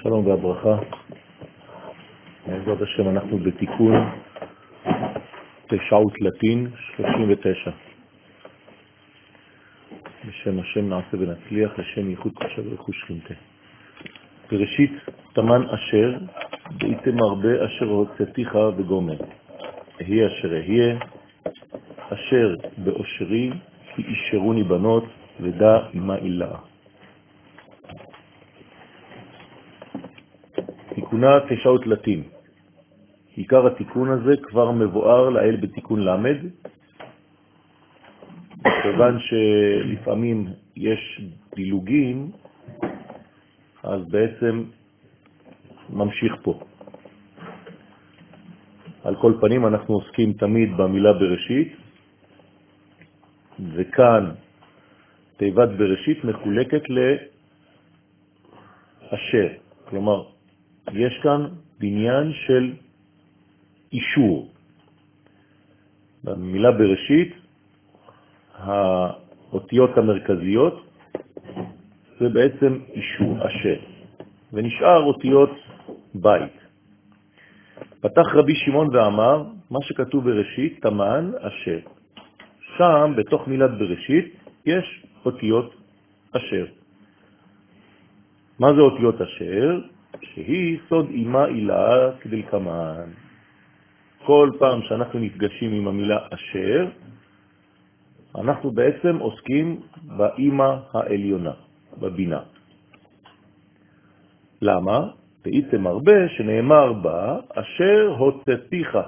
שלום והברכה. בעזרת השם אנחנו בתיקון תשעות לטין 39. בשם השם נעשה ונצליח, לשם ייחוד קשה ורכוש שכינתה. בראשית תמן אשר דהייתם הרבה אשר הוצאתיך בגומר. אהיה אשר אהיה, אשר באושרי כי אישרוני בנות ודע אימה אילה. תיקונה תשעות לטין. עיקר התיקון הזה כבר מבואר לאל בתיקון למד, כיוון שלפעמים יש דילוגים, אז בעצם ממשיך פה. על כל פנים אנחנו עוסקים תמיד במילה בראשית, וכאן תיבת בראשית מחולקת לאשר, כלומר יש כאן בניין של אישור. במילה בראשית האותיות המרכזיות זה בעצם אישור, אשר, ונשאר אותיות בית. פתח רבי שמעון ואמר, מה שכתוב בראשית תמן אשר. שם בתוך מילת בראשית יש אותיות אשר. מה זה אותיות אשר? שהיא סוד אימה אילה כדלקמן. כל פעם שאנחנו נפגשים עם המילה אשר, אנחנו בעצם עוסקים באימה העליונה, בבינה. למה? דהייתם הרבה שנאמר בה, אשר הוצאתיך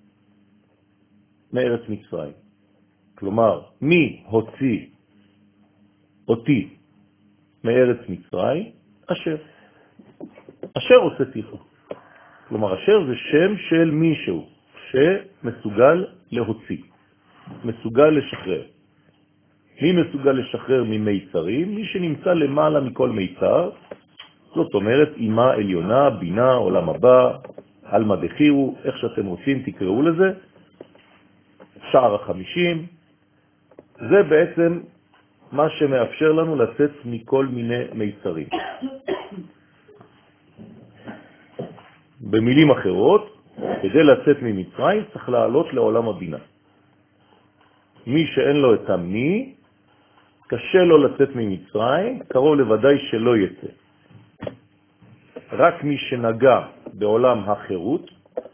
מארץ מצרים. כלומר, מי הוציא אותי מארץ מצרים? אשר. אשר הוצאתיך. כלומר, אשר זה שם של מישהו שמסוגל להוציא, מסוגל לשחרר. מי מסוגל לשחרר ממיצרים? מי שנמצא למעלה מכל מיצר, זאת אומרת אימה עליונה, בינה, עולם הבא, אלמה דחירו, איך שאתם רוצים תקראו לזה, שער ה-50, זה בעצם מה שמאפשר לנו לצאת מכל מיני מיצרים. במילים אחרות, כדי לצאת ממצרים צריך לעלות לעולם הבינה. מי שאין לו את המי, קשה לו לצאת ממצרים, קרוב לוודאי שלא יצא. רק מי שנגע בעולם החירות,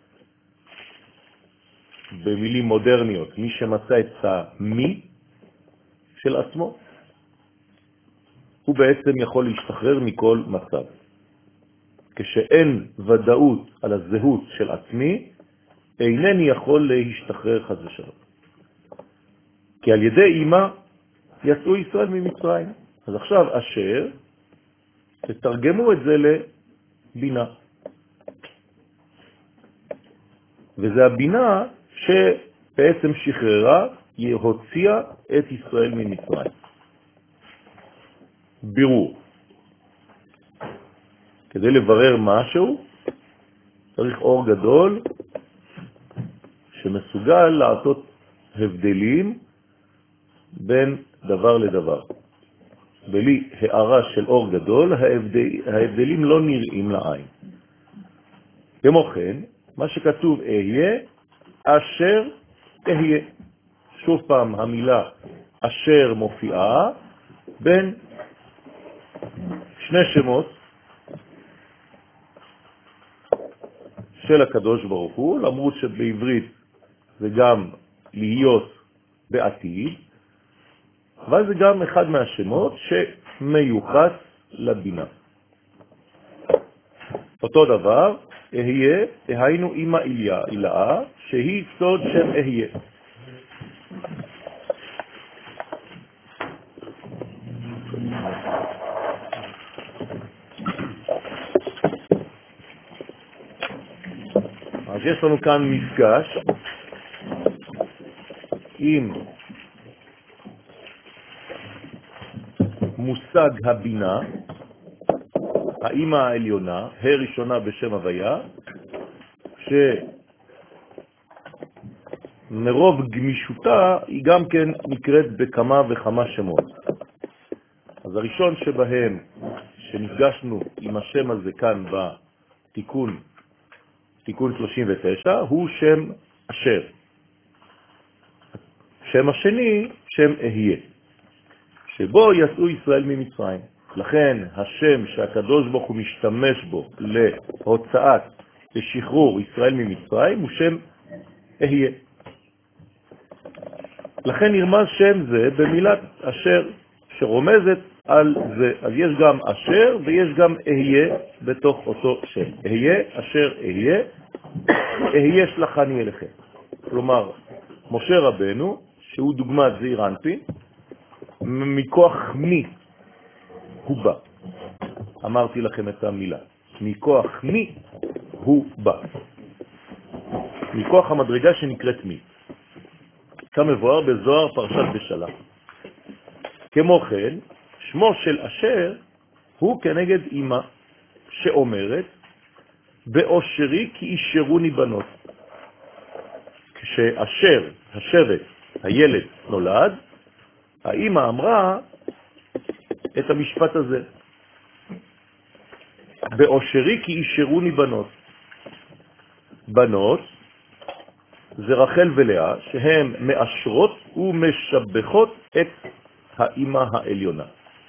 במילים מודרניות, מי שמצא את המי של עצמו, הוא בעצם יכול להשתחרר מכל מצב. כשאין ודאות על הזהות של עצמי, אינני יכול להשתחרר חס ושלום. כי על ידי אימה יצאו ישראל ממצרים. אז עכשיו אשר, תתרגמו את זה לבינה. וזה הבינה שבעצם שחררה, היא הוציאה את ישראל ממצרים. בירור. כדי לברר משהו, צריך אור גדול שמסוגל לעשות הבדלים בין דבר לדבר. בלי הערה של אור גדול, ההבדלים לא נראים לעין. כמו כן, מה שכתוב אהיה, אשר אהיה. שוב פעם המילה אשר מופיעה בין שני שמות של הקדוש ברוך הוא, למרות שבעברית זה גם להיות בעתיד, אבל זה גם אחד מהשמות שמיוחס לבינה. אותו דבר, אהיה, היינו אימא אילאה, שהיא סוד שם אהיה. אז יש לנו כאן מפגש עם מושג הבינה, האמא העליונה, הראשונה בשם הוויה, שמרוב גמישותה היא גם כן נקראת בכמה וכמה שמות. אז הראשון שבהם, שנפגשנו עם השם הזה כאן בתיקון, תיקון 39, הוא שם אשר. שם השני, שם אהיה, שבו יצאו ישראל ממצרים. לכן השם שהקדוש ברוך הוא משתמש בו להוצאת, לשחרור ישראל ממצרים, הוא שם אהיה. לכן נרמז שם זה במילת אשר, שרומזת על זה. אז יש גם אשר ויש גם אהיה בתוך אותו שם. אהיה, אשר אהיה שלחני אליכם. כלומר, משה רבנו, שהוא דוגמת זעיר אנפין, מכוח מי הוא בא. אמרתי לכם את המילה. מכוח מי הוא בא. מכוח המדרגה שנקראת מי. כמבואר בזוהר פרשת בשלח. כמו כן, שמו של אשר הוא כנגד אמא שאומרת, באושרי כי אישרוני בנות. כשאשר, השבט, הילד נולד, האמא אמרה את המשפט הזה. באושרי כי אישרוני בנות. בנות זה רחל ולאה, שהן מאשרות ומשבחות את האמא העליונה.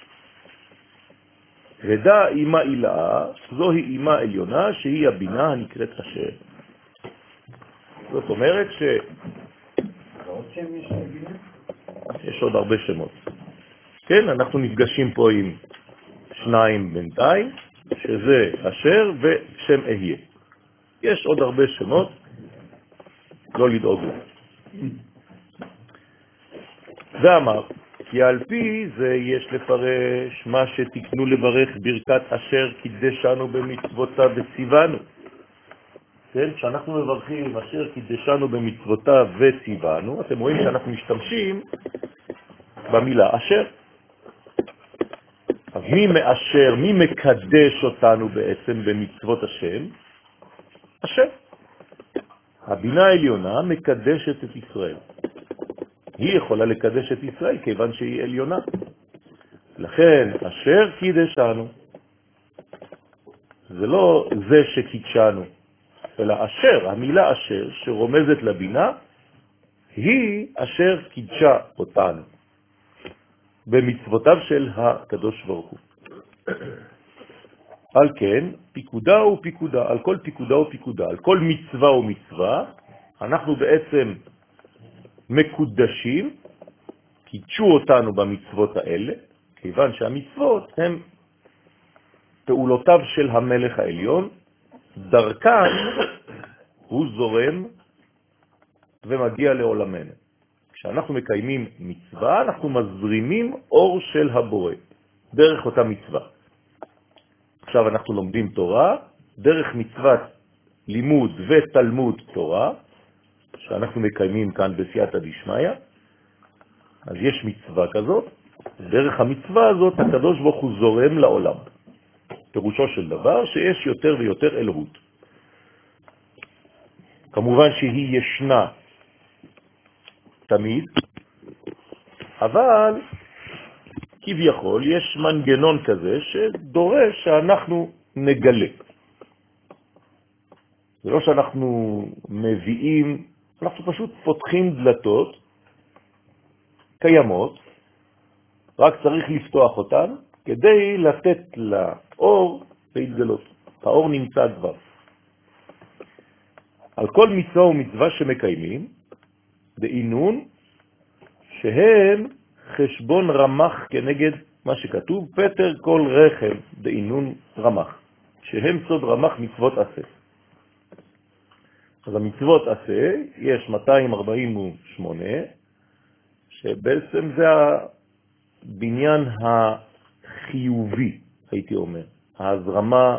רדה אמא אילאה, זוהי אמא עליונה שהיא הבינה הנקראת אשר. זאת אומרת עוד שם יש לבינה? יש עוד הרבה שמות. כן, אנחנו נפגשים פה עם שניים בינתיים, שזה אשר ושם אהיה. יש עוד הרבה שמות, לא לדאוג. ואמר, כי על פי זה יש לפרש מה שתקנו לברך ברכת אשר קידשנו במצוותיו וציוונו. כן, כשאנחנו מברכים אשר קידשנו במצוותיו וציוונו, אתם רואים שאנחנו משתמשים במילה אשר. אז מי מאשר, מי מקדש אותנו בעצם במצוות השם? אשר. הבינה העליונה מקדשת את ישראל. היא יכולה לקדש את ישראל כיוון שהיא עליונה. לכן, אשר קידשנו. זה לא זה שקידשנו, אלא אשר, המילה אשר שרומזת לבינה, היא אשר קידשה אותנו במצוותיו של הקדוש ברוך הוא. על כן, פיקודה ופיקודה, על כל פיקודה ופיקודה, על כל מצווה ומצווה, אנחנו בעצם מקודשים, קידשו אותנו במצוות האלה, כיוון שהמצוות הן פעולותיו של המלך העליון, דרכן הוא זורם ומגיע לעולמנו. כשאנחנו מקיימים מצווה, אנחנו מזרימים אור של הבורא, דרך אותה מצווה. עכשיו אנחנו לומדים תורה, דרך מצוות לימוד ותלמוד תורה, שאנחנו מקיימים כאן בסייעתא דשמיא, אז יש מצווה כזאת, דרך המצווה הזאת הקדוש ברוך הוא זורם לעולם. פירושו של דבר שיש יותר ויותר אלוהות. כמובן שהיא ישנה תמיד, אבל כביכול יש מנגנון כזה שדורש שאנחנו נגלה. זה לא שאנחנו מביאים, אנחנו פשוט פותחים דלתות קיימות, רק צריך לפתוח אותן כדי לתת לאור להתגלות. האור נמצא כבר. על כל מצווה ומצווה שמקיימים, דאינון, שהם חשבון רמח כנגד מה שכתוב, פטר כל רחם דאינון רמח, שהם סוד רמח מצוות עשה. אז המצוות עשה, יש 248, שבעצם זה הבניין החיובי, הייתי אומר, ההזרמה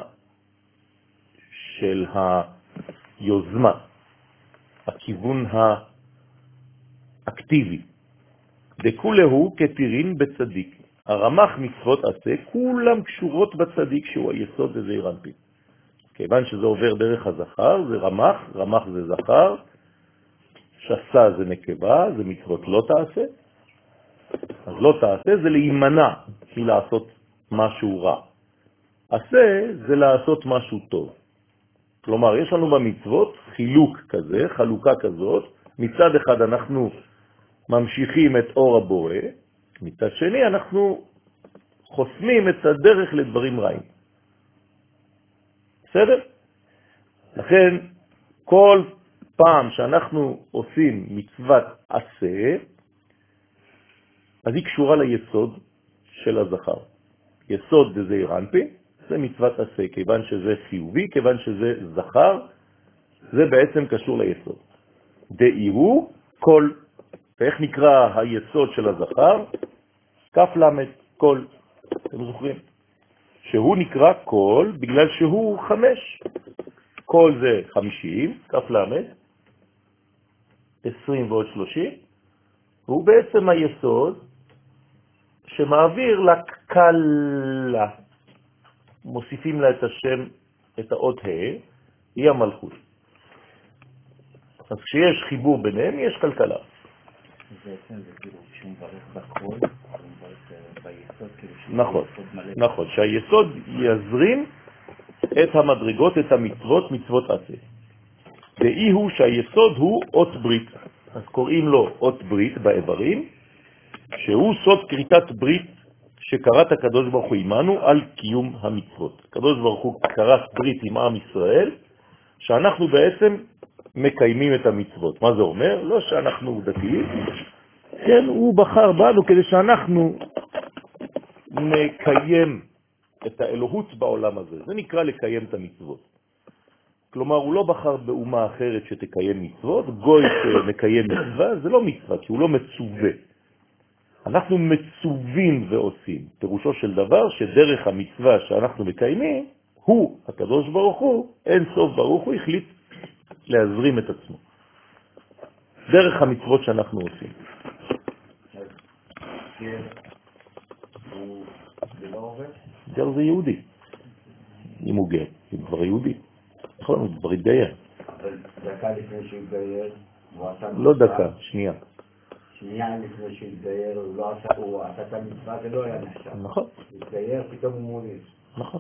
של היוזמה, הכיוון האקטיבי. דכולהו כתירין בצדיק. הרמח מצוות עשה, כולם קשורות בצדיק שהוא היסוד וזעיר אנפין. כיוון שזה עובר דרך הזכר, זה רמח, רמח זה זכר, שסה זה נקבה, זה מצוות לא תעשה. אז לא תעשה זה להימנע מלעשות משהו רע. עשה זה לעשות משהו טוב. כלומר, יש לנו במצוות חילוק כזה, חלוקה כזאת. מצד אחד אנחנו ממשיכים את אור הבורא, מצד שני אנחנו חוסמים את הדרך לדברים רעים. בסדר? לכן, כל פעם שאנחנו עושים מצוות עשה, אז היא קשורה ליסוד של הזכר. יסוד זה זעיר אנפין, זה מצוות עשה, כיוון שזה חיובי, כיוון שזה זכר, זה בעצם קשור ליסוד. דאיהו כל, ואיך נקרא היסוד של הזכר? כף למד, כל, אתם זוכרים? שהוא נקרא כל בגלל שהוא 5. כל זה 50, כף למד, 20 ועוד 30, והוא בעצם היסוד שמעביר לקלה. מוסיפים לה את השם, את האות ה', היא המלכות. אז כשיש חיבור ביניהם, יש כלכלה. בעצם זה כאילו שהוא מברך בכל, הוא מברך ביסוד, כאילו נכון, יסוד מלא. נכון, שהיסוד יזרים את המדרגות, את המצוות, מצוות עשה. ואי הוא שהיסוד הוא אות ברית. אז קוראים לו אות ברית באיברים, שהוא סוד כריתת ברית שקראת הקדוש ברוך הוא עמנו על קיום המצוות. הקדוש ברוך הוא קראת ברית עם עם ישראל, שאנחנו בעצם מקיימים את המצוות. מה זה אומר? לא שאנחנו דתיים, כן, הוא בחר בנו כדי שאנחנו נקיים את האלוהות בעולם הזה. זה נקרא לקיים את המצוות. כלומר, הוא לא בחר באומה אחרת שתקיים מצוות. גוי שמקיים מצווה זה לא מצווה, כי הוא לא מצווה. אנחנו מצווים ועושים. פירושו של דבר שדרך המצווה שאנחנו מקיימים, הוא, הקדוש ברוך הוא, אין סוף ברוך הוא, החליט להזרים את עצמו. דרך המצוות שאנחנו עושים. זה לא עובד? גר זה יהודי. אם הוא גר, זה כבר יהודי. נכון, הוא כבר התגייר. אבל דקה לפני שהוא התגייר, הוא עשה... לא דקה, שנייה. שנייה לפני שהוא התגייר, הוא עשה את המצווה, זה לא היה נחשב. נכון. הוא התגייר, פתאום הוא מוליד. נכון.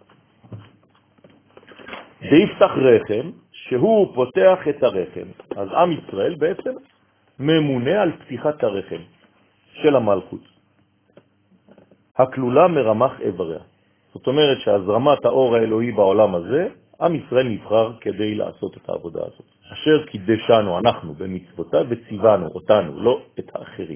זה יפתח רחם, שהוא פותח את הרחם. אז עם ישראל בעצם ממונה על פתיחת הרחם של המלכות. הכלולה מרמח איבריה. זאת אומרת שהזרמת האור האלוהי בעולם הזה, עם ישראל נבחר כדי לעשות את העבודה הזאת. אשר קידשנו אנחנו במצוותיו וציוונו אותנו, לא את האחרים.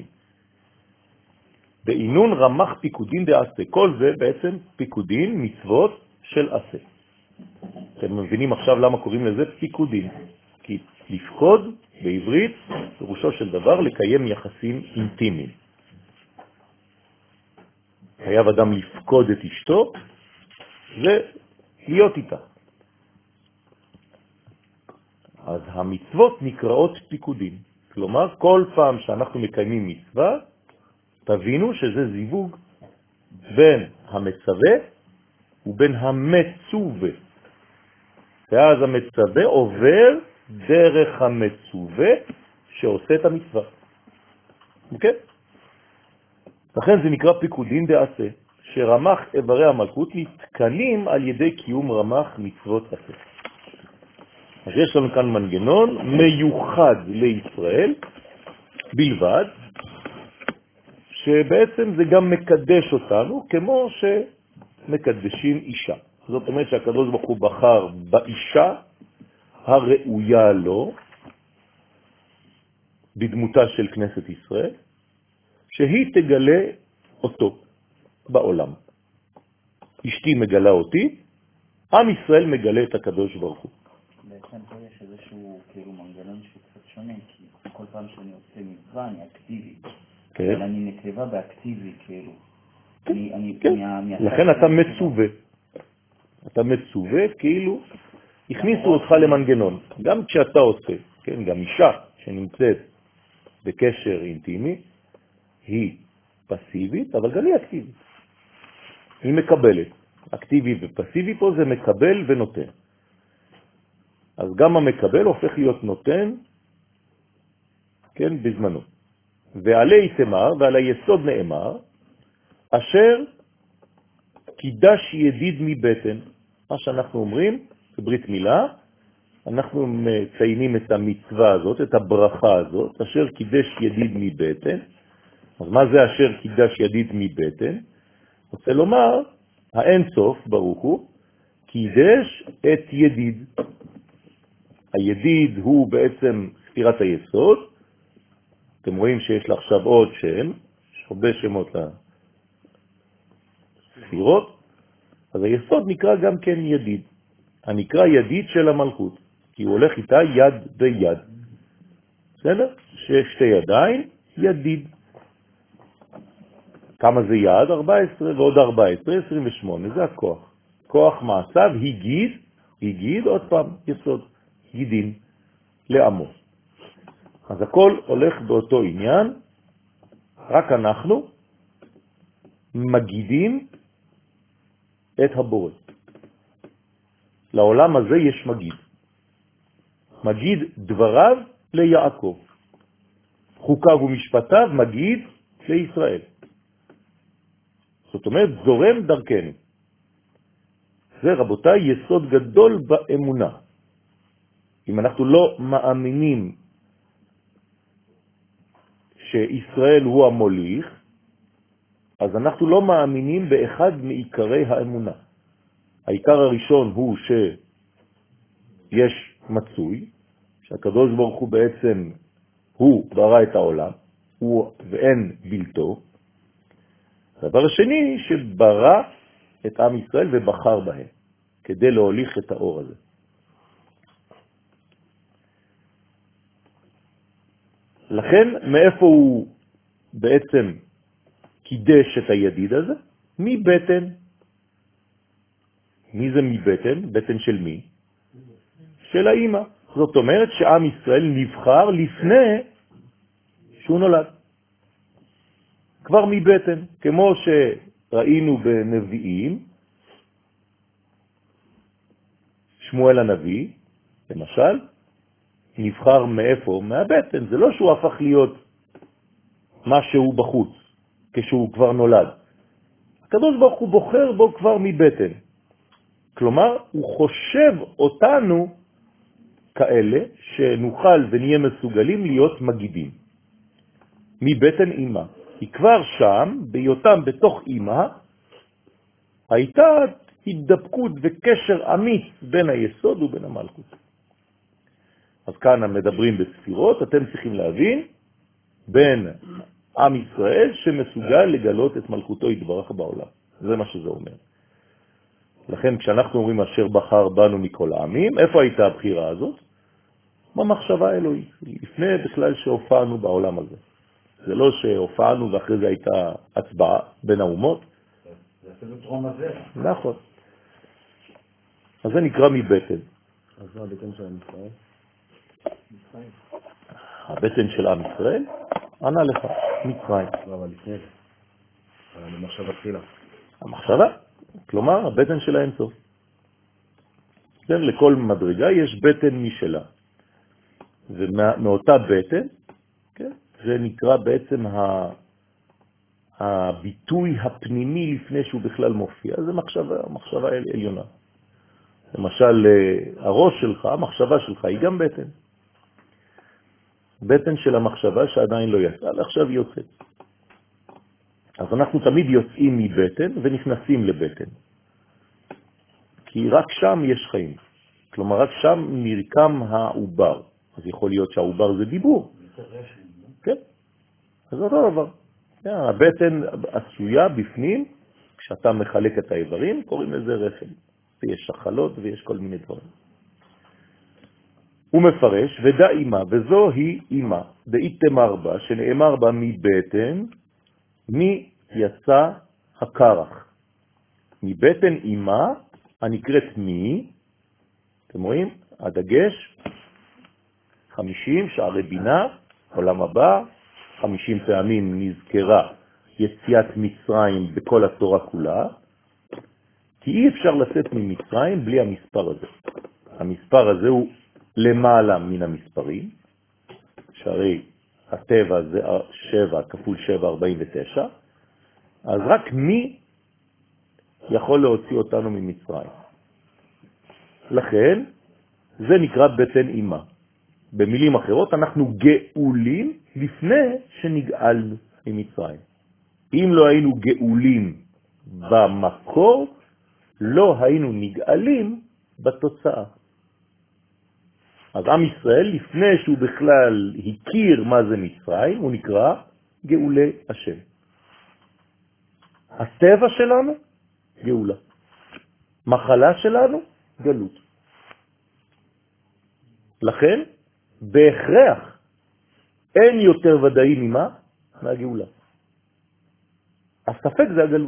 בעינון רמח פיקודין דעשה. כל זה בעצם פיקודין, מצוות של עשה. אתם מבינים עכשיו למה קוראים לזה פיקודין? כי לפקוד בעברית, פירושו של דבר, לקיים יחסים אינטימיים. חייב אדם לפקוד את אשתו, זה להיות איתה. אז המצוות נקראות פיקודין. כלומר, כל פעם שאנחנו מקיימים מצווה, תבינו שזה זיווג בין המצווה ובין המצווה. ואז המצווה עובר דרך המצווה שעושה את המצווה. אוקיי? לכן זה נקרא פיקודין דעשה, שרמח איברי המלכות מתקנים על ידי קיום רמח מצוות עשה. אז יש לנו כאן מנגנון מיוחד לישראל בלבד, שבעצם זה גם מקדש אותנו כמו שמקדשים אישה. זאת אומרת שהקדוש ברוך הוא בחר באישה הראויה לו, בדמותה של כנסת ישראל, שהיא תגלה אותו בעולם. אשתי מגלה אותי, עם ישראל מגלה את הקדוש ברוך הוא. בעצם פה יש איזשהו כאילו מנגנון שהוא קצת שונה, כי כל פעם שאני עושה מצווה אני אקטיבי. כן. אבל אני נקבה באקטיבי, כאילו. כן. לכן אתה מצווה. אתה מצווה כאילו הכניסו אותך למנגנון. גם כשאתה עושה, כן, גם אישה שנמצאת בקשר אינטימי, היא פסיבית, אבל גם היא אקטיבית. היא מקבלת. אקטיבי ופסיבי פה זה מקבל ונותן. אז גם המקבל הופך להיות נותן, כן, בזמנו. ועלי תמר ועל היסוד נאמר, אשר קידש ידיד מבטן. מה שאנחנו אומרים בברית מילה, אנחנו מציינים את המצווה הזאת, את הברכה הזאת, אשר קידש ידיד מבטן. אז מה זה אשר קידש ידיד מבטן? רוצה לומר, האין סוף ברוך הוא, קידש את ידיד. הידיד הוא בעצם ספירת היסוד. אתם רואים שיש לה עכשיו עוד שם, יש הרבה שמות לספירות, אז היסוד נקרא גם כן ידיד. הנקרא ידיד של המלכות, כי הוא הולך איתה יד ביד. בסדר? שתי ידיים, ידיד. כמה זה יד? 14 ועוד 14, 28, זה הכוח. כוח מעשיו, הגיד, עוד פעם, יסוד, גידין, לעמו. אז הכל הולך באותו עניין, רק אנחנו מגידים את הבורא. לעולם הזה יש מגיד. מגיד דבריו ליעקב. חוקיו ומשפטיו מגיד לישראל. זאת אומרת, זורם דרכנו. זה רבותיי יסוד גדול באמונה. אם אנחנו לא מאמינים שישראל הוא המוליך, אז אנחנו לא מאמינים באחד מעיקרי האמונה. העיקר הראשון הוא שיש מצוי, שהקדוש ברוך הוא בעצם הוא ברא את העולם, הוא ואין בלתו. הדבר השני שברא את עם ישראל ובחר בהם, כדי להוליך את האור הזה. לכן, מאיפה הוא בעצם קידש את הידיד הזה? מבטן. מי זה מבטן? בטן של מי? של האמא. זאת אומרת שעם ישראל נבחר לפני שהוא נולד. כבר מבטן, כמו שראינו בנביאים, שמואל הנביא, למשל, נבחר מאיפה? מהבטן. זה לא שהוא הפך להיות מה שהוא בחוץ, כשהוא כבר נולד. הקדוש ברוך הוא בוחר בו כבר מבטן. כלומר, הוא חושב אותנו כאלה שנוכל ונהיה מסוגלים להיות מגידים. מבטן אמא. כי כבר שם, בהיותם בתוך אמא, הייתה התדבקות וקשר אמיץ בין היסוד ובין המלכות. אז כאן מדברים בספירות, אתם צריכים להבין, בין עם ישראל שמסוגל לגלות את מלכותו יתברך בעולם. זה מה שזה אומר. לכן כשאנחנו אומרים אשר בחר בנו מכל העמים, איפה הייתה הבחירה הזאת? במחשבה האלוהית, לפני בכלל שהופענו בעולם הזה. זה לא שהופענו ואחרי זה הייתה הצבעה בין האומות. זה אפילו טרום הזה. נכון. אז זה נקרא מבטן. אז זה הבטן של עם ישראל? הבטן של עם ישראל? ענה לך, מצרים. לא, אבל לפני זה. אבל המחשבה תחילה. המחשבה, כלומר הבטן של האינסוף. כן, לכל מדרגה יש בטן משלה. ומאותה בטן, כן, זה נקרא בעצם הביטוי הפנימי לפני שהוא בכלל מופיע. זה מחשבה עליונה. למשל, הראש שלך, המחשבה שלך היא גם בטן. בטן של המחשבה שעדיין לא יצאה, עכשיו יוצאת. אז אנחנו תמיד יוצאים מבטן ונכנסים לבטן. כי רק שם יש חיים. כלומר, רק שם נרקם העובר. אז יכול להיות שהעובר זה דיבור. כן, אז אותו דבר. הבטן עשויה בפנים, כשאתה מחלק את האיברים, קוראים לזה רחם. ויש שחלות ויש כל מיני דברים. הוא מפרש, ודא אימה, וזו היא אימה, דאיתם ארבע, שנאמר בה מבטן, מי יצא הקרח. מבטן אימה, הנקראת מי, אתם רואים? הדגש, 50 שערי בינה, עולם הבא, 50 פעמים נזכרה יציאת מצרים בכל התורה כולה, כי אי אפשר לצאת ממצרים בלי המספר הזה. המספר הזה הוא למעלה מן המספרים, שהרי הטבע זה 7 כפול 7, 49, אז רק מי יכול להוציא אותנו ממצרים. לכן, זה נקרא בטן אימה. במילים אחרות, אנחנו גאולים לפני שנגאלנו ממצרים. אם לא היינו גאולים במקור, לא היינו נגאלים בתוצאה. אז עם ישראל, לפני שהוא בכלל הכיר מה זה מצרים, הוא נקרא גאולי השם. הטבע שלנו, גאולה. מחלה שלנו, גלות. לכן, בהכרח, אין יותר ודאי ממה? מהגאולה. הספק זה הגלות.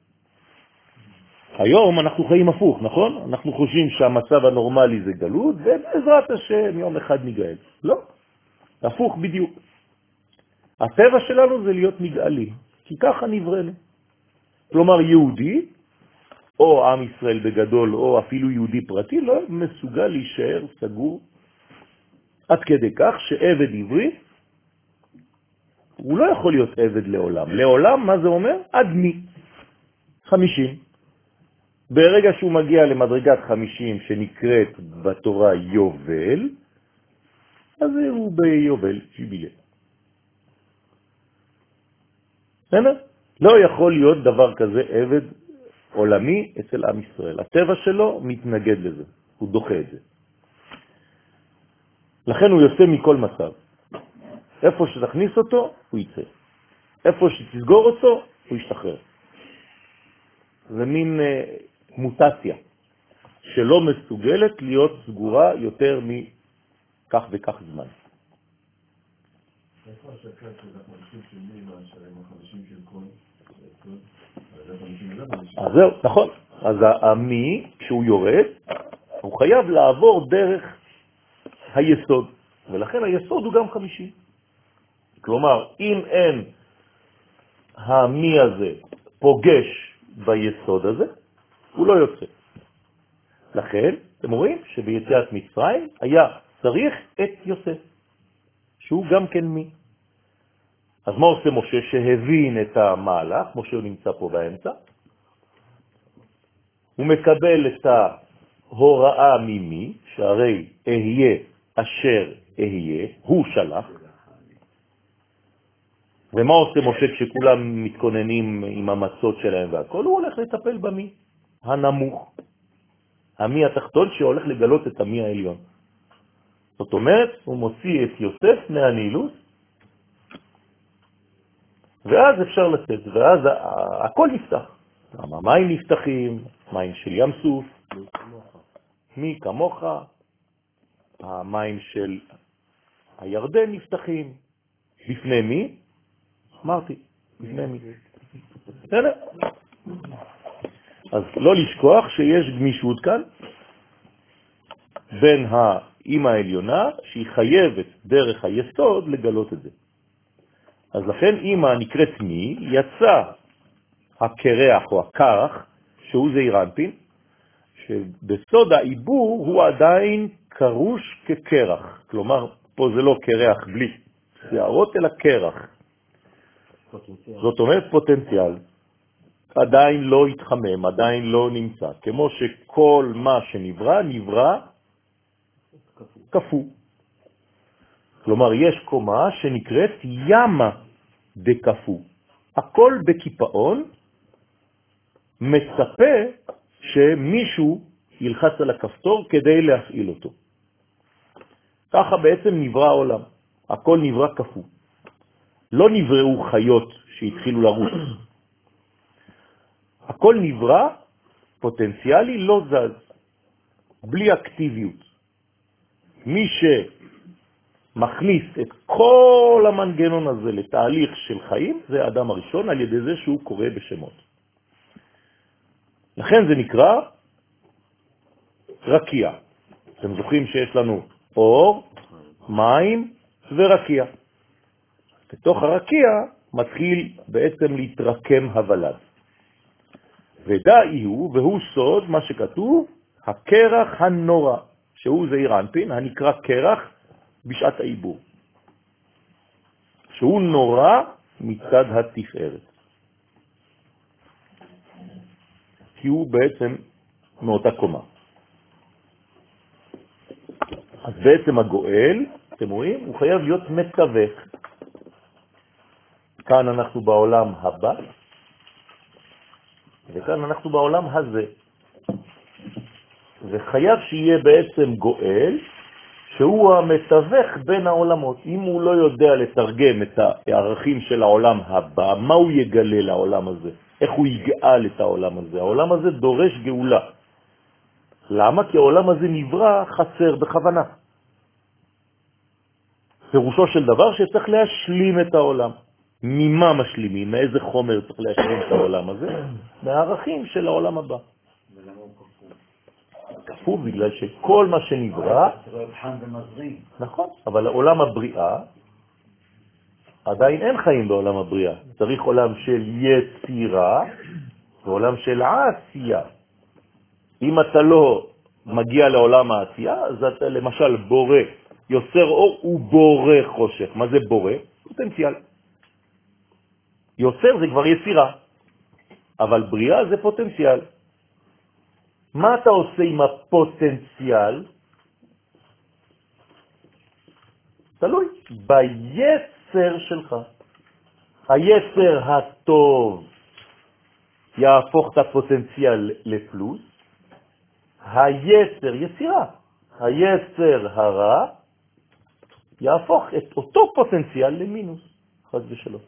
היום אנחנו חיים הפוך, נכון? אנחנו חושבים שהמצב הנורמלי זה גלות, ובעזרת השם יום אחד נגאל. לא, הפוך בדיוק. הטבע שלנו זה להיות נגאלים, כי ככה נבראנו. כלומר, יהודי, או עם ישראל בגדול, או אפילו יהודי פרטי, לא מסוגל להישאר סגור, עד כדי כך שעבד עברי, הוא לא יכול להיות עבד לעולם. לעולם, מה זה אומר? עד מי? 50. ברגע שהוא מגיע למדרגת 50 שנקראת בתורה יובל, אז הוא ביובל, ג'יבילה. לא יכול להיות דבר כזה עבד עולמי אצל עם ישראל. הטבע שלו מתנגד לזה, הוא דוחה את זה. לכן הוא יוצא מכל מצב. איפה שתכניס אותו, הוא יצא. איפה שתסגור אותו, הוא ישתחרר. זה מין מוטציה שלא מסוגלת להיות סגורה יותר מכך וכך זמן. איפה השקה של החמישים של מי מהשרים החמישים של כל? אז זהו, נכון. אז המי, כשהוא יורד, הוא חייב לעבור דרך היסוד, ולכן היסוד הוא גם 50. כלומר, אם אין המי הזה פוגש ביסוד הזה, הוא לא יוצא. לכן, אתם רואים שביציאת מצרים היה צריך את יוסף, שהוא גם כן מי. אז מה עושה משה שהבין את המהלך? משה הוא נמצא פה באמצע. הוא מקבל את ההוראה ממי, שהרי אהיה אשר אהיה, הוא שלח. ומה עושה משה כשכולם מתכוננים עם המצות שלהם והכל? הוא הולך לטפל במי הנמוך, המי התחתון שהולך לגלות את המי העליון. זאת אומרת, הוא מוציא את יוסף מהנילוס, ואז אפשר לצאת, ואז הכל נפתח. המים נפתחים, מים של ים סוף, מי כמוך, המים של הירדן נפתחים. בפני מי? אמרתי, בפני מי. בסדר? אז לא לשכוח שיש גמישות כאן בין האמא העליונה, שהיא חייבת דרך היסוד לגלות את זה. אז לכן אמא נקראת מי, יצא הקרח או הקרח, שהוא זעיר אנפין, שבסוד העיבור הוא עדיין קרוש כקרח. כלומר, פה זה לא קרח בלי שערות, אלא קרח. זאת אומרת פוטנציאל. עדיין לא התחמם, עדיין לא נמצא. כמו שכל מה שנברא, נברא כפו. כלומר, יש קומה שנקראת ימה דקפו. הכל בקיפאון מצפה שמישהו ילחץ על הכפתור כדי להפעיל אותו. ככה בעצם נברא העולם. הכל נברא כפו. לא נבראו חיות שהתחילו לרוץ. הכל נברא פוטנציאלי, לא זז, בלי אקטיביות. מי שמכניס את כל המנגנון הזה לתהליך של חיים, זה האדם הראשון, על ידי זה שהוא קורא בשמות. לכן זה נקרא רקיע. אתם זוכרים שיש לנו אור, מים ורקיע. בתוך הרקיע מתחיל בעצם להתרקם הוולד. ודאי הוא, והוא סוד מה שכתוב, הקרח הנורא, שהוא זעיר אנפין, הנקרא קרח בשעת העיבור. שהוא נורא מצד התפארת. כי הוא בעצם מאותה קומה. אז בעצם הגואל, אתם רואים, הוא חייב להיות מתווך. כאן אנחנו בעולם הבא, וכאן אנחנו בעולם הזה. וחייב שיהיה בעצם גואל, שהוא המתווך בין העולמות. אם הוא לא יודע לתרגם את הערכים של העולם הבא, מה הוא יגלה לעולם הזה? איך הוא יגאל את העולם הזה? העולם הזה דורש גאולה. למה? כי העולם הזה נברא חסר בכוונה. פירושו של דבר שצריך להשלים את העולם. ממה משלימים? מאיזה חומר צריך להשלים את העולם הזה? מהערכים של העולם הבא. ולמה הוא כפוף? כפוף בגלל שכל מה שנברא, חם ומזרים. נכון, אבל עולם הבריאה, עדיין אין חיים בעולם הבריאה. צריך עולם של יצירה ועולם של עשייה. אם אתה לא מגיע לעולם העשייה, אז אתה למשל בורא, יוצר אור ובורא חושך. מה זה בורא? פוטנציאל. יוצר זה כבר יצירה, אבל בריאה זה פוטנציאל. מה אתה עושה עם הפוטנציאל? תלוי ביצר שלך. היצר הטוב יהפוך את הפוטנציאל לפלוס, היצר יצירה, היצר הרע יהפוך את אותו פוטנציאל למינוס, חס ושלום.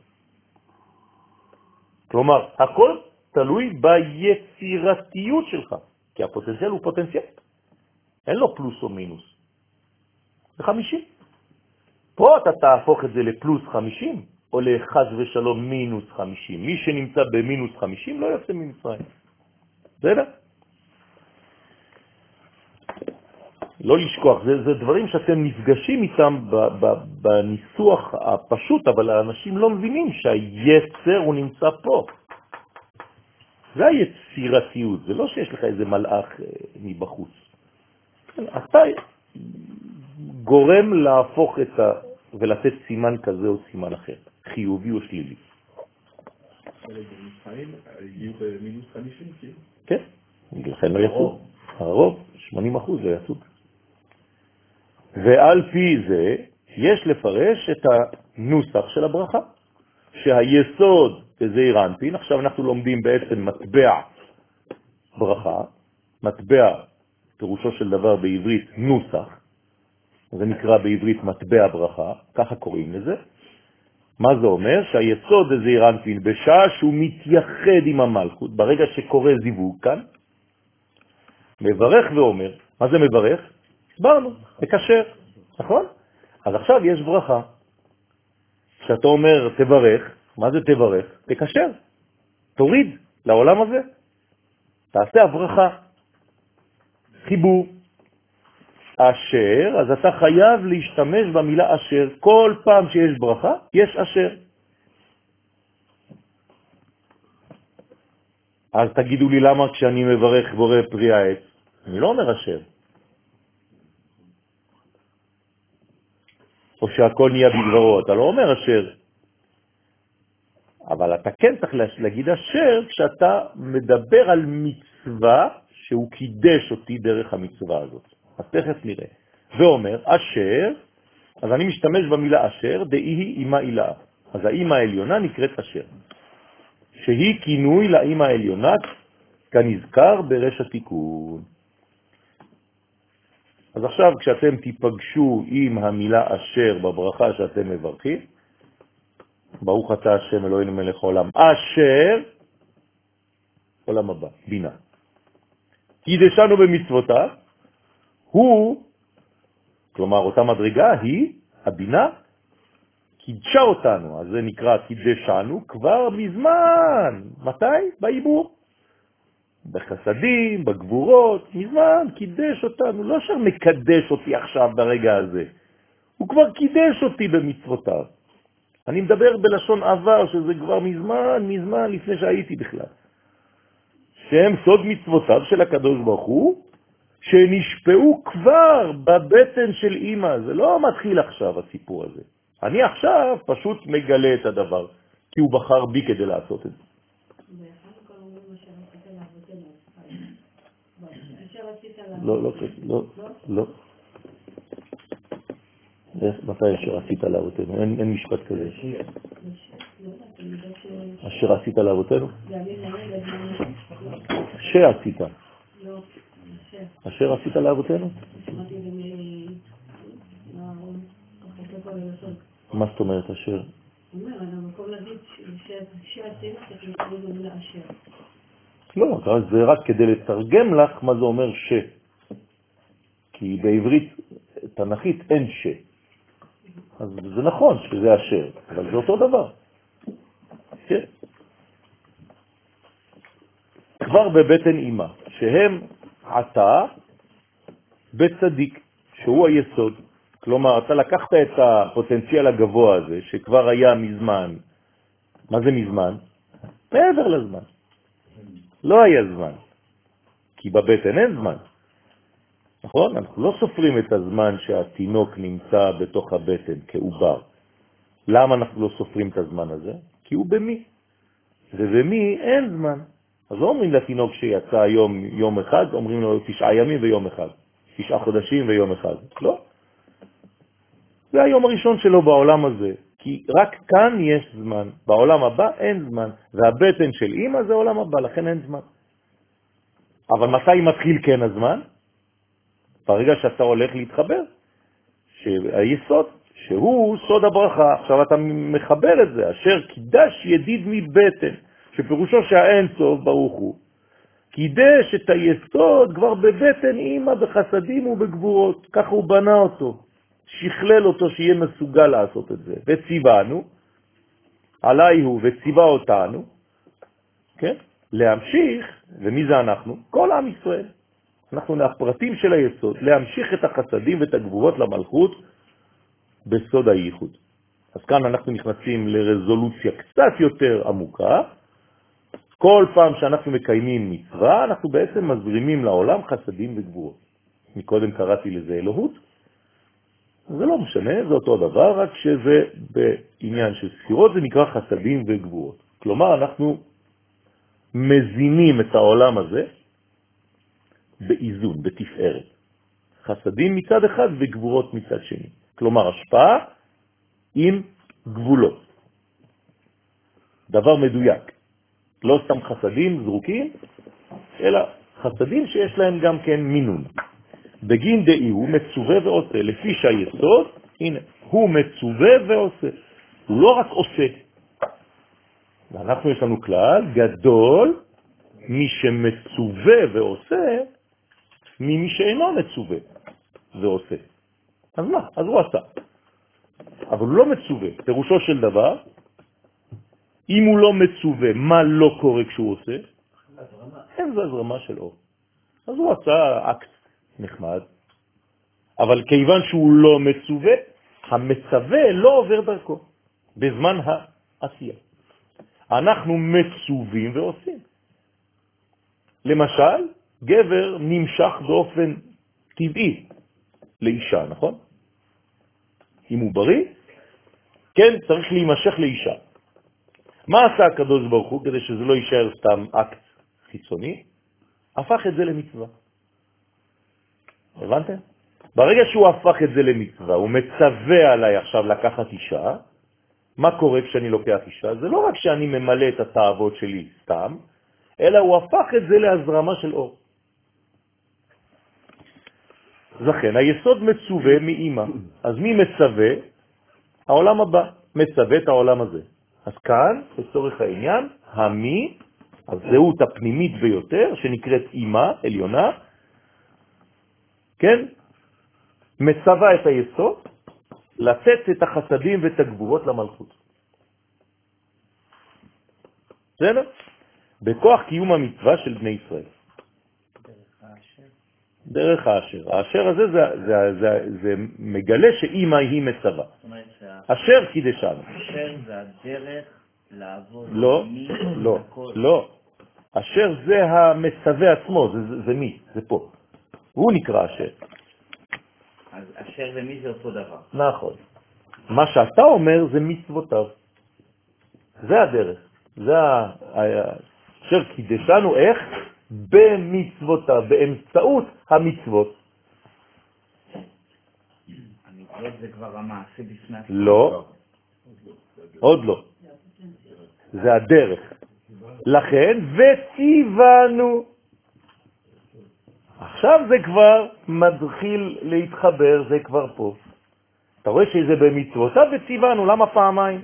כלומר, הכל תלוי ביצירתיות שלך, כי הפוטנציאל הוא פוטנציאל, אין לו פלוס או מינוס. זה 50. פה אתה תהפוך את זה לפלוס 50, או לחס ושלום מינוס 50. מי שנמצא במינוס 50 לא יוצא ממצרים. בסדר? לא לשכוח, זה דברים שאתם נפגשים איתם בניסוח הפשוט, אבל האנשים לא מבינים שהיצר הוא נמצא פה. זה היצירתיות, זה לא שיש לך איזה מלאך מבחוץ. אתה גורם להפוך ולתת סימן כזה או סימן אחר, חיובי או שלילי. במצרים הגיעו במינוס 50, כאילו? כן, לכן לא יצאו. הרוב, 80% לא יצאו. ועל פי זה יש לפרש את הנוסח של הברכה, שהיסוד בזעיר אנפין, עכשיו אנחנו לומדים בעצם מטבע ברכה, מטבע פירושו של דבר בעברית נוסח, זה נקרא בעברית מטבע ברכה, ככה קוראים לזה. מה זה אומר? שהיסוד בזעיר אנפין בשעה שהוא מתייחד עם המלכות, ברגע שקורה זיווג כאן, מברך ואומר, מה זה מברך? הסברנו, מקשר, נכון? אז עכשיו יש ברכה. כשאתה אומר תברך, מה זה תברך? תקשר, תוריד לעולם הזה, תעשה הברכה, חיבור. אשר, אז אתה חייב להשתמש במילה אשר, כל פעם שיש ברכה, יש אשר. אז תגידו לי למה כשאני מברך בורא פרי העץ, אני לא אומר אשר. או שהכל נהיה בדברו, אתה לא אומר אשר. אבל אתה כן צריך להגיד אשר כשאתה מדבר על מצווה שהוא קידש אותי דרך המצווה הזאת. אז תכף נראה. ואומר אשר, אז אני משתמש במילה אשר, דהי אימא אילה. אז האימא העליונה נקראת אשר. שהיא כינוי לאימא העליונה כנזכר ברש התיקון. אז עכשיו כשאתם תיפגשו עם המילה אשר בברכה שאתם מברכים, ברוך אתה השם אלוהינו מלך העולם, אשר, עולם הבא, בינה. קידשנו במצוותיו, הוא, כלומר אותה מדרגה, היא, הבינה, קידשה אותנו, אז זה נקרא קידשנו כבר מזמן. מתי? בעיבור. בחסדים, בגבורות, מזמן קידש אותנו, לא שמקדש אותי עכשיו ברגע הזה, הוא כבר קידש אותי במצוותיו. אני מדבר בלשון עבר, שזה כבר מזמן לפני שהייתי בכלל. שהם סוד מצוותיו של הקדוש ברוך הוא, שנשפעו כבר בבטן של אמא. זה לא מתחיל עכשיו הסיפור הזה. אני עכשיו פשוט מגלה את הדבר, כי הוא בחר בי כדי לעשות את זה. לא. מתי אשר עשית לאבותינו? אין משפט כזה. אשר עשית לאבותינו? שעשית. אשר עשית לאבותינו? מה זאת אומרת אשר? לא, זה רק כדי לתרגם לך מה זה אומר ש. כי בעברית תנכית אין ש. אז זה נכון שזה אשר, אבל זה אותו דבר. כן. כבר בבטן אמא, שהם עתה בצדיק, שהוא היסוד. כלומר, אתה לקחת את הפוטנציאל הגבוה הזה, שכבר היה מזמן. מה זה מזמן? מעבר לזמן. לא היה זמן. כי בבטן אין זמן. נכון? אנחנו לא סופרים את הזמן שהתינוק נמצא בתוך הבטן כעובר. למה אנחנו לא סופרים את הזמן הזה? כי הוא במי. ובמי אין זמן. אז לא אומרים לתינוק שיצא היום יום אחד, אומרים לו 9 ימים ויום אחד. 9 חודשים ויום אחד. לא. זה היום הראשון שלו בעולם הזה. כי רק כאן יש זמן. בעולם הבא אין זמן. והבטן של אמא זה עולם הבא, לכן אין זמן. אבל מתי מתחיל כן הזמן? ברגע שאתה הולך להתחבר, שהיסוד, שהוא סוד הברכה, עכשיו אתה מחבר את זה, אשר קידש ידיד מבטן, שפירושו שהאין סוף ברוך הוא, קידש את היסוד כבר בבטן אמא בחסדים ובגבורות, ככה הוא בנה אותו, שכלל אותו שיהיה מסוגל לעשות את זה, וציוונו, עליי הוא וציווה אותנו, כן? להמשיך, ומי זה אנחנו? כל עם ישראל. אנחנו הפרטים של היסוד, להמשיך את החסדים ואת הגבורות למלכות בסוד הייחוד. אז כאן אנחנו נכנסים לרזולוציה קצת יותר עמוקה. כל פעם שאנחנו מקיימים מצווה, אנחנו בעצם מזרימים לעולם חסדים וגבורות. מקודם קראתי לזה אלוהות. זה לא משנה, זה אותו דבר, רק שזה בעניין של ספירות, זה נקרא חסדים וגבורות. כלומר, אנחנו מזינים את העולם הזה, באיזון, בתפארת. חסדים מצד אחד וגבורות מצד שני. כלומר, השפעה עם גבולות. דבר מדויק. לא סתם חסדים זרוקים, אלא חסדים שיש להם גם כן מינון. בגין דאי הוא מצווה ועושה, לפי שהיסוד, הנה, הוא מצווה ועושה. הוא לא רק עושה. ואנחנו יש לנו כלל גדול, מי שמצווה ועושה, ממי שאינו מצווה ועושה. אז מה? אז הוא עשה. אבל הוא לא מצווה. פירושו של דבר, אם הוא לא מצווה, מה לא קורה כשהוא עושה? אין זה הזרמה של אור. אז הוא עשה אקט נחמד, אבל כיוון שהוא לא מצווה, המצווה לא עובר דרכו בזמן העשייה. אנחנו מצווים ועושים. למשל, גבר נמשך באופן טבעי לאישה, נכון? אם הוא בריא, כן, צריך להימשך לאישה. מה עשה הקדוש ברוך הוא כדי שזה לא יישאר סתם אקט חיצוני? הפך את זה למצווה. הבנתם? ברגע שהוא הפך את זה למצווה, הוא מצווה עליי עכשיו לקחת אישה. מה קורה כשאני לוקח אישה? זה לא רק שאני ממלא את התאוות שלי סתם, אלא הוא הפך את זה להזרמה של אור. לכן, היסוד מצווה מאמא. אז מי מצווה? העולם הבא. מצווה את העולם הזה. אז כאן, לצורך העניין, המי, הזהות הפנימית ביותר, שנקראת אמא, עליונה, כן? מצווה את היסוד, לתת את החסדים ואת הגבורות למלכות. בסדר? בכוח קיום המצווה של בני ישראל. דרך האשר. האשר הזה זה מגלה שאמא היא מצווה. אשר קידשנו. אשר זה הדרך לעבוד. לא, לא, לא. אשר זה המצווה עצמו, זה מי? זה פה. הוא נקרא אשר. אז אשר ומי זה אותו דבר. נכון. מה שאתה אומר זה מצוותיו. זה הדרך. זה אשר קידשנו איך? במצוותיו, באמצעות המצוות. המצוות זה כבר המעשה בפני עצמו. לא, עוד לא. זה הדרך. לכן, וציוונו. עכשיו זה כבר מתחיל להתחבר, זה כבר פה. אתה רואה שזה במצוותיו וציוונו, למה פעמיים?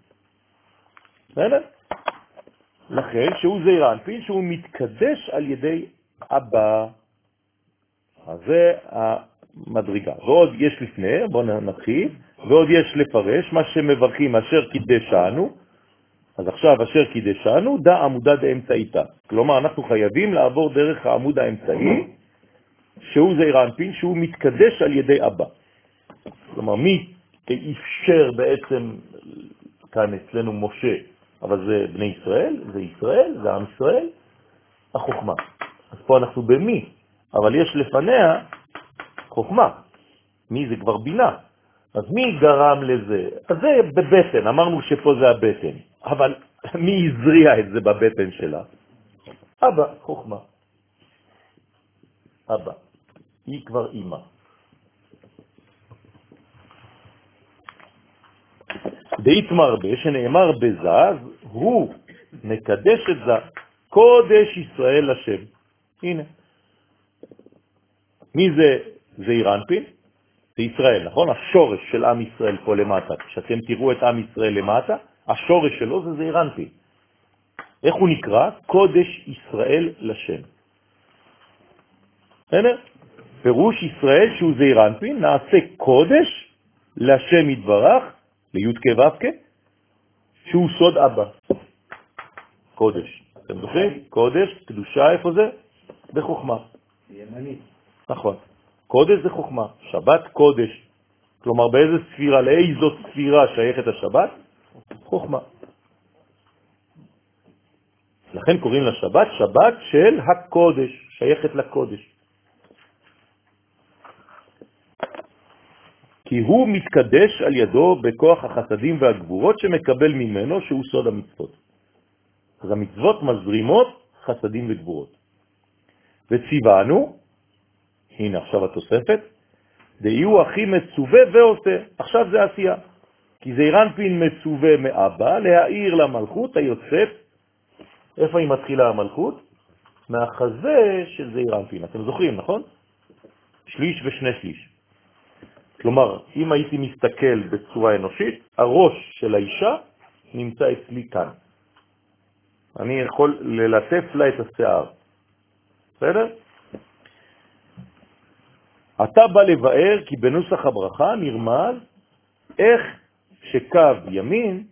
בסדר? לכן שהוא זעיר אנפין, שהוא מתקדש על ידי אבא. אז זה המדרגה. ועוד יש לפני, בואו נתחיל, ועוד יש לפרש, מה שמברכים אשר קידשנו, אז עכשיו אשר קידשנו, דע עמודה דאמצעיתה. כלומר, אנחנו חייבים לעבור דרך העמוד האמצעי, שהוא זעיר אנפין, שהוא מתקדש על ידי אבא. כלומר, מי אפשר בעצם, כאן אצלנו משה, אבל זה בני ישראל, זה עם ישראל, החוכמה. אז פה אנחנו במי, אבל יש לפניה חוכמה. מי זה כבר בינה. אז מי גרם לזה? אז זה בבטן, אמרנו שפה זה הבטן. אבל מי הזריע את זה בבטן שלה? אבא, חוכמה. אבא. היא כבר אימא. דאית מרבה, שנאמר בזז, הוא מקדש את זה, קודש ישראל לשם. הנה. מי זה זעיר אנפין? זה ישראל, נכון? השורש של עם ישראל פה למטה. כשאתם תראו את עם ישראל למטה, השורש שלו זה זעיר אנפין. איך הוא נקרא? קודש ישראל לשם. הנה. פירוש ישראל שהוא זעיר אנפין, נעשה קודש לשם יתברך, ליוד כו' שהוא סוד אבא. קודש. אתם זוכרים? קודש, קדושה, איפה זה? בחוכמה. ימנית. נכון. קודש זה חוכמה. שבת קודש. כלומר, באיזה ספירה, לאיזו ספירה שייכת השבת? חוכמה. לכן קוראים לשבת שבת של הקודש, שייכת לקודש. כי הוא מתקדש על ידו בכוח החסדים והגבורות שמקבל ממנו, שהוא סוד המצוות. אז המצוות מזרימות חסדים וגבורות. וציוונו, הנה עכשיו התוספת, דהיו הכי מצווה ועושה. עכשיו זה עשייה. כי זעיר אנפין מצווה מאבא להאיר למלכות היוצאת. איפה היא מתחילה המלכות? מהחזה של זעיר אנפין. אתם זוכרים, נכון? שליש ושני שליש. כלומר, אם הייתי מסתכל בצורה אנושית, הראש של האישה נמצא אצלי כאן. אני יכול ללטף לה את השיער. בסדר? אתה בא לבאר כי בנוסח הברכה נרמז איך שקו ימין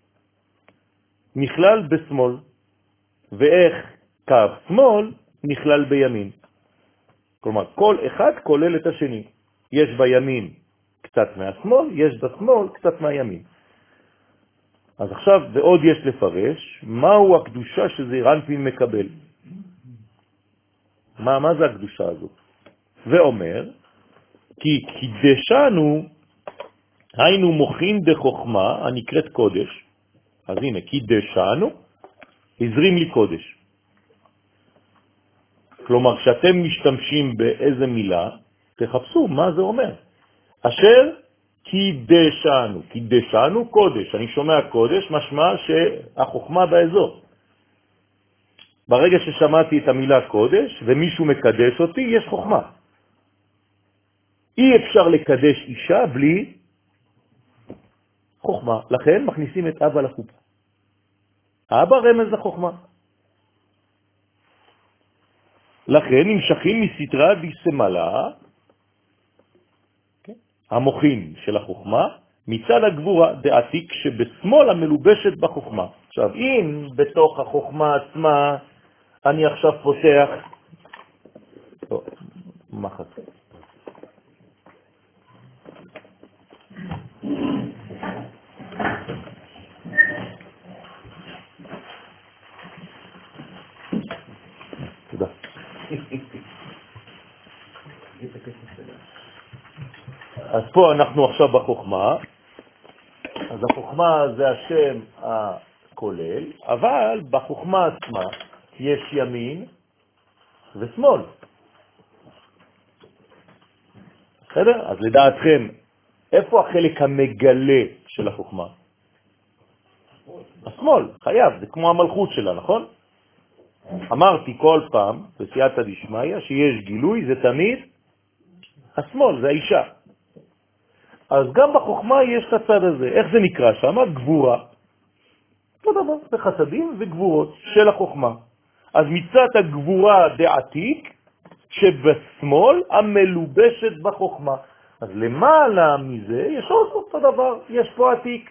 נכלל בשמאל, ואיך קו שמאל נכלל בימין. כלומר, כל אחד כולל את השני. יש בימין קצת מהשמאל, יש בשמאל קצת מהימין. אז עכשיו, ועוד יש לפרש, מהו הקדושה שזעיר אנפין מקבל? מה זה הקדושה הזאת? ואומר, כי קידשנו, היינו מוכין דחוכמה, הנקראת קודש. אז הנה, קידשנו, הזרים לי קודש. כלומר, כשאתם משתמשים באיזה מילה, תחפשו מה זה אומר. אשר קידשנו, קידשנו קודש. אני שומע קודש, משמע שהחוכמה באזור. ברגע ששמעתי את המילה קודש, ומישהו מקדש אותי, יש חוכמה. אי אפשר לקדש אישה בלי חוכמה. לכן מכניסים את אבא לחופה. אבא רמז לחוכמה. לכן נמשכים מסתרה דיסמלה, המוחין של החוכמה, מצד הגבורה דעתיק שבשמאל המלובשת בחוכמה. עכשיו, אם בתוך החוכמה עצמה אני עכשיו פותח, טוב, מחת. תודה. אז פה אנחנו עכשיו בחוכמה, אז החוכמה זה השם הכולל, אבל בחוכמה עצמה יש ימין ושמאל. בסדר? אז לדעתכם, איפה החלק המגלה של החוכמה? השמאל, חייב, זה כמו המלכות שלה, נכון? אמרתי כל פעם, בסייעתא דשמיא, שיש גילוי, זה תמיד השמאל, זה האישה. אז גם בחוכמה יש את הצד הזה. איך זה נקרא שם? גבורה. אותו דבר, זה חסדים וגבורות של החוכמה. אז מצד הגבורה דעתיק, שבשמאל המלובשת בחוכמה. אז למעלה מזה יש עוד אותו דבר, יש פה עתיק.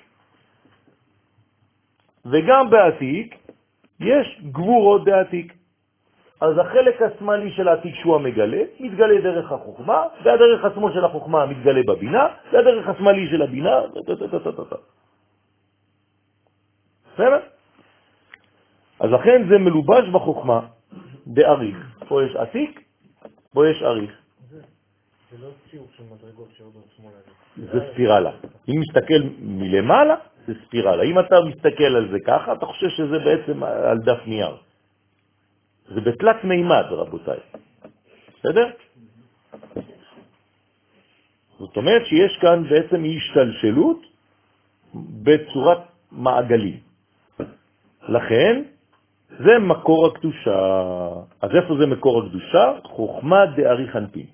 וגם בעתיק יש גבורות דעתיק. אז החלק השמאלי של העתיק שהוא המגלה, מתגלה דרך החוכמה, והדרך השמאל של החוכמה מתגלה בבינה, והדרך השמאלי של הבינה, בסדר? אז לכן זה מלובש בחוכמה, באריך. פה יש עתיק, פה יש אריך. זה לא ציור של מדרגות שיורדות שמאלה. זה ספירלה. אם מסתכל מלמעלה, זה ספירלה. אם אתה מסתכל על זה ככה, אתה חושב שזה בעצם על דף נייר. זה בתלת מימד, רבותיי. בסדר? זאת אומרת שיש כאן בעצם השתלשלות בצורת מעגלים. לכן, זה מקור הקדושה. אז איפה זה מקור הקדושה? חוכמה דאריך אנפין.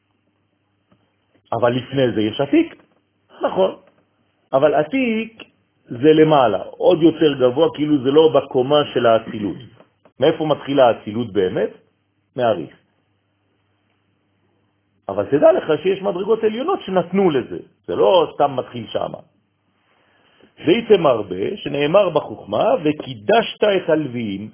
אבל לפני זה יש עתיק. נכון. אבל עתיק זה למעלה, עוד יותר גבוה, כאילו זה לא בקומה של האצילות. מאיפה מתחילה האצילות באמת? מאריך. אבל תדע לך שיש מדרגות עליונות שנתנו לזה. זה לא סתם מתחיל שם. והייתם הרבה, שנאמר בחוכמה, וקידשת את הלוויים.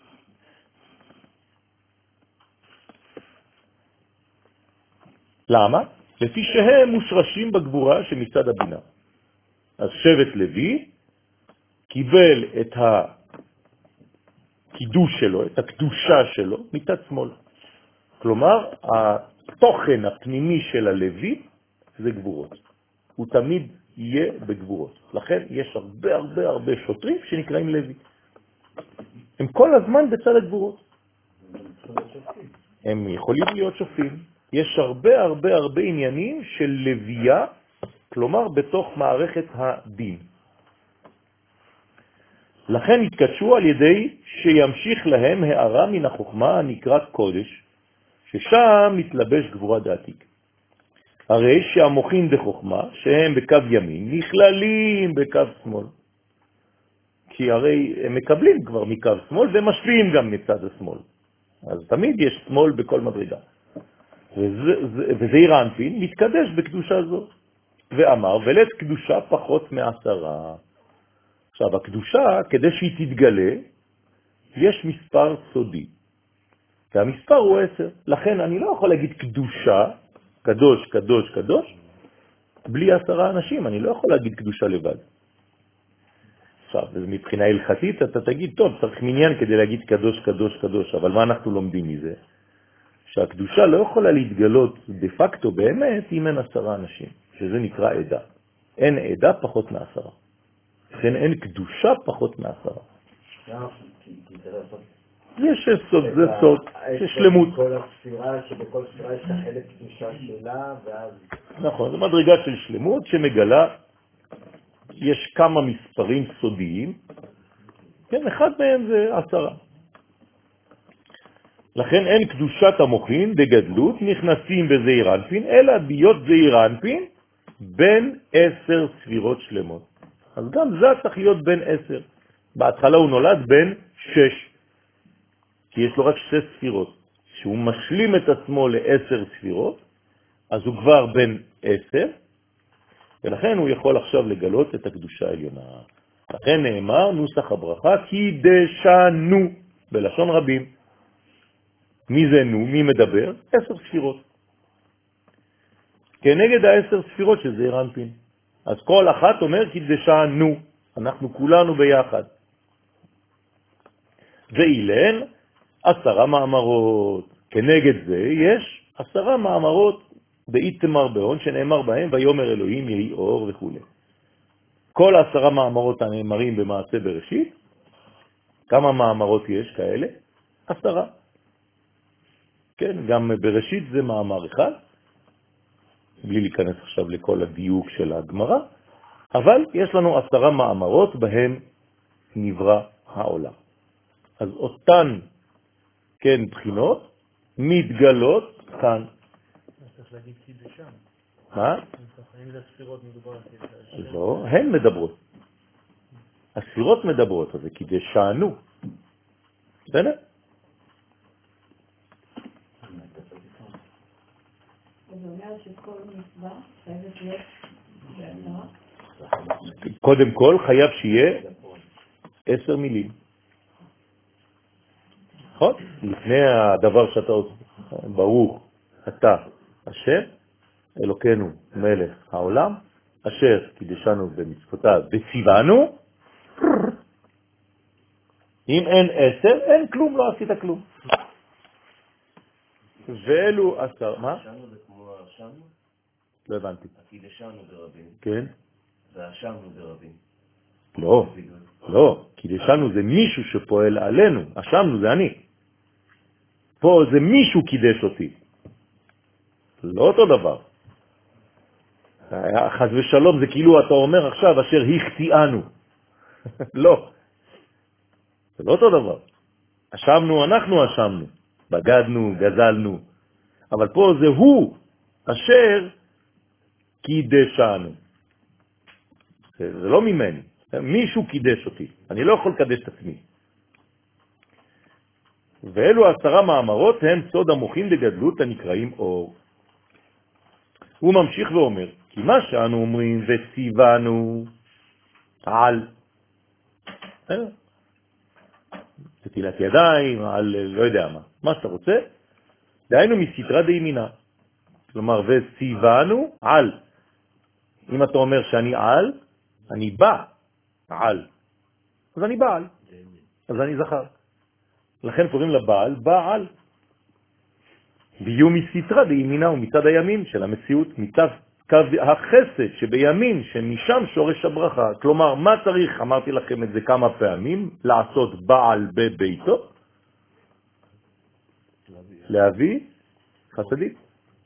למה? לפי שהם מושרשים בגבורה שמצד הבינה. אז שבט לוי קיבל את הקידוש שלו, את הקדושה שלו, מצד שמאל. כלומר, התוכן הפנימי של הלוי זה גבורות. הוא תמיד יהיה בגבורות. לכן יש הרבה שוטרים שנקראים לוי. הם כל הזמן בצד הגבורות. הם יכולים להיות שופטים. יש הרבה עניינים של לוויה, כלומר בתוך מערכת הדין. לכן התקדשו על ידי שימשיך להם הערה מן החוכמה הנקראת קודש, ששם מתלבש גבורה דעתיק. הרי שהמוחין דחוכמה, שהם בקו ימין, נכללים בקו שמאל. כי הרי הם מקבלים כבר מקו שמאל ומשפיעים גם מצד השמאל. אז תמיד יש שמאל בכל מדרגה. וזעיר אנפין מתקדש בקדושה זו. ואמר, ולת קדושה פחות מ10. עכשיו, הקדושה, כדי שהיא תתגלה, יש מספר סודי. והמספר הוא 10. לכן אני לא יכול להגיד קדושה, קדוש, קדוש, קדוש, בלי 10 אנשים. אני לא יכול להגיד קדושה לבד. עכשיו, מבחינה הלכתית, אתה תגיד, טוב, צריך מניין כדי להגיד קדוש, קדוש, קדוש. אבל מה אנחנו לומדים מזה? שהקדושה לא יכולה להתגלות דה פקטו באמת אם אין 10 אנשים, שזה נקרא עדה. אין עדה פחות מ10. לכן אין קדושה פחות מ10. יש סוד, זה סוד, יש שלמות. כל הספירה, שבכל ספירה יש החלק קדושה שלה, ואז... נכון, זו מדרגה של שלמות שמגלה, יש כמה מספרים סודיים, כן, אחד מהם זה 10. לכן אין קדושת המוחין בגדלות נכנסים בזעיר אנפין, אלא ביות זעיר אנפין בין 10 ספירות שלמות. אז גם זה צריך להיות בין 10. בהתחלה הוא נולד בין 6, כי יש לו רק 6 ספירות. כשהוא משלים את עצמו ל10 ספירות, אז הוא כבר בין 10, ולכן הוא יכול עכשיו לגלות את הקדושה העליונה. לכן נאמר נוסח הברכה, קידשנו, בלשון רבים. מי זה נו? מי מדבר? 10 ספירות. כנגד 10 ספירות של זעיר אנפין. אז כל אחת אומר קידשנו, אנחנו כולנו ביחד. ואילן 10 מאמרות. כנגד זה יש 10 מאמרות באיתמר בהון שנאמר בהם ויאמר אלוהים יהי אור וכו'. כל 10 מאמרות הנאמרים במעשה בראשית, כמה מאמרות יש כאלה? 10. כן, גם בראשית זה מאמר אחד, בלי להיכנס עכשיו לכל הדיוק של הגמרא, אבל יש לנו 10 מאמרות בהם נברא העולם. אז אותן, כן, בחינות מתגלות כאן. צריך להגיד קידשם. מה? אם זה הספירות מדובר על קידשם. לא, הן מדברות. הספירות מדברות, אז זה קידשנו. בסדר? זה אומר שכל מצווה חייבת להיות בהגדרה? קודם כל חייב שיהיה 10 מילים. נכון? לפני הדבר שאתה עושה, ברוך אתה השם, אלוקינו מלך העולם, אשר קידשנו במצוותיו וציוונו. אם אין 10, אין כלום, לא עשית כלום. ואלו 10, מה? השמנו זה כמו השמנו? לא הבנתי. קידשנו ברבים. כן? והשמנו ברבים. לא, לא. קידשנו זה מישהו שפועל עלינו. השמנו זה אני. פה זה מישהו קידש אותי. לא אותו דבר. חס ושלום זה כאילו אתה אומר עכשיו אשר החטיאנו. לא. זה לא אותו דבר. אשמנו, אנחנו אשמנו. בגדנו, גזלנו. אבל פה זה הוא אשר קידשנו. זה לא ממני. מישהו קידש אותי. אני לא יכול לקדש את עצמי. ואלו 10 מאמרות הם סוד המוחין לגדלות הנקראים אור. הוא ממשיך ואומר, כי מה שאנו אומרים וציוונו על נטילת ידיים, על לא יודע מה שאתה רוצה, דהיינו מסתרא דימינה. כלומר, וציוונו על. אם אתה אומר שאני על, אני בא על. אז אני בעל. אז אני זכר. לכן קוראים לבעל בעל. ביום מסתרא דימינה ומצד הימין של המציאות, מצד קו החסד שבימין, שמשם שורש הברכה. כלומר, מה צריך, אמרתי לכם את זה כמה פעמים, לעשות בעל בביתו? להביא חסדית.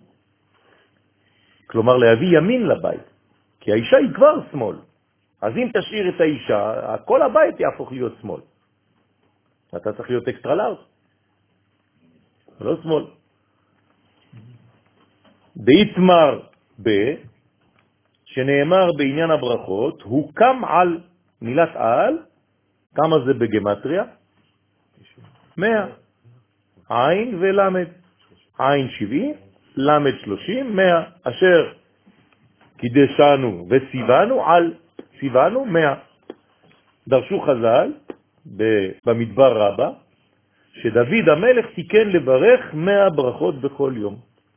כלומר, להביא ימין לבית. כי האישה היא כבר שמאל. אז אם תשאיר את האישה, כל הבית יהפוך להיות שמאל. אתה צריך להיות אקסטרה לארץ. לא שמאל. דאיתמר שנאמר בעניין הברכות, הוא קם על מילת על, כמה זה בגמטריה? 100. עין ולמד. עין 70, למד 30, 100. אשר קידשנו וציוונו על, ציוונו 100. דרשו חז"ל במדבר רבה, שדוד המלך תיקן לברך 100 ברכות בכל יום.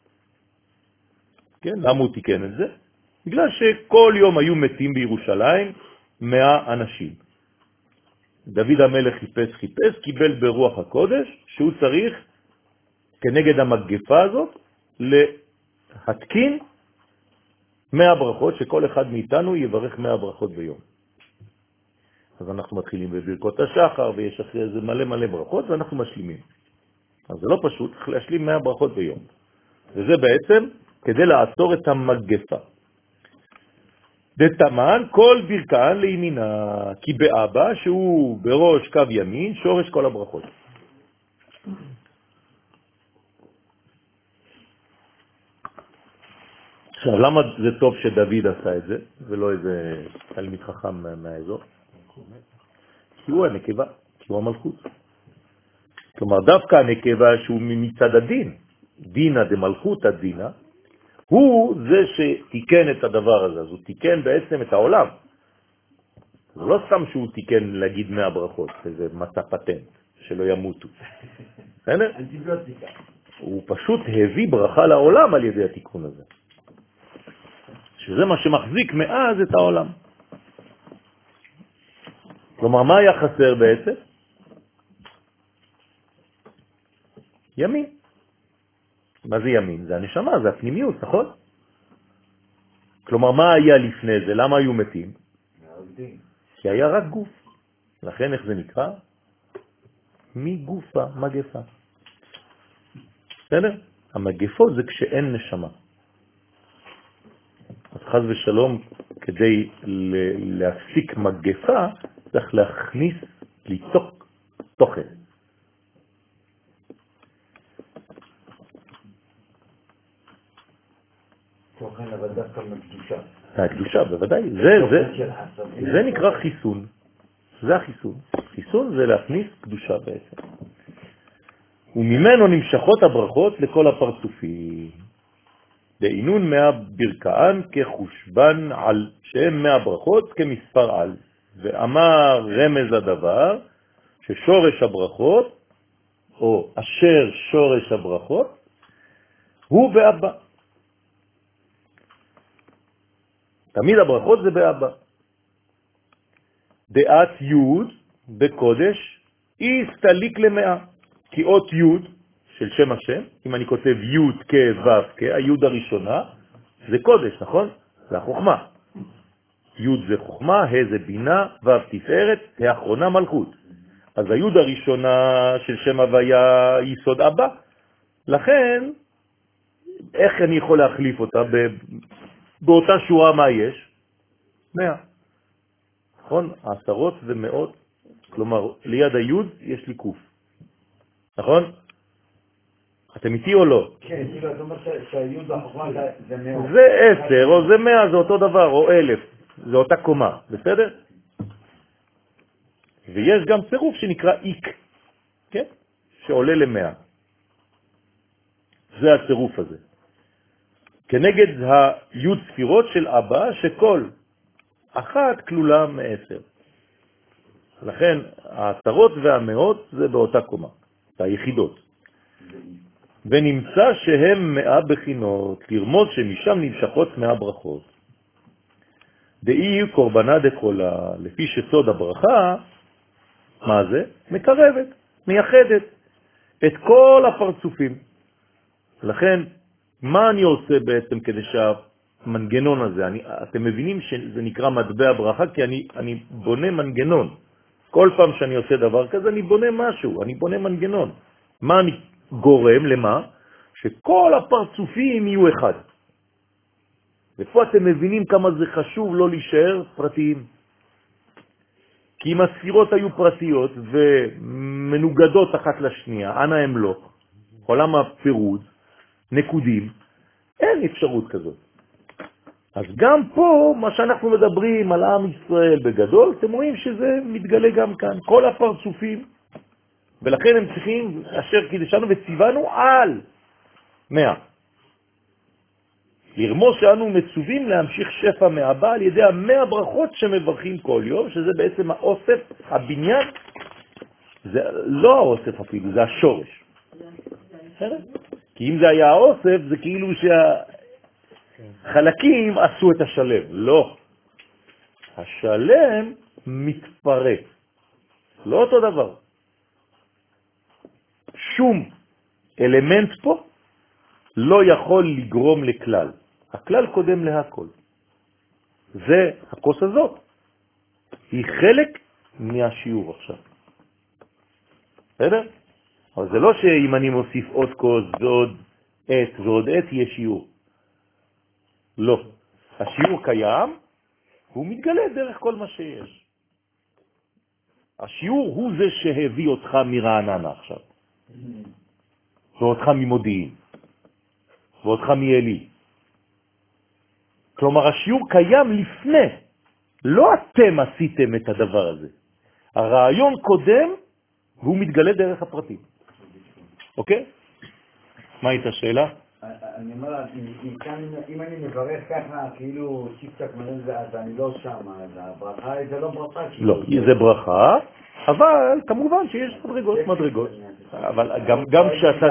כן, למה הוא תיקן את זה? בגלל שכל יום היו מתים בירושלים 100 אנשים. דוד המלך חיפש, קיבל ברוח הקודש, שהוא צריך כנגד המגפה הזאת להתקין 100 ברכות, שכל אחד מאיתנו יברך 100 ברכות ביום. אז אנחנו מתחילים בברכות השחר, ויש אחרי זה מלא ברכות, ואנחנו משלימים. אז זה לא פשוט, צריך להשלים 100 ברכות ביום. וזה בעצם כדי לעצור את המגפה. דתמן כל ברכן לימינה, כי באבא שהוא בראש קו ימין, שורש כל הברכות. עכשיו, למה זה טוב שדוד עשה את זה, ולא איזה תלמיד חכם מהאזור? כי הוא הנקבה, כי הוא המלכות. כלומר, דווקא הנקבה שהוא מצד הדין, דינה דמלכות הדינה, הוא זה שתיקן את הדבר הזה, אז הוא תיקן בעצם את העולם. זה לא סתם שהוא תיקן להגיד 100 ברכות, זה מצא פטנט, שלא ימותו. הוא פשוט הביא ברכה לעולם על ידי התיקון הזה. שזה מה שמחזיק מאז את העולם. כלומר, מה היה חסר בעצם? ימין. מה זה ימין? זה הנשמה, זה הפנימיות, נכון? כלומר, מה היה לפני זה? למה היו מתים? כי היה רק גוף. לכן איך זה נקרא? מגופה, מגפה. בסדר? המגפות זה כשאין נשמה. אז חס ושלום, כדי להפסיק מגפה, צריך להכניס, ליצוק תוכן. תוכן, אבל דווקא מקדושה. הקדושה, בוודאי. זה נקרא חיסון. זה החיסון. חיסון זה להכניס קדושה בעצם. וממנו נמשכות הברכות לכל הפרצופים. דעינון 100 ברכאן כחושבן על, שהם 100 ברכות כמספר על. ואמר רמז הדבר ששורש הברכות, או אשר שורש הברכות, הוא באבא. תמיד הברכות זה באבא. דעת יוד בקודש היא סתליק למאה. כי אות יוד של שם השם, אם אני כותב יוד כו' היוד הראשונה, זה קודש, נכון? זה החוכמה. יוד זה חוכמה, ה' זה בינה, ו' תפארת, האחרונה מלכות. אז היוד הראשונה של שם הוויה היא סוד אבא. לכן, איך אני יכול להחליף אותה? באותה שורה מה יש? 100. נכון? עשרות ומאות. כלומר, ליד היוד יש לי קוף. נכון? אתם איתי או לא? כן, זאת אומרת שהיוד החוכמה זה 100. זה 10 או זה 100, זה אותו דבר, או 1000. זה אותה קומה, בסדר? ויש גם צירוף שנקרא איק, כן? שעולה ל100. זה הצירוף הזה. כנגד היוד ספירות של אבא, שכל אחת כלולה מ10. לכן העשרות והמאות זה באותה קומה, היחידות. ונמצא שהם 100 בחינות, לרמוז שמשם נמשכות 100 ברכות. דאי קורבנה דקולה, לפי שסוד הברכה, מה זה? מקרבת, מייחדת את כל הפרצופים. לכן, מה אני עושה בעצם כדי שהמנגנון הזה, אתם מבינים שזה נקרא מטבע ברכה, כי אני בונה מנגנון. כל פעם שאני עושה דבר כזה, אני בונה משהו, אני בונה מנגנון. מה אני גורם למה? שכל הפרצופים יהיו אחד. ופה אתם מבינים כמה זה חשוב לא להישאר פרטיים. כי אם הספירות היו פרטיות ומנוגדות אחת לשנייה, אנה הם לא, עולם הפירוד, נקודים, אין אפשרות כזאת. אז גם פה, מה שאנחנו מדברים על עם ישראל בגדול, אתם רואים שזה מתגלה גם כאן, כל הפרצופים, ולכן הם צריכים, אשר קידשנו וציוונו על 100. לרמוז שאנו מצווים להמשיך שפע מאבא על ידי 100 ברכות שמברכים כל יום, שזה בעצם האוסף, הבניין, זה לא האוסף אפילו, זה השורש. כי אם זה היה האוסף, זה כאילו שהחלקים עשו את השלם. לא. השלם מתפרק. לא אותו דבר. שום אלמנט פה לא יכול לגרום לכלל. הכלל קודם להכל. זה הכוס הזאת. היא חלק מהשיעור עכשיו. בסדר? אבל זה לא שאם אני מוסיף עוד כוס ועוד עת ועוד עת יהיה שיעור. לא. השיעור קיים, הוא מתגלה דרך כל מה שיש. השיעור הוא זה שהביא אותך מרעננה עכשיו. ואותך ממודיעין. ואותך מאלי. כלומר, השיעור קיים לפני. לא אתם עשיתם את הדבר הזה. הרעיון קודם, והוא מתגלה דרך הפרטים. אוקיי? מה הייתה השאלה? אני אומר, אם אני מברך ככה, כאילו צ'יק-צ'ק מנהל, אז אני לא שם, אז הברכה זה לא ברכה. לא, זה ברכה, אבל כמובן שיש מדרגות. אבל גם כשאתה...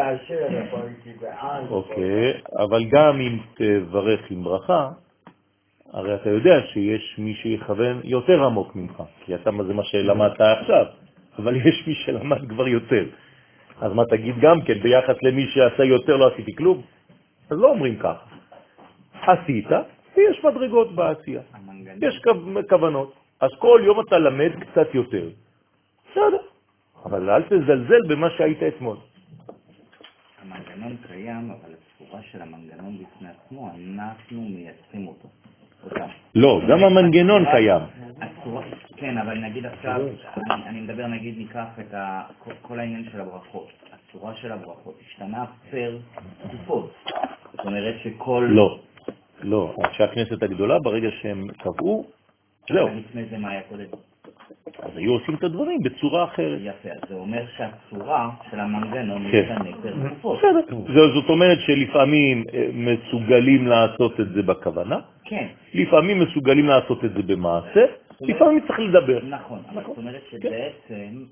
אוקיי, אבל גם אם תברך עם ברכה, הרי אתה יודע שיש מי שיכוון יותר עמוק ממך, כי אתה זה מה שלמדת עכשיו, אבל יש מי שלמד כבר יותר. אז מה תגיד גם כן, ביחס למי שעשה יותר לא עשיתי כלום? אז לא אומרים ככה. עשית, ויש מדרגות בעשייה. יש כוונות. אז כל יום אתה למד קצת יותר. בסדר. אבל אל תזלזל במה שהיית אתמול. המנגנון קיים, אבל הצורה של המנגנון בפני עצמו, אנחנו מייצרים אותו. לא, גם המנגנון קיים. כן, אבל נגיד עכשיו, אני מדבר, נגיד ניקח את כל העניין של הברכות. הצורה של הברכות השתנה פר תקופות. זאת אומרת שכל... לא, שהכנסת הגדולה, ברגע שהם קבעו, זהו. לפני זה מה היה קודם? אז היו עושים את הדברים בצורה אחרת. יפה, אז זה אומר שהצורה של המנגנון משתנה פר תקופות. זאת אומרת שלפעמים מסוגלים לעשות את זה בכוונה, כן. לפעמים מסוגלים לעשות את זה במעשה, לפעמים צריך לדבר. נכון, אבל זאת אומרת שבעצם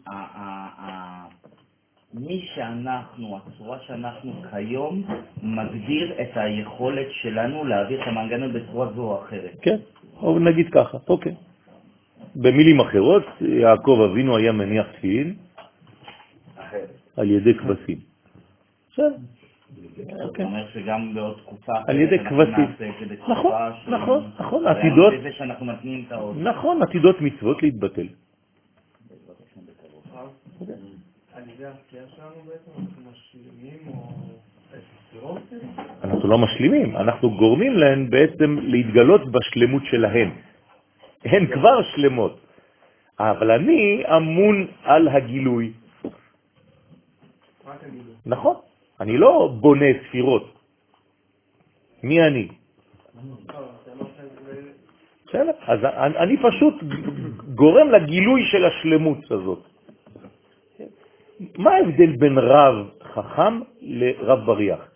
מי שאנחנו, הצורה שאנחנו כיום, מגדיר את היכולת שלנו להעביר את המנגנון בצורה זו או אחרת. כן, או נגיד ככה, אוקיי. במילים אחרות, יעקב אבינו היה מניח תפילין על ידי כבשים. בסדר. זאת אומרת שגם בעוד תקופה על ידי כבשים. נכון, עתידות. זה שאנחנו מתנים את העוד. נכון, עתידות מצוות להתבטל. על ידי העשייה שלנו בעצם אנחנו משלימים או ספירות? אנחנו לא משלימים, אנחנו גורמים להן בעצם להתגלות בשלמות שלהן. הן כבר שלמות, אבל אני אמון על הגילוי. מה תגידו? נכון, אני לא בונה ספירות. מי אני? בסדר, אז אני פשוט גורם לגילוי של השלמות הזאת. מה ההבדל בין רב חכם לרב בריח?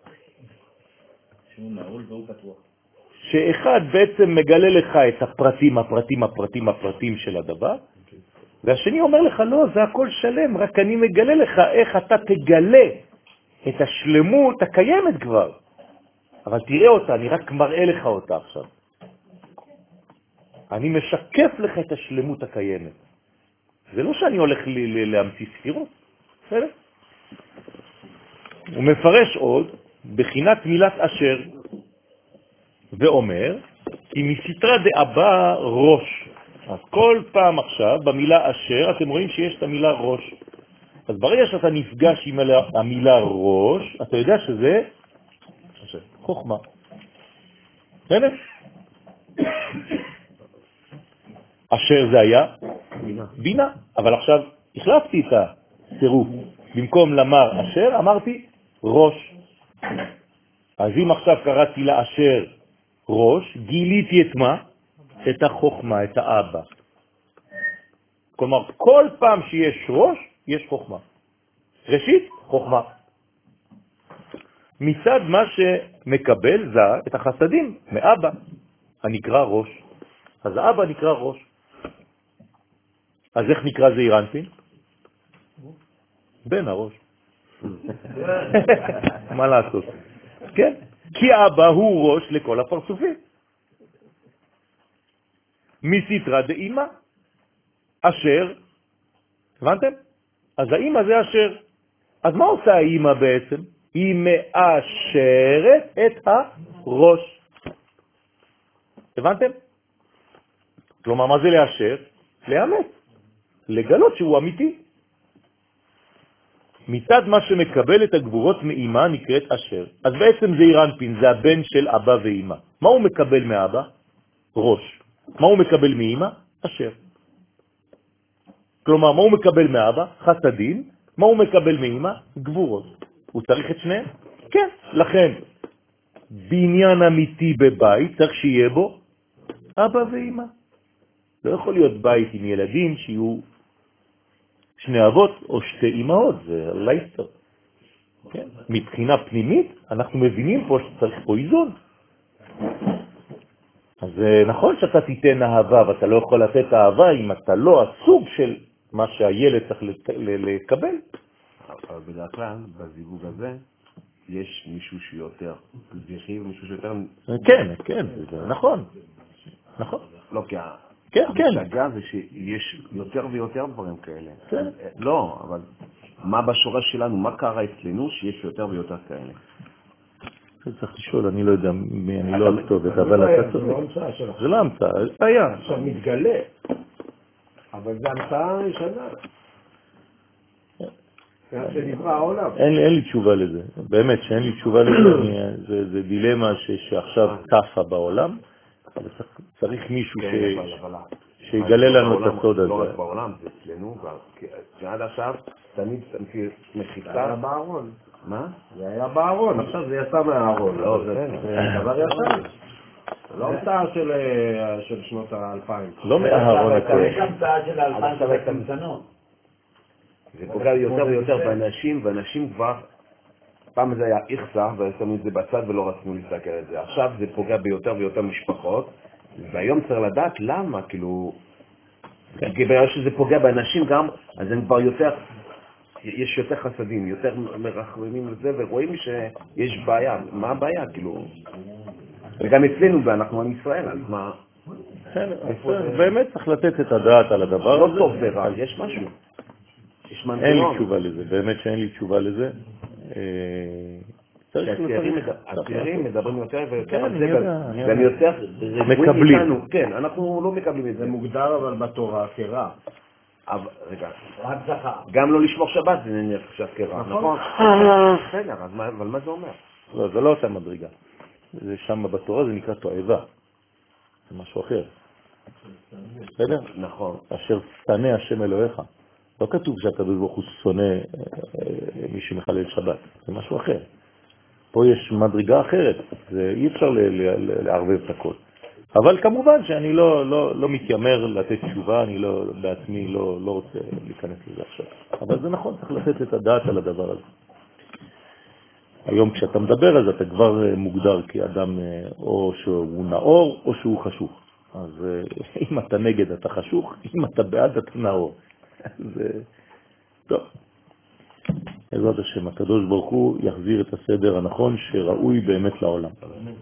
שהוא נעול והוא פתוח. שאחד בעצם מגלה לך את הפרטים של הדבר, והשני אומר לך, לא, זה הכל שלם, רק אני מגלה לך איך אתה תגלה את השלמות הקיימת כבר. אבל תראה אותה, אני רק מראה לך אותה עכשיו. אני משקף לך את השלמות הקיימת. זה לא שאני הולך להמציא ספירות, בסדר? הוא מפרש עוד בחינת מילת אשר, ואומר, כי מסתרה דאבא ראש. אז כל פעם עכשיו, במילה אשר, אתם רואים שיש את המילה ראש. אז ברגע שאתה נפגש עם המילה ראש, אתה יודע שזה חוכמה. בסדר? אשר זה היה? בינה. אבל עכשיו החלפתי את הצירוף. במקום למר אשר, אמרתי ראש. אז אם עכשיו קראתי לה אשר ראש, גיליתי את מה? את החוכמה, את האבא. כלומר, כל פעם שיש ראש, יש חוכמה. ראשית, חוכמה. מצד מה שמקבל זה את החסדים מאבא, הנקרא ראש. אז האבא נקרא ראש. אז איך נקרא זעיר אנפין? בן הראש. מה לעשות? כן? כי אבא הוא ראש לכל הפרצופים. מסתרא דאמא, אשר, הבנתם? אז האמא זה אשר. אז מה עושה האמא בעצם? היא מאשרת את הראש. הבנתם? כלומר, מה זה לאשר? לאמת. לגלות שהוא אמיתי. מצד מה שמקבל את הגבורות מאמא נקראת אשר. אז בעצם זעיר אנפין זה הבן של אבא ואמא. מה הוא מקבל מאבא? ראש. מה הוא מקבל מאמא? אשר. כלומר, מה הוא מקבל מאבא? חסדים. מה הוא מקבל מאמא? גבורות. הוא צריך את שניהם? כן. לכן, בניין אמיתי בבית צריך שיהיה בו אבא ואמא. לא יכול להיות בית עם ילדים שיהיו שני אבות או שתי אמהות, זה לייסטר. כן? מבחינה פנימית אנחנו מבינים פה שצריך פה איזון. אז נכון שאתה תיתן אהבה, ואתה לא יכול לתת אהבה אם אתה לא הסוג של מה שהילד צריך לקבל. אבל בדרך כלל, בזיווג הזה, יש מישהו שיותר זכי ומישהו שיותר... כן, זה נכון. נכון. לא, כי כן. השגה זה שיש יותר ויותר דברים כאלה. לא, אבל מה בשורש שלנו, מה קרה אצלנו שיש יותר ויותר כאלה? צריך לשאול, אני לא יודע, אני לא הכתובת, אבל אתה צודק. זה לא המצאה, זה היה. עכשיו מתגלה, אבל זה המצאה ישנה. שנברא העולם. אין לי תשובה לזה, באמת שאין לי תשובה לזה, זה דילמה שעכשיו טפה בעולם, אבל צריך מישהו שיגלה לנו את הסוד הזה. לא רק בעולם, זה אצלנו, שעד עכשיו תמיד מחיצה. זה היה בארון. מה? זה היה בארון, עכשיו זה יצא מהארון. לא, זה דבר יצא. לא המצאה של שנות ה-2000. לא מהארון הכל. זה המצאה של ה-2000 של הקטנות. זה פוגע יותר ויותר באנשים, ואנשים כבר, פעם זה היה איכסה, ושמנו את זה בצד ולא רצינו להסתכל את זה. עכשיו זה פוגע ביותר ויותר משפחות, והיום צריך לדעת למה, כאילו, בגלל שזה פוגע באנשים גם, אז הם כבר יותר, יש יותר חסדים, יותר מרחמים לזה, ורואים שיש בעיה. מה הבעיה, כאילו? וגם אצלנו, ואנחנו עם ישראל, אז מה? באמת צריך לתת את הדעת על הדבר הזה. לא טוב ורע, יש משהו. אין לי תשובה לזה, באמת שאין לי תשובה לזה. הצעירים מדברים יותר ויותר על כן, זה, והם יותר מקבלים. כן, אנחנו לא מקבלים את זה. זה מוגדר אבל בתורה כרע. רגע, רק זכר. גם לא לשמור שבת זה נחשב כרע, נכון? בסדר, אבל מה זה אומר? לא, זה לא אותה מדרגה. זה שם בתורה, זה נקרא תועבה. זה משהו אחר. בסדר? נכון. אשר שונא השם אלוהיך. לא כתוב שהקדוש ברוך הוא שונא מי שמחלל שבת. זה משהו אחר. פה יש מדרגה אחרת. אי אפשר לערבב את הכל. אבל כמובן שאני לא מתיימר לתת תשובה, אני בעצמי לא רוצה להיכנס לזה עכשיו. אבל זה נכון, צריך לתת את הדעת על הדבר הזה. היום כשאתה מדבר אז אתה כבר מוגדר כאדם או שהוא נאור או שהוא חשוך. אז אם אתה נגד אתה חשוך, אם אתה בעד אתה נאור. אז טוב. בעזרת השם, הקדוש ברוך הוא יחזיר את הסדר הנכון שראוי באמת לעולם.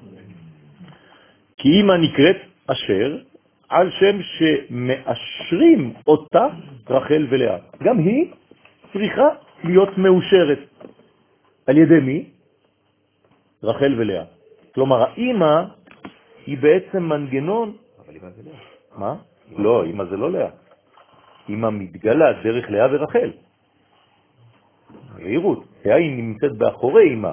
כי אמא נקראת אשר על שם שמאשרים אותה רחל ולאה. גם היא צריכה להיות מאושרת. על ידי מי? רחל ולאה. כלומר, האמא היא בעצם מנגנון... אבל אמא זה לאה. מה? לא, אמא זה לא לאה. אמא מתגלה דרך לאה ורחל. בהירות. לאה היא נמצאת באחורי אמא.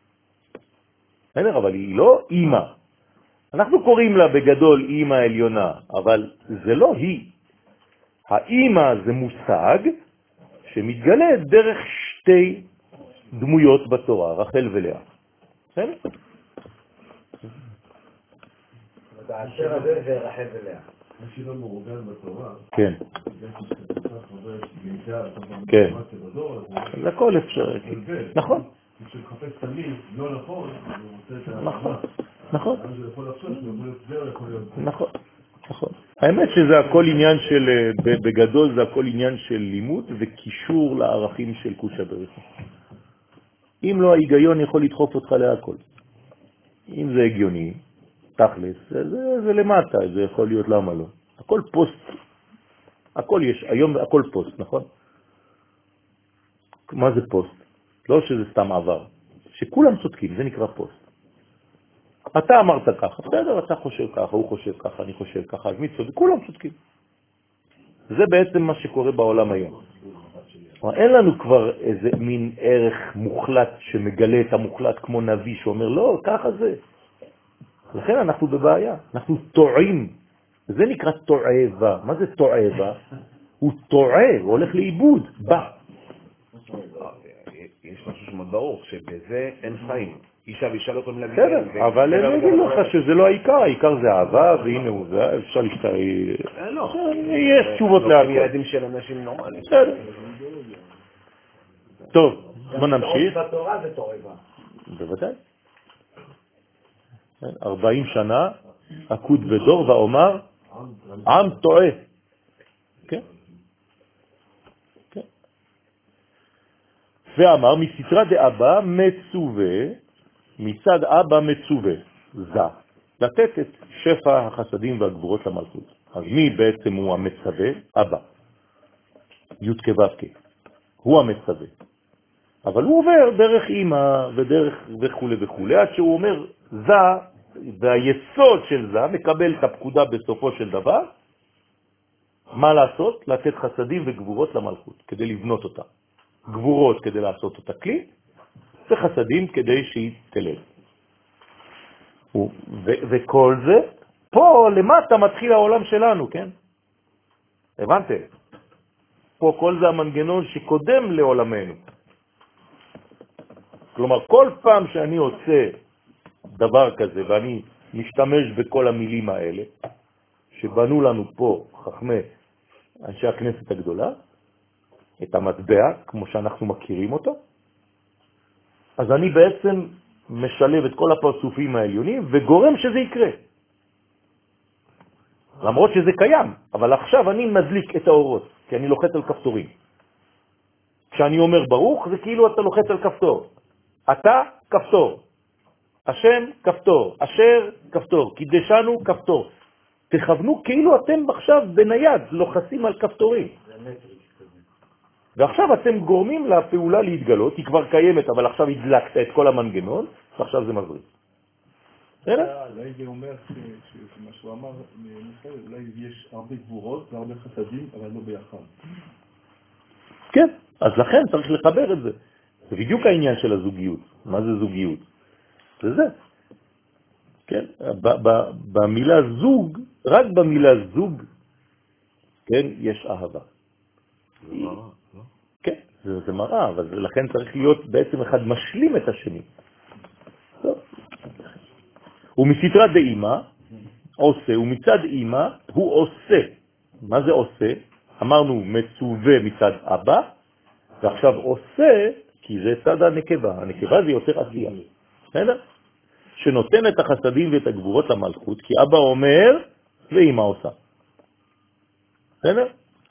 אבל היא לא אמא. אנחנו קוראים לה בגדול אמא עליונה, אבל זה לא היא. האמא זה מושג שמתגלה דרך שתי דמויות בתורה, רחל ולאה. בסדר? האשר הזה זה רחל ולאה. מה שלא מורגל בתורה, כן. כן. זה הכל אפשר. נכון. כשמחפש תמיד לא נכון, הוא רוצה את ה... נכון. נכון. אז הוא יכול לחשוב שהוא יכול להיות זה, יכול להיות... נכון. נכון. האמת שזה הכל עניין של, בגדול זה הכל עניין של לימוד וקישור לערכים של קודשא בריך הוא. אם לא, ההיגיון יכול לדחוף אותך להכל. אם זה הגיוני, תכלס, זה למטה, זה יכול להיות למה לא. הכל פוסט, הכל יש, היום הכל פוסט, נכון? מה זה פוסט? לא שזה סתם עבר, שכולם צודקים, זה נקרא פוסט. אתה אמרת ככה, בסדר, אתה חושב ככה, הוא חושב ככה, אני חושב ככה, אז מי צודק? כולם צודקים. זה בעצם מה שקורה בעולם היום. אין לנו כבר איזה מין ערך מוחלט שמגלה את המוחלט כמו נביא שאומר לא, ככה זה. לכן אנחנו בבעיה, אנחנו טועים. זה נקרא טועבה. מה זה טועבה? הוא טועה, הוא הולך לאיבוד, בא. יש משהו שמאוד ברור, שבזה אין חיים. אישה ואישה לא יכולים להגיד... בסדר, אבל אני אגיד לך שזה לא העיקר, העיקר זה אהבה, והנה הוא זה, אפשר להשתרי... יש תשובות להכל. ילדים של אנשים נורמליים. בסדר. טוב, בוא נמשיך. בתורה זה תועבה. בוודאי. 40 שנה, עקוד בדור ואומר, עם טועה. כן? כן. ואמר, מסתרא דאבא מצווה, מצד אבא מצווה, זה, לתת את שפע החסדים והגבורות למלכות. אז מי בעצם הוא המצווה? אבא. י' כו' הוא המצווה. אבל הוא עובר דרך אמא ודרך וכו' וכו', עד שהוא אומר, זה, והיסוד של זה מקבל את הפקודה בסופו של דבר, מה לעשות? לתת חסדים וגבורות למלכות, כדי לבנות אותה. גבורות כדי לעשות אותה כלי, וחסדים כדי שהיא תלד. וכל זה, פה למטה מתחיל העולם שלנו, כן? הבנתם? פה כל זה המנגנון שקודם לעולמנו. כלומר, כל פעם שאני עושה דבר כזה, ואני משתמש בכל המילים האלה, שבנו לנו פה חכמי אנשי הכנסת הגדולה, את המטבע, כמו שאנחנו מכירים אותו, אז אני בעצם משלב את כל הפרצופים העליונים וגורם שזה יקרה. למרות שזה קיים, אבל עכשיו אני מדליק את האורות, כי אני לוחץ על כפתורים. כשאני אומר ברוך, זה כאילו אתה לוחץ על כפתור. אתה כפתור, השם כפתור, אשר כפתור, קידשנו כפתור. תכוונו כאילו אתם עכשיו בנייד לוחצים על כפתורים. ועכשיו אתם גורמים לפעולה להתגלות, היא כבר קיימת, אבל עכשיו הדלקת את כל המנגנון, ועכשיו זה מזריק. אולי זה אומר שמה שהוא אמר, אולי יש הרבה גבורות והרבה חסדים, אבל לא ביחד. כן, אז לכן צריך לחבר את זה. זה בדיוק העניין של הזוגיות. מה זה זוגיות? זה זה. כן, במילה זוג, רק במילה זוג, כן, יש אהבה. זה מראה, לא? כן, זה מראה, אבל לכן צריך להיות בעצם אחד משלים את השני. טוב. ומסתרת דאמא, עושה, ומצד אמא הוא עושה. מה זה עושה? אמרנו מצווה מצד אבא, ועכשיו עושה, כי זה צד הנקבה. הנקבה זה יותר עשייה. בסדר? שנותן את החסדים ואת הגבורות למלכות, כי אבא אומר ואמא עושה. בסדר?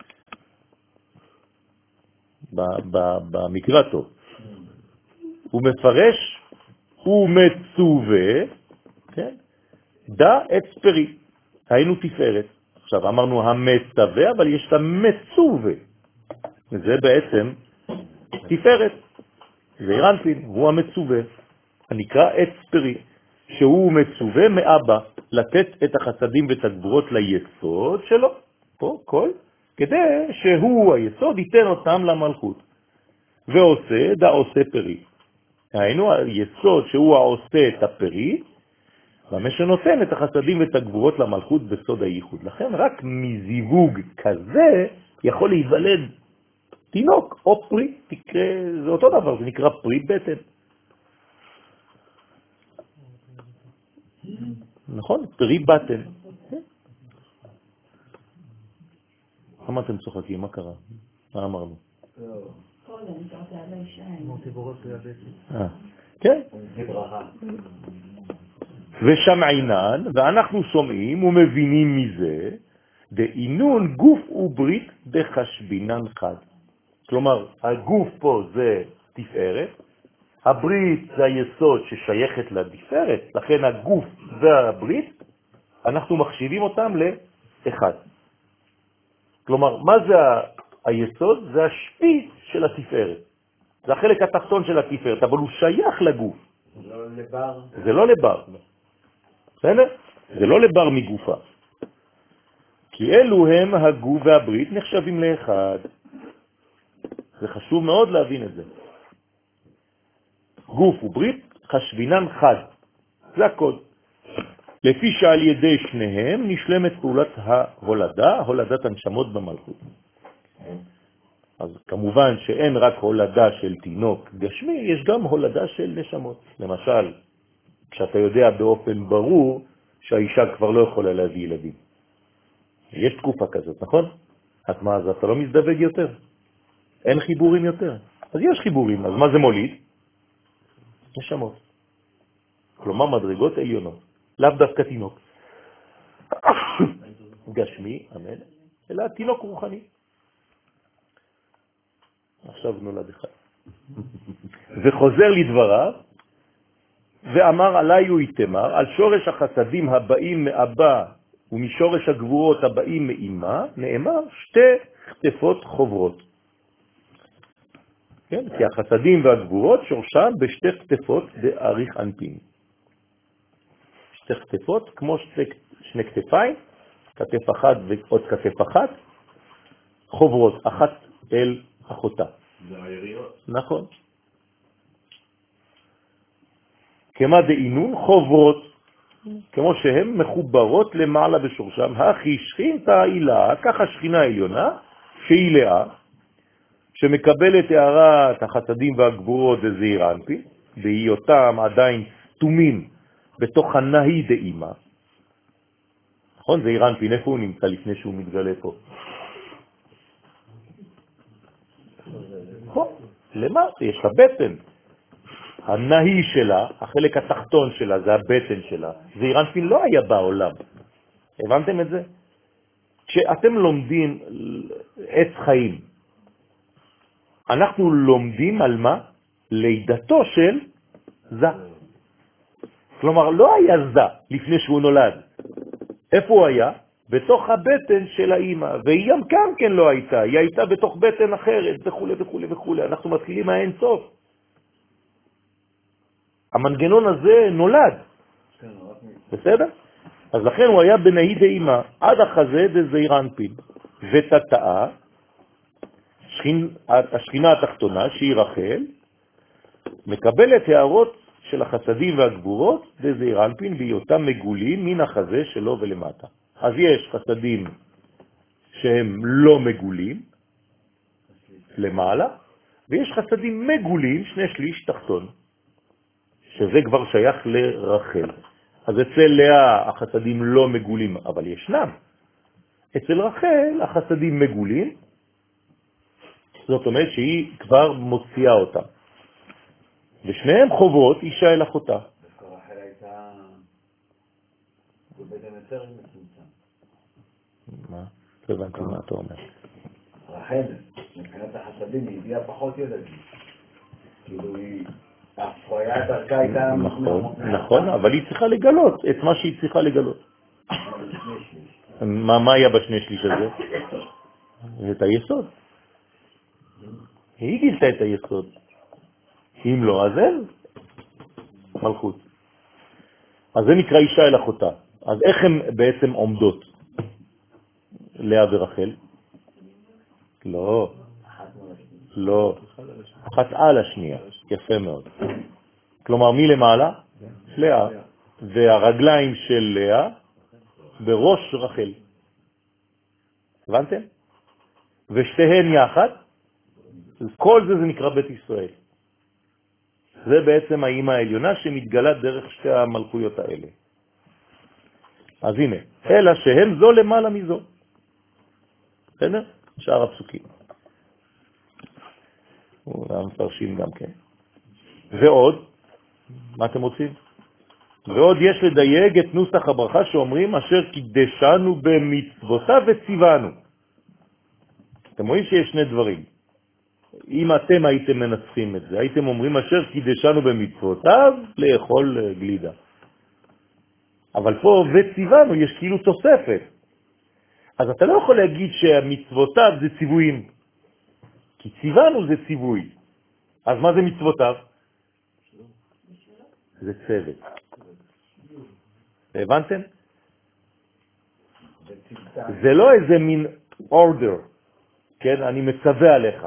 במקרא טוב. הוא מפרש, הוא מצווה, כן? דא את פרי, היינו תפארת. עכשיו אמרנו המצווה, אבל יש את המצווה. זה בעצם תפארת. זה אירנפין, הוא המצווה. הנקרא את פרי, שהוא מצווה מאבא לתת את החסדים ואת הגבורות ליסוד שלו, פה כל, כדי שהוא היסוד ייתן אותם למלכות. ועושה, דא עושה פרי. היינו היסוד שהוא העושה את הפרי, ומה שנותן את החסדים ואת הגבורות למלכות בסוד הייחוד. לכן רק מזיווג כזה יכול להיוולד תינוק או פרי, תקרא, זה אותו דבר, זה נקרא פרי בטן. נכון? פרי בטן. למה אתם צוחקים? מה קרה? מה אמרנו? קודם, קראתי על האישה. כן. ושמעינן, ואנחנו שומעים ומבינים מזה, דאינון גוף וברית בחשבינן חד. כלומר, הגוף פה זה תפארת, הברית זה היסוד ששייכת לתפארת, לכן הגוף והברית, אנחנו מחשיבים אותם לאחד. כלומר, מה זה היסוד? זה השפיץ של התפארת. זה החלק התחתון של התפארת, אבל הוא שייך לגוף. לא לבר. זה לא לבר. בסדר? זה לא לבר מגופה. כי אלו הם הגוף והברית נחשבים לאחד. זה חשוב מאוד להבין את זה. גוף וברית חשבינן חד. זה הקוד. לפי שעל ידי שניהם נשלמת פעולת ההולדה, הולדת הנשמות במלכות. אז כמובן שאין רק הולדה של תינוק גשמי, יש גם הולדה של נשמות. למשל, כשאתה יודע באופן ברור שהאישה כבר לא יכולה להביא ילדים. יש תקופה כזאת, נכון? אז מה, אז אתה לא מזדווג יותר? אין חיבורים יותר. אז יש חיבורים, אז מה זה מוליד? נשמות. כלומר מדרגות עליונות. לאו דווקא תינוק. גשמי, אמן, אלא תינוק רוחני. עכשיו נולד אחד. וחוזר לדבריו, ואמר עלי הוא יתמר, על שורש החסדים הבאים מאבא ומשורש הגבורות הבאים מאמא, נאמר שתי כתפות חוברות. כן? כי החסדים והגבורות שורשם בשתי כתפות באריך אנפין. שתי כתפות כמו שני כתפיים, כתף אחת ועוד כתף אחת, חוברות אחת אל אחותה. זה היריות. נכון. כמה דאינון חוברות, כמו שהן מחוברות למעלה בשורשם, הכי שכינתא הילה, ככה שכינה עליונה, שהיא לאה, שמקבלת הערת החסדים והגבורות דזעיר אנפין, בהיותם עדיין סתומים בתוך הנהי דאימה. נכון? זעיר אנפין, איפה הוא נמצא לפני שהוא מתגלה פה? נכון, למטה, יש לה בטן. הנהי שלה, החלק התחתון שלה, זה הבטן שלה. זעיר אנפין לא היה בעולם. הבנתם את זה? כשאתם לומדים עץ חיים, אנחנו לומדים על מה? לידתו של זה. כלומר, לא היה זה לפני שהוא נולד. איפה הוא היה? בתוך הבטן של האמא, והיא גם כן לא הייתה, היא הייתה בתוך בטן אחרת, וכו' וכו' וכו'. אנחנו מתחילים מהאין סוף. המנגנון הזה נולד. בסדר? אז לכן הוא היה בנהי דאמא, עד החזה דזעיר אנפין, ותתאה, השכינה התחתונה, שהיא רחל, מקבלת הערות של החסדים והגבורות דזעיר אנפין, בהיותם מגולים מן החזה שלו ולמטה. אז יש חסדים שהם לא מגולים, למעלה, ויש חסדים מגולים, 2/3 תחתון, שזה כבר שייך לרחל. אז אצל לאה החסדים לא מגולים, אבל ישנם. אצל רחל החסדים מגולים, זאת אומרת שהיא כבר מוציאה אותם. ושניהם חובות אישה אל אחותה. רחל הייתה בבטן יותר מצומצם. מה? לא הבנתי מה אתה אומר. רחל, מבחינת החסדים, היא הביאה פחות ילדים. כאילו היא... ההפריה דרכה הייתה... נכון, אבל היא צריכה לגלות את מה שהיא צריכה לגלות. מה היה ב2/3 הזה? את היסוד. היא גילתה את היסוד. אם לא, אז אין מלכות. אז זה נקרא אישה אל אחותה. אז איך הן בעצם עומדות? לאה ורחל? לא. לא. אחת על השנייה. יפה מאוד. כלומר, מי למעלה? לאה. והרגליים של לאה בראש רחל. הבנתם? ושתיהן יחד, כל זה נקרא בית ישראל. זה בעצם האמא העליונה שמתגלה דרך שתי המלכויות האלה. אז הנה, אלא שהם זו למעלה מזו. בסדר? שאר הפסוקים. המפרשים גם כן. ועוד, מה אתם רוצים? ועוד יש לדייג את נוסח הברכה שאומרים אשר קידשנו במצוותיו וציוונו. אתם רואים שיש שני דברים. אם אתם הייתם מנסחים את זה, הייתם אומרים אשר קידשנו במצוותיו לאכול גלידה. אבל פה וציוונו יש כאילו תוספת. אז אתה לא יכול להגיד שהמצוותיו זה ציוויים. כי ציוונו זה ציווי. אז מה זה מצוותיו? זה צוות. הבנתם? זה לא איזה מין order, כן? אני מצווה עליך.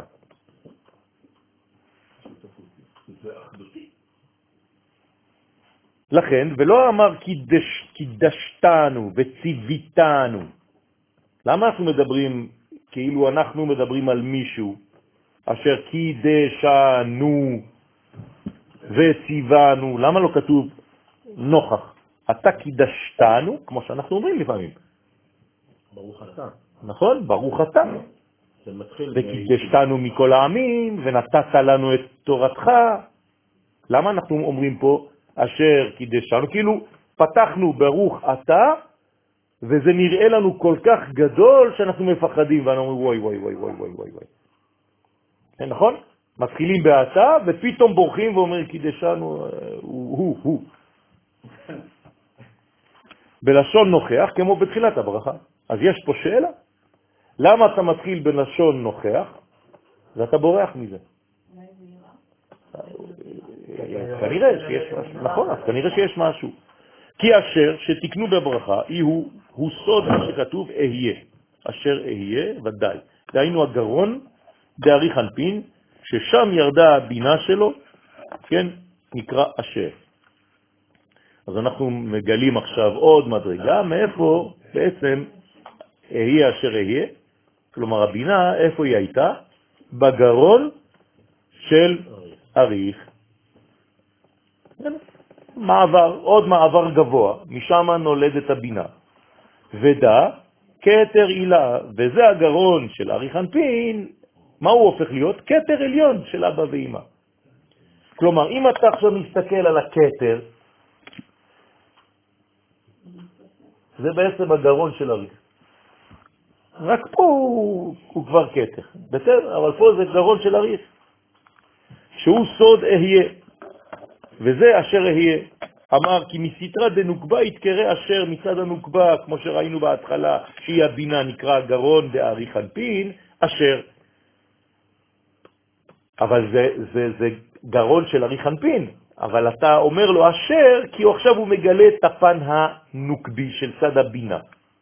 לכן, ולא אמר קידשתנו וציוויתנו. למה אנחנו מדברים, כאילו אנחנו מדברים על מישהו, אשר קידשנו וציוונו? למה לא כתוב נוכח? אתה קידשתנו, כמו שאנחנו אומרים לפעמים. ברוך אתה. נכון? ברוך אתה. זה מתחיל... וקידשתנו מכל העמים, ונתת לנו את תורתך. למה אנחנו אומרים פה אשר קידשתנו? כאילו פתחנו ברוך אתה, וזה נראה לנו כל כך גדול שאנחנו מפחדים, ואנחנו אומרים וואי וואי וואי וואי וואי וואי וואי. כן, נכון? מתחילים באתה, ופתאום בורחים ואומרים קידשנו, הוא. בלשון נוכח, כמו בתחילת הברכה. אז יש פה שאלה. למה אתה מתחיל בלשון נוכח, ואתה בורח מזה? כנראה שיש משהו. נכון, אז כנראה שיש משהו. כי אשר שתקנו בברכה, הוא סוד מה שכתוב אהיה. אשר אהיה ודאי. דהיינו הגרון דאריך אנפין, ששם ירדה הבינה שלו, כן, נקרא אשר. אז אנחנו מגלים עכשיו עוד מדרגה, מאיפה בעצם אהיה אשר אהיה, כלומר הבינה, איפה היא הייתה? בגרון של אריך. מעבר, עוד מעבר גבוה, משם נולדת הבינה. ודע, כתר עילה, וזה הגרון של אריך אנפין, מה הוא הופך להיות? כתר עליון של אבא ואמא. כלומר, אם אתה עכשיו מסתכל על הכתר, זה בעצם הגרון של אריך. רק פה הוא כבר כתר, בסדר? אבל פה זה גרון של אריך, שהוא סוד אהיה, וזה אשר אהיה. אמר כי מסתרה דנוקבה יתקרא אשר, מצד הנוקבה, כמו שראינו בהתחלה, שהיא הבינה, נקרא גרון דאריך אנפין, אשר. אבל זה גרון של אריך אנפין, אבל אתה אומר לו אשר, כי עכשיו הוא מגלה את הפן הנוקבי של צד הבינה.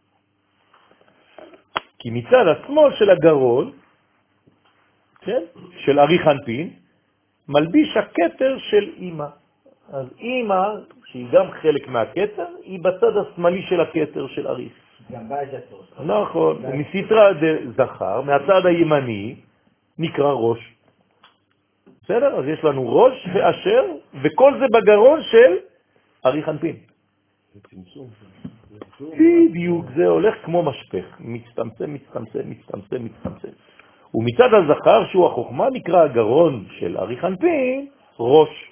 כי מצד השמאל של הגרון, כן, של אריך אנפין, מלביש הכתר של אמא. אז אמא, שהיא גם חלק מהכתר, היא בצד השמאלי של הכתר של אריך. גם בית עצור. נכון, ומסתרה זכר, מהצד הימני, נקרא ראש. בסדר? אז יש לנו ראש ואשר, וכל זה בגרון של אריך אנפין. זה צמצום. בדיוק, זה הולך כמו משפך, מצטמצם, מצטמצם, מצטמצם, מצטמצם. ומצד הזכר, שהוא החוכמה, נקרא הגרון של אריך אנפין, ראש.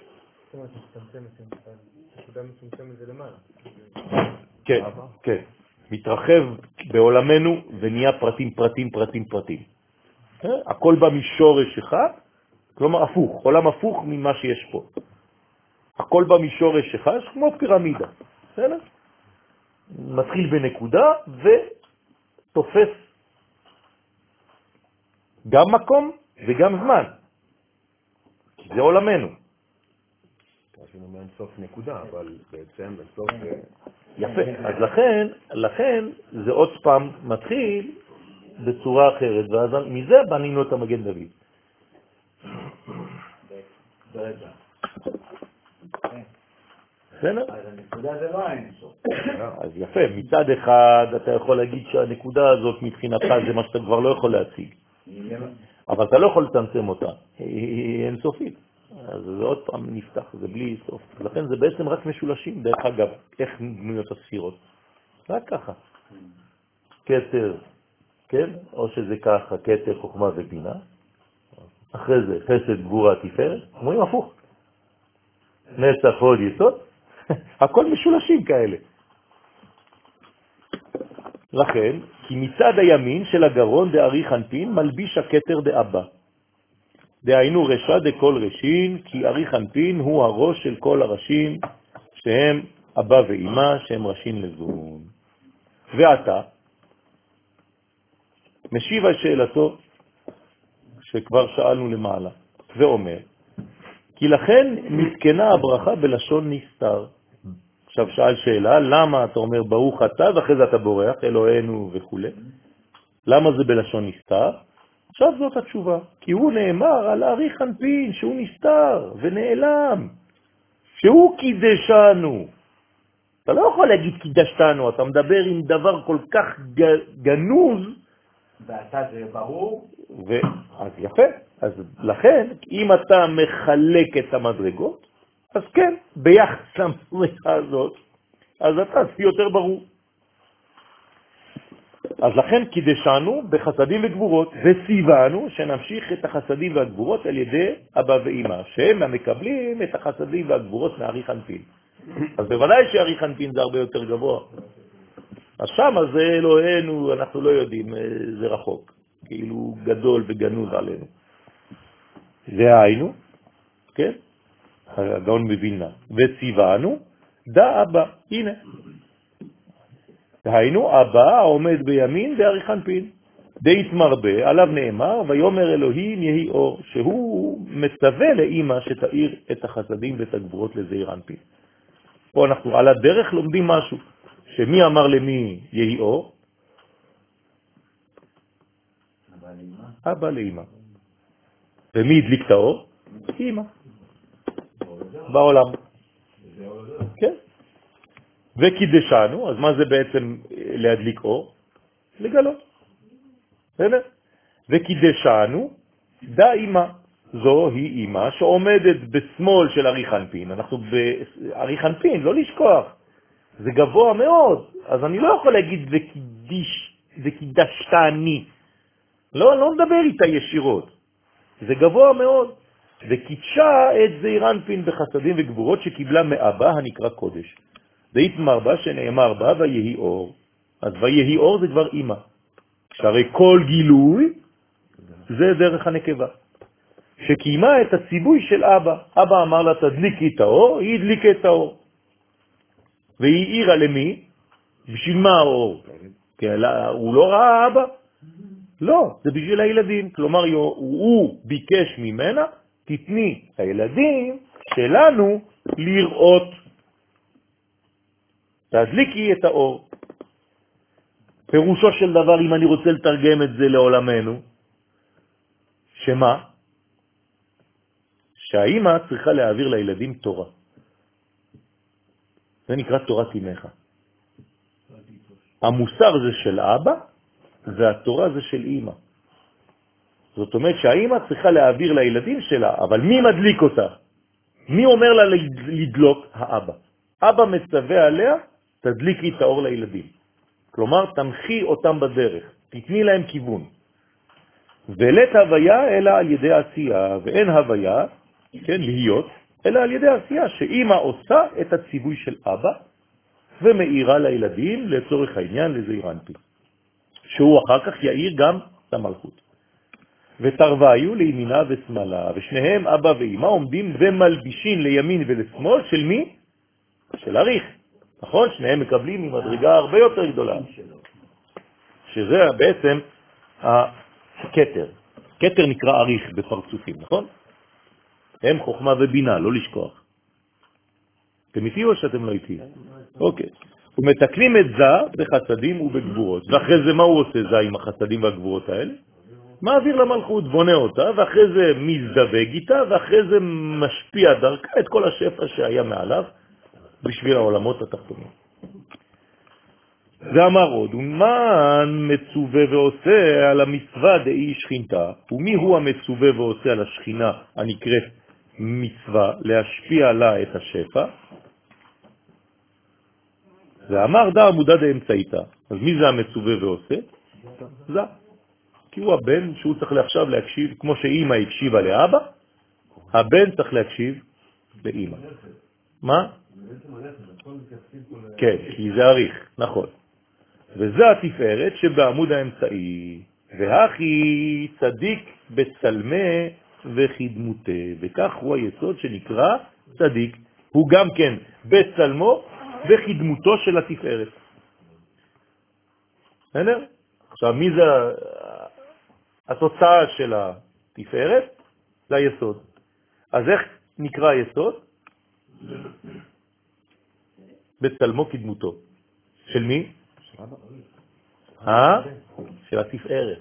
כן, כן. מתרחב בעולמנו ונהיה פרטים, פרטים, פרטים, פרטים. הכל בא משורש אחד, כלומר הפוך, עולם הפוך ממה שיש פה. הכל בא משורש אחד, כמו פירמידה. בסדר? מתחיל בנקודה ותופס גם מקום וגם זמן. זה עולמנו. עשינו מעין סוף נקודה, אבל בעצם בסוף... יפה. אז לכן זה עוד פעם מתחיל בצורה אחרת, ואז מזה בנינו את המגן דוד. ברגע. בסדר? אז הנקודה זה לא האינסוף. אז יפה, מצד אחד אתה יכול להגיד שהנקודה הזאת מבחינתך זה מה שאתה כבר לא יכול להציג. אבל אתה לא יכול לצמצם אותה, היא אינסופית. אז זה עוד פעם נפתח, זה בלי סוף. לכן זה בעצם רק משולשים, דרך אגב, איך בנויות הספירות. רק ככה. כתר, כן? או שזה ככה, כתר, חוכמה ובינה. אחרי זה חסד, גבורה, תפארת. אומרים הפוך. נצח, הוד, יסוד. הכל משולשים כאלה. לכן, כי מצד הימין של הגרון דאריך אנפין מלביש הכתר דאבא. דהיינו רשע דכל רשין, כי אריך אנפין הוא הראש של כל הראשים, שהם אבא ואמא, שהם ראשין לזון. ועתה, משיב על שאלתו, שכבר שאלנו למעלה, ואומר, כי לכן נתקנה הברכה בלשון נסתר. עכשיו שאל שאלה, למה אתה אומר ברוך אתה, ואחרי זה אתה בורח, אלוהינו וכו'. למה זה בלשון נסתר? עכשיו זאת התשובה, כי הוא נאמר על אריך אנפין, שהוא נסתר ונעלם, שהוא קידשנו. אתה לא יכול להגיד קידשתנו, אתה מדבר עם דבר כל כך גנוז. ואתה זה ברור. אז יפה, אז לכן, אם אתה מחלק את המדרגות, אז כן, ביחס למדרגה הזאת, אז אתה יותר ברור. אז לכן קידשנו בחסדים וגבורות, וציוונו שנמשיך את החסדים והגבורות על ידי אבא ואמא, שהם המקבלים את החסדים והגבורות מאריך אנפין. אז בוודאי שאריך אנפין זה הרבה יותר גבוה. אז שם זה אלוהינו, אנחנו לא יודעים, זה רחוק, כאילו גדול וגנוז עלינו. זה היינו, כן? הגאון מבינה. וציוונו, דא אבא, הנה. היינו אבא העומד בימין דאריך אנפין. דית מרבה, עליו נאמר, ויאמר אלוהים יהי אור, שהוא מצווה לאמא שתאיר את החסדים ואת הגבורות לזעיר אנפין. פה אנחנו על הדרך לומדים משהו, שמי אמר למי יהי אור? אבא לאמא. ומי הדליק את האור? אמא. בעולם. כן. וקידשנו, אז מה זה בעצם להדליק אור? לגלות. בסדר? וקידשנו, דה אמא. זו היא אמא שעומדת בשמאל של ארי חנפין. אנחנו בארי חנפין, לא לשכוח. זה גבוה מאוד, אז אני לא יכול להגיד וקידשתני. לא מדבר איתה ישירות. זה גבוה מאוד. וקידשה את זעיר אנפין בחסדים וגבורות שקיבלה מאבא הנקרא קודש. ויתמר בה שנאמר בה ויהי אור. אז ויהי אור זה כבר אמא. שהרי כל גילוי זה דרך הנקבה. שקיימה את הציבוי של אבא. אבא אמר לה תדליקי את האור, היא הדליקה את האור. והיא העירה למי? בשביל מה האור? כי הוא לא ראה אבא? לא, זה בשביל הילדים. כלומר, הוא ביקש ממנה, תתני הילדים שלנו לראות. תדליקי את האור. פירושו של דבר, אם אני רוצה לתרגם את זה לעולמנו, שמה? שהאימא צריכה להעביר לילדים תורה. זה נקרא תורת אמך. המוסר זה של אבא, והתורה זה של אמא. זאת אומרת שהאמא צריכה להעביר לילדים שלה, אבל מי מדליק אותה? מי אומר לה לדלוק? האבא. אבא מצווה עליה, תדליקי את האור לילדים. כלומר, תנחי אותם בדרך, תתני להם כיוון. ולת הוויה אלא על ידי עשייה, ואין הוויה, כן, להיות, אלא על ידי עשייה, שאמא עושה את הציווי של אבא, ומאירה לילדים לצורך העניין לזעיר אנפין. שהוא אחר כך יאיר גם את המלכות. ותרוויו לימינה ושמאלה, ושניהם אבא ואמא עומדים ומלבישים לימין ולשמאל של מי? של אריך. נכון? שניהם מקבלים ממדרגה הרבה יותר גדולה. שזה בעצם הכתר. כתר נקרא אריך בפרצופים, נכון? הם חוכמה ובינה, לא לשכוח. אתם איתי או שאתם לא איתי? אוקיי. ומתקנים את זה בחסדים ובגבורות. ואחרי זה מה הוא עושה זה עם החסדים והגבורות האלה? מעביר למלכות, בונה אותה, ואחרי זה מזדווג איתה, ואחרי זה משפיע דרכה את כל השפע שהיה מעליו בשביל העולמות התחתונים. ואמר עוד, ומן מצווה ועושה על המצווה דאי שכינתה, ומי הוא המצווה ועושה על השכינה הנקראת מצווה להשפיע לה את השפע? ואמר דה עמודה דאמצעיתה. אז מי זה המצווה ועושה? זה. כי הוא הבן שהוא צריך עכשיו להקשיב, כמו שאמא הקשיבה לאבא, הבן צריך להקשיב לאמא. מה? כן, כי זה אריך, נכון. וזה התפארת שבעמוד האמצעי, והכי צדיק בצלמה וחדמותה, וכך הוא היסוד שנקרא צדיק. הוא גם כן בצלמו וחדמותו של התפארת. בסדר? עכשיו, מי זה התוצאה של התפארת? זה היסוד. אז איך נקרא היסוד? בצלמו כדמותו. של מי? של התפארת.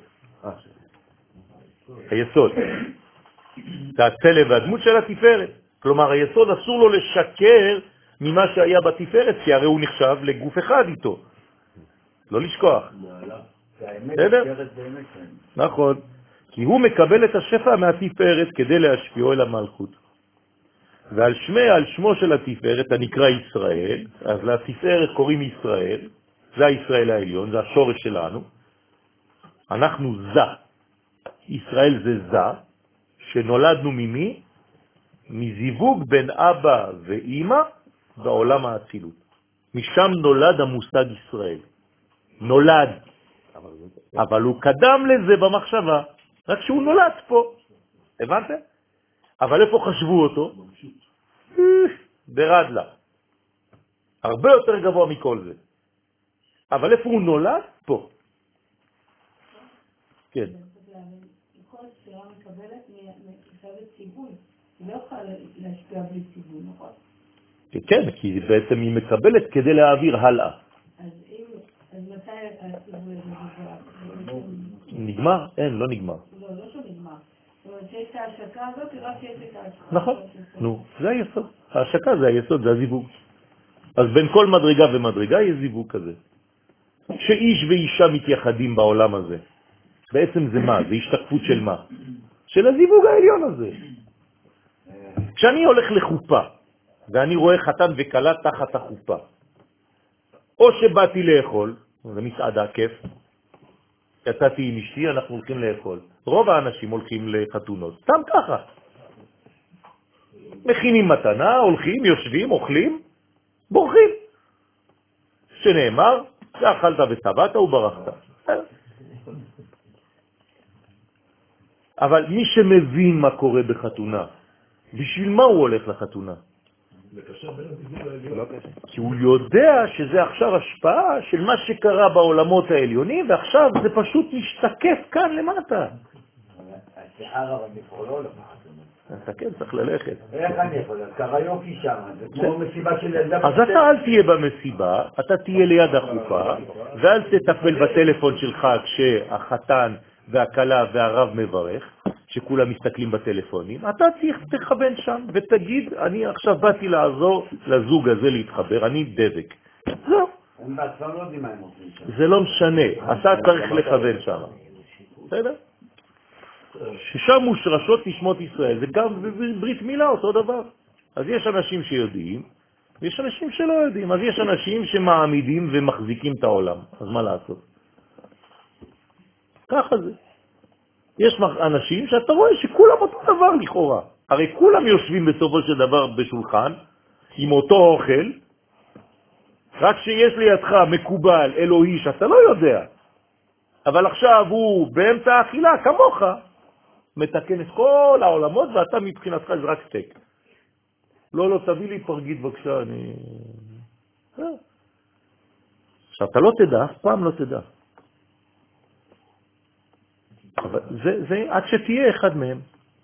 היסוד. זה הצלם והדמות של התפארת. כלומר, היסוד אסור לו לשקר ממה שהיה בתפארת, כי הרי הוא נחשב לגוף אחד איתו. לא לשכוח. בסדר? נכון. כי הוא מקבל את השפע מהתפארת כדי להשפיעו אל המלכות. ועל שמו של התפארת הנקרא ישראל, אז לתפארת קוראים ישראל, זה הישראל העליון, זה השורש שלנו. אנחנו זה. ישראל זה זה, שנולדנו ממי? מזיווג בין אבא ואמא בעולם האצילות. משם נולד המושג ישראל. נולד. אבל הוא קדם לזה במחשבה, רק שהוא נולד פה. הבנתם? אבל איפה חשבו אותו? ברדלה. הרבה יותר גבוה מכל זה. אבל איפה הוא נולד? פה. כן. כל ספירה מקבלת ציווי. היא לא יכולה להשפיע בלי ציווי, נכון? כן, כי בעצם היא מקבלת כדי להעביר הלאה. אז מתי הציווי הזה נגמר? נגמר? אין, לא נגמר. לא שהוא נגמר. זאת אומרת שיש את ההשקה הזאת, רק שיש את ההשקה. נכון, נו, זה היסוד. ההשקה זה היסוד, זה הזיווג. אז בין כל מדרגה ומדרגה יש זיווג כזה. שאיש ואישה מתייחדים בעולם הזה. בעצם זה מה? זה השתקפות של מה? של הזיווג העליון הזה. כשאני הולך לחופה, ואני רואה חתן וקלה תחת החופה, או שבאתי לאכול, זה מסעדה, כיף, יצאתי עם אשתי, אנחנו הולכים לאכול. רוב האנשים הולכים לחתונות, סתם ככה. מכינים מתנה, הולכים, יושבים, אוכלים, בורחים. שנאמר, ואכלת וסבאת וברחת. אבל מי שמבין מה קורה בחתונה, בשביל מה הוא הולך לחתונה? כי הוא יודע שזה עכשיו השפעה של מה שקרה בעולמות העליונים, ועכשיו זה פשוט משתקף כאן למטה. השיער אבל נפעולו לחתונה. אתה כן, צריך ללכת. איך אני יכול? קרה יופי שם, זה כמו מסיבה של ילדה. אז אתה אל תהיה במסיבה, אתה תהיה ליד החופה, ואל תטפל בטלפון שלך כשהחתן והכלה והרב מברך, שכולם מסתכלים בטלפונים. אתה תכוון שם ותגיד, אני עכשיו באתי לעזור לזוג הזה להתחבר, אני דבק. זהו. הם בעצמם לא יודעים מה הם עושים שם. זה לא משנה, אתה צריך לכוון שם. בסדר? ששם מושרשות נשמות ישראל, זה גם ברית מילה אותו דבר. אז יש אנשים שיודעים, ויש אנשים שלא יודעים. אז יש אנשים שמעמידים ומחזיקים את העולם. אז מה לעשות? ככה זה. יש אנשים שאתה רואה שכולם אותו דבר לכאורה. הרי כולם יושבים בסופו של דבר בשולחן, עם אותו אוכל, רק שיש לידך מקובל אלוהי שאתה לא יודע. אבל עכשיו הוא באמצע האכילה, כמוך, מתקן את כל העולמות, ואתה מבחינתך זה רק סטייק. לא, תביא לי פרגית בבקשה, אני... עכשיו, אתה לא תדע, אף פעם לא תדע. אבל זה עד שתהיה אחד מהם.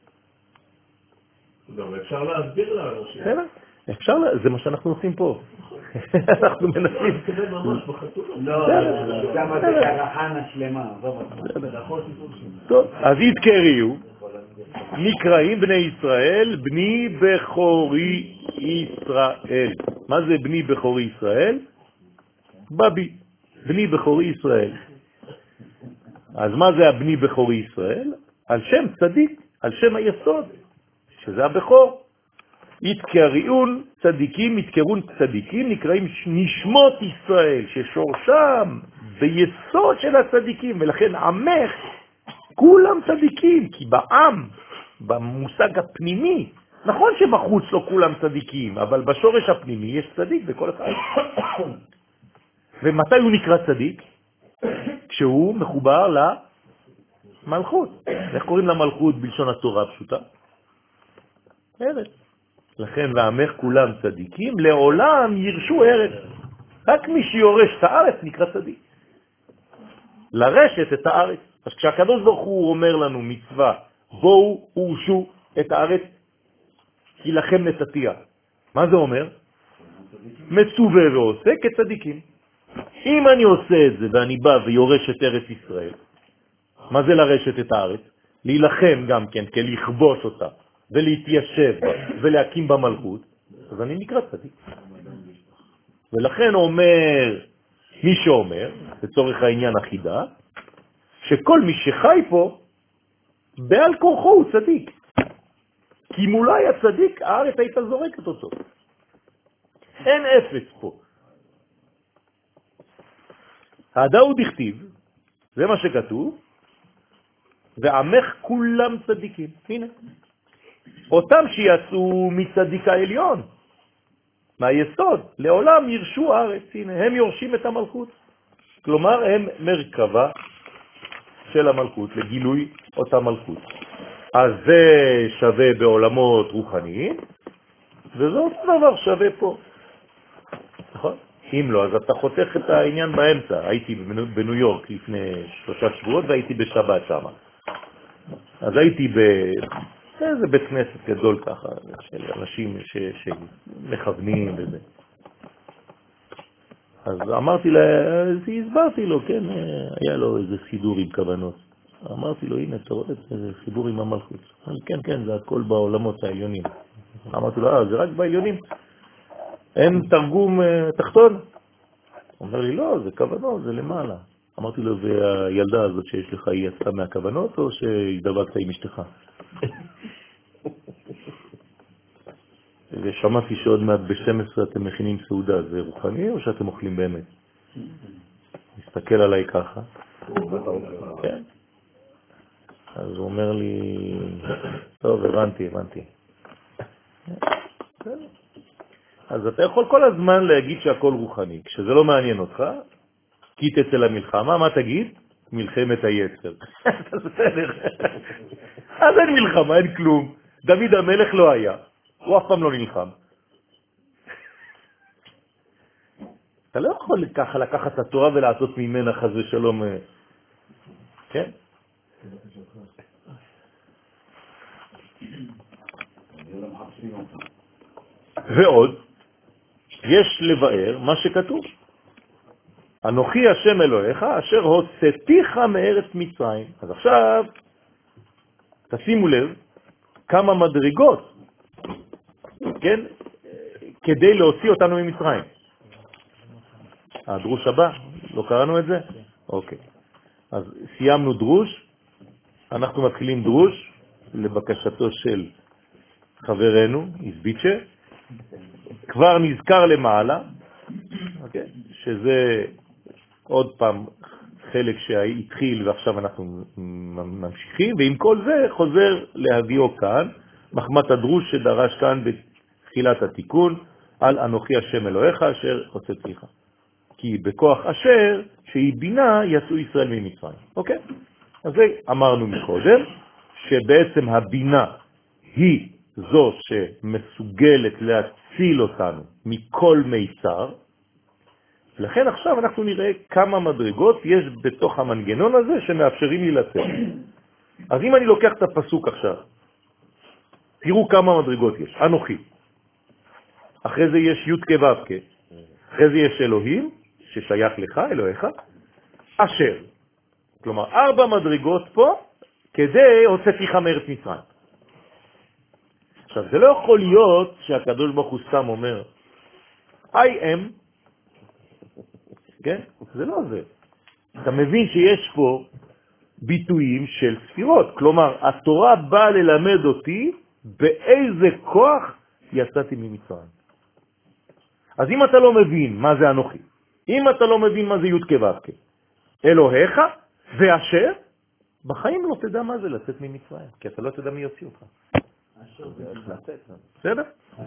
גם אפשר להסביר לאנשים. אפשר, זה מה שאנחנו עושים פה. אנחנו מנסים. זה ממש בחתונה. לא, גם זה קרחנה שלמה. טוב, אז יתקריו, נקראים בני ישראל, בני בכורי ישראל. מה זה בני בכורי ישראל? בבי, בני בכורי ישראל. אז מה זה הבני בכורי ישראל? על שם צדיק, על שם היסוד, שזה הבכור. יתקריון צדיקים, יתקרון צדיקים, נקראים נשמות ישראל, ששורשם ביסוד של הצדיקים, ולכן עמך כולם צדיקים, כי בעם, במושג הפנימי, נכון שבחוץ לא כולם צדיקים, אבל בשורש הפנימי יש צדיק בכל אחד. ומתי הוא נקרא צדיק? כשהוא מחובר למלכות. איך קוראים למלכות בלשון התורה הפשוטה? ארץ. לכן ועמך כולם צדיקים, לעולם ירשו ארץ. רק מי שיורש את הארץ נקרא צדיק. לרשת את הארץ. אז כשהקדוש ברוך הוא אומר לנו מצווה, בואו ורשו את הארץ, כי לכם נתתיה. מה זה אומר? מצווה ועושה כצדיקים. אם אני עושה את זה ואני בא ויורש את ארץ ישראל, מה זה לרשת את הארץ? להילחם גם כן, כלכבוש אותה, ולהתיישב בה, ולהקים במלכות, אז אני נקרא צדיק. ולכן אומר, מי שאומר, לצורך העניין החידה, שכל מי שחי פה, בעל כורחו הוא צדיק. כי אם הוא לא היה צדיק, הארץ הייתה זורקת אותו. אין אפס פה. העדה הוא דכתיב, זה מה שכתוב, ועמך כולם צדיקים. הנה. אותם שיצאו מצדיק העליון, מהיסוד, לעולם ירשו הארץ. הנה, הם יורשים את המלכות. כלומר, הם מרכבה של המלכות, לגילוי אותה מלכות. אז זה שווה בעולמות רוחניים, וזה אותו דבר שווה פה. נכון? אם לא, אז אתה חותך את העניין באמצע. הייתי בניו יורק לפני 3 שבועות והייתי בשבת שם. אז הייתי באיזה בית כנסת גדול ככה, של אנשים שמכוונים וזה. אז אמרתי לה, הסברתי לו, כן, היה לו איזה סידור עם כוונות. אמרתי לו, הנה, אתה רואה את זה חיבור עם המלכות. אמר לי, כן, כן, זה הכל בעולמות העליונים. אמרתי לו, זה רק בעליונים. אין תרגום תחתון? הוא אומר לי, לא, זה כוונות, זה למעלה. אמרתי לו, והילדה הזאת שיש לך, היא יצאה מהכוונות או שהדבקת עם אשתך? ושמעתי שעוד מעט ב-12 אתם מכינים סעודה, זה רוחני או שאתם אוכלים באמת? מסתכל עליי ככה. כן. אז הוא אומר לי, טוב, הבנתי. אז אתה יכול כל הזמן להגיד שהכל רוחני. כשזה לא מעניין אותך, כי תצא למלחמה, מה תגיד? מלחמת היצר. בסדר. אז אין מלחמה, אין כלום. דוד המלך לא היה. הוא אף פעם לא נלחם. אתה לא יכול ככה לקחת את התורה ולעשות ממנה חס ושלום. כן? ועוד, יש לבאר מה שכתוב. אנוכי השם אלוהיך אשר הוצאתיך מארץ מצרים. אז עכשיו, תשימו לב כמה מדרגות, כן? כדי להוציא אותנו ממצרים. הדרוש הבא, לא קראנו את זה? אוקיי. אז סיימנו דרוש, אנחנו מתחילים דרוש לבקשתו של חברנו, איזביצ'ה, כבר נזכר למעלה, אוקיי? שזה עוד פעם חלק שהתחיל ועכשיו אנחנו ממשיכים, ועם כל זה חוזר להביאו כאן, מחמת הדרוש שדרש כאן בתחילת התיקון, על אנוכי השם אלוהיך אשר הוצאתיך. כי בכוח אשר שהיא בינה יצאו ישראל ממצרים. אוקיי? אז זה אמרנו מקודם, שבעצם הבינה היא זו שמסוגלת להציל אותנו מכל מיצר, ולכן עכשיו אנחנו נראה כמה מדרגות יש בתוך המנגנון הזה שמאפשרים לי לצאת. אז אם אני לוקח את הפסוק עכשיו, תראו כמה מדרגות יש. אנוכי. אחרי זה יש י' כ' ו' כ'. אחרי זה יש אלוהים, ששייך לך, אלוהיך, אשר. כלומר, 4 מדרגות פה, כדי הוצאתיך מארץ מצרים. עכשיו, זה לא יכול להיות שהקדוש ברוך הוא סתם אומר, I am, כן? זה לא זה. אתה מבין שיש פה ביטויים של ספירות. כלומר, התורה באה ללמד אותי באיזה כוח יצאתי ממצרים. אז אם אתה לא מבין מה זה אנוכי, אם אתה לא מבין מה זה י' כ' ו' כ', אלוהיך ואשר, בחיים לא תדע מה זה לצאת ממצרים, כי אתה לא תדע מי יוציא אותך. בסדר?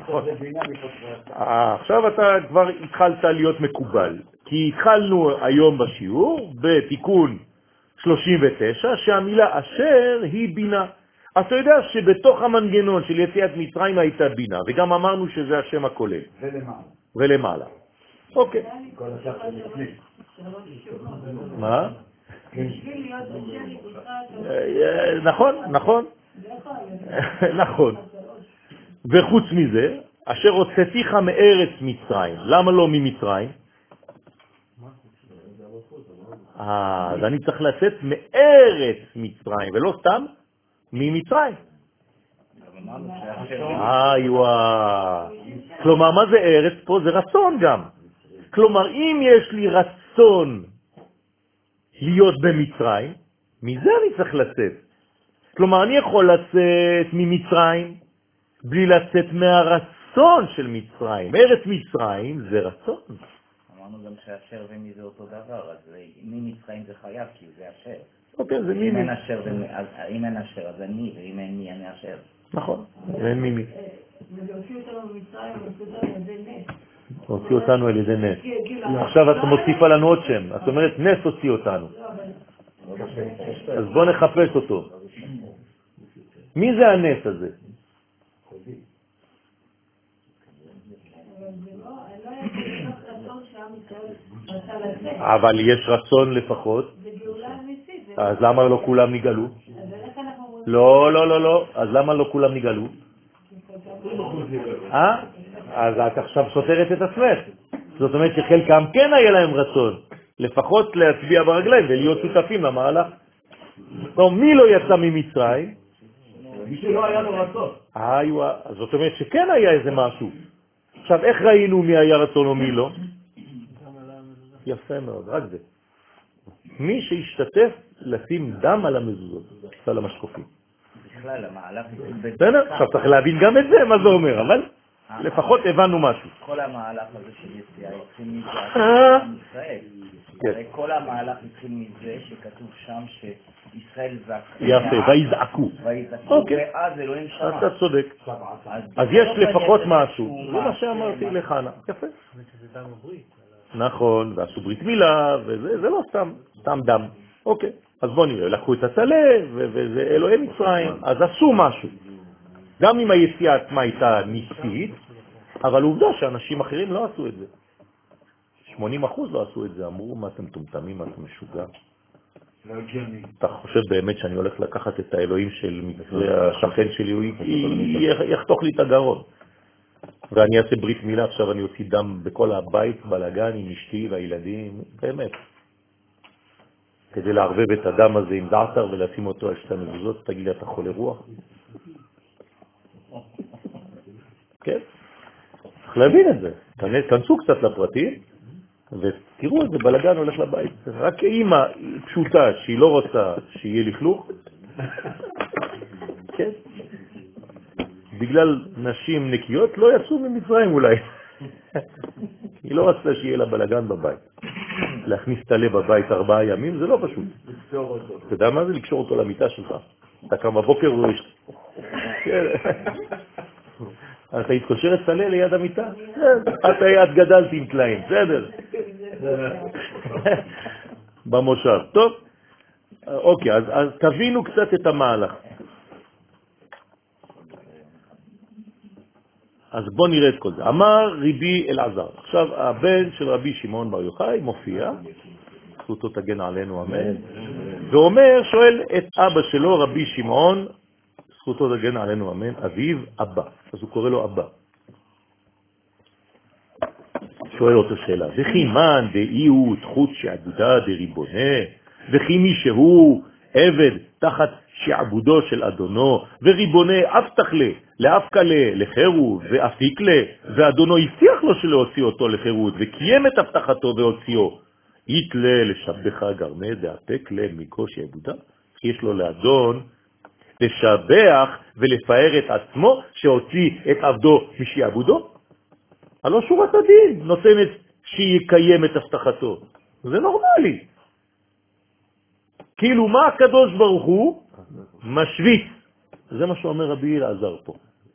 עכשיו אתה כבר התחלת להיות מקובל, כי התחלנו היום בשיעור בתיקון 39, שהמילה אשר היא בינה. אז אתה יודע שבתוך המנגנון של יציאת מצרים הייתה בינה, וגם אמרנו שזה השם הכולל. ולמעלה. אוקיי. מה? נכון. נכון. וחוץ מזה, אשר הוצאתיך מארץ מצרים. למה לא ממצרים? אז אני צריך לצאת מארץ מצרים, ולא סתם ממצרים. כלומר, מה זה ארץ פה? זה רצון גם. כלומר, אם יש לי רצון להיות במצרים, מזה אני צריך לצאת. כלומר, אני יכול לצאת ממצרים בלי לצאת מהרצון של מצרים. ארץ מצרים זה רצון. אמרנו גם שאשר ומי זה אותו דבר, אז ממצרים זה חייב, כי זה אשר. אוקיי, זה מימי. אם אין אשר, אז אני, ואם אין מי, אני אשר. נכון, ואין מימי. והוציאו אותנו במצרים, והוציאו אותנו על ידי נס. הוציא אותנו על ידי נס. עכשיו את מוסיפה לנו עוד שם. את אומרת, נס הוציא אותנו. אז בוא נחפש אותו. מי זה הנס הזה? אבל יש רצון לפחות. אז למה לא כולם נגאלו? לא. אז למה לא כולם נגאלו? אז את עכשיו סותרת את עצמך. זאת אומרת שחלקם כן היה להם רצון, לפחות להצביע ברגליים ולהיות שותפים למהלך. לא, מי לא יצא ממצרים? מישהו לא היה לו רצון. זאת אומרת שכן היה איזה משהו. עכשיו, איך ראינו מי היה רצון או מי לא? יפה מאוד, רק זה. מי שהשתתף לשים דם על המזוזות, על המשקופים. בכלל, המהלך בסדר? עכשיו צריך להבין גם את זה, מה זה אומר, אבל לפחות הבנו משהו. כל המהלך הזה של יציאה התחיל מזה ישראל. הרי כל המהלך התחיל מזה שכתוב שם שישראל זעקו. יפה, ויזעקו. ואז אלוהים שמע. אתה צודק. אז יש לפחות משהו. זה מה שאמרתי לחנה. יפה. נכון, ועשו ברית מילה, וזה לא סתם דם. אוקיי, אז בוא נראה, לקחו את הצלה, וזה אלוהי מצרים, אז עשו משהו. גם אם היציאה עצמה הייתה ניסית, אבל עובדה שאנשים אחרים לא עשו את זה. 80% לא עשו את זה, אמרו, מה אתם טומטמים, מה אתם משוגע? אתה חושב באמת שאני הולך לקחת את האלוהים של מצרי השכן שלי, הוא יחתוך לי את הגרון. ואני אעשה ברית מילה, עכשיו אני אוציא דם בכל הבית, בלגן, עם אשתי והילדים, באמת. כדי לערבב את הדם הזה עם זעתר ולשים אותו על שתי המזוזות, תגיד לי, אתה חולה רוח? כן? צריך להבין את זה. תנסו קצת לפרטים, ותראו איזה בלגן הולך לבית. רק אימא פשוטה שהיא לא רוצה שיהיה לכלוך, כן? בגלל נשים נקיות לא יצאו ממצרים אולי. היא לא רצתה שיהיה לה בלגן בבית. להכניס את הלב בבית 4 ימים זה לא פשוט. אתה יודע מה זה? לקשור אותו למיטה שלך. אתה קם בבוקר אתה התקושר את סלה ליד המיטה? את גדלתי עם טלאים, בסדר. במושב. טוב? אוקיי, אז תבינו קצת את המהלך. אז בוא נראה את כל זה. אמר רבי אלעזר. עכשיו הבן של רבי שמעון בר יוחאי מופיע, זכותו תגן עלינו אמן, ואומר, שואל את אבא שלו רבי שמעון, זכותו תגן עלינו אמן, אביו אבא. אז הוא קורא לו אבא. שואל אותו שאלה, וכי מן דאיהו תחות שעבודה דריבונה, וכי מי שהוא עבד תחת שעבודו של אדונו, וריבונה אבטח לאפקה לחירות, ואפיק ואדונו הבטיח לו שלהוציא אותו לחירות, וקיים את הבטחתו והוציאו. יתלה לשבח גרמה דאפק מקוש שעבודה, כי יש לו לאדון לשבח ולפאר את עצמו שהוציא את עבדו משעבודו. הלא שורת הדין נותנת שיקיים את הבטחתו. זה נורמלי. כאילו מה הקדוש ברוך הוא משוויץ. זה מה שאומר רבי אלעזר פה.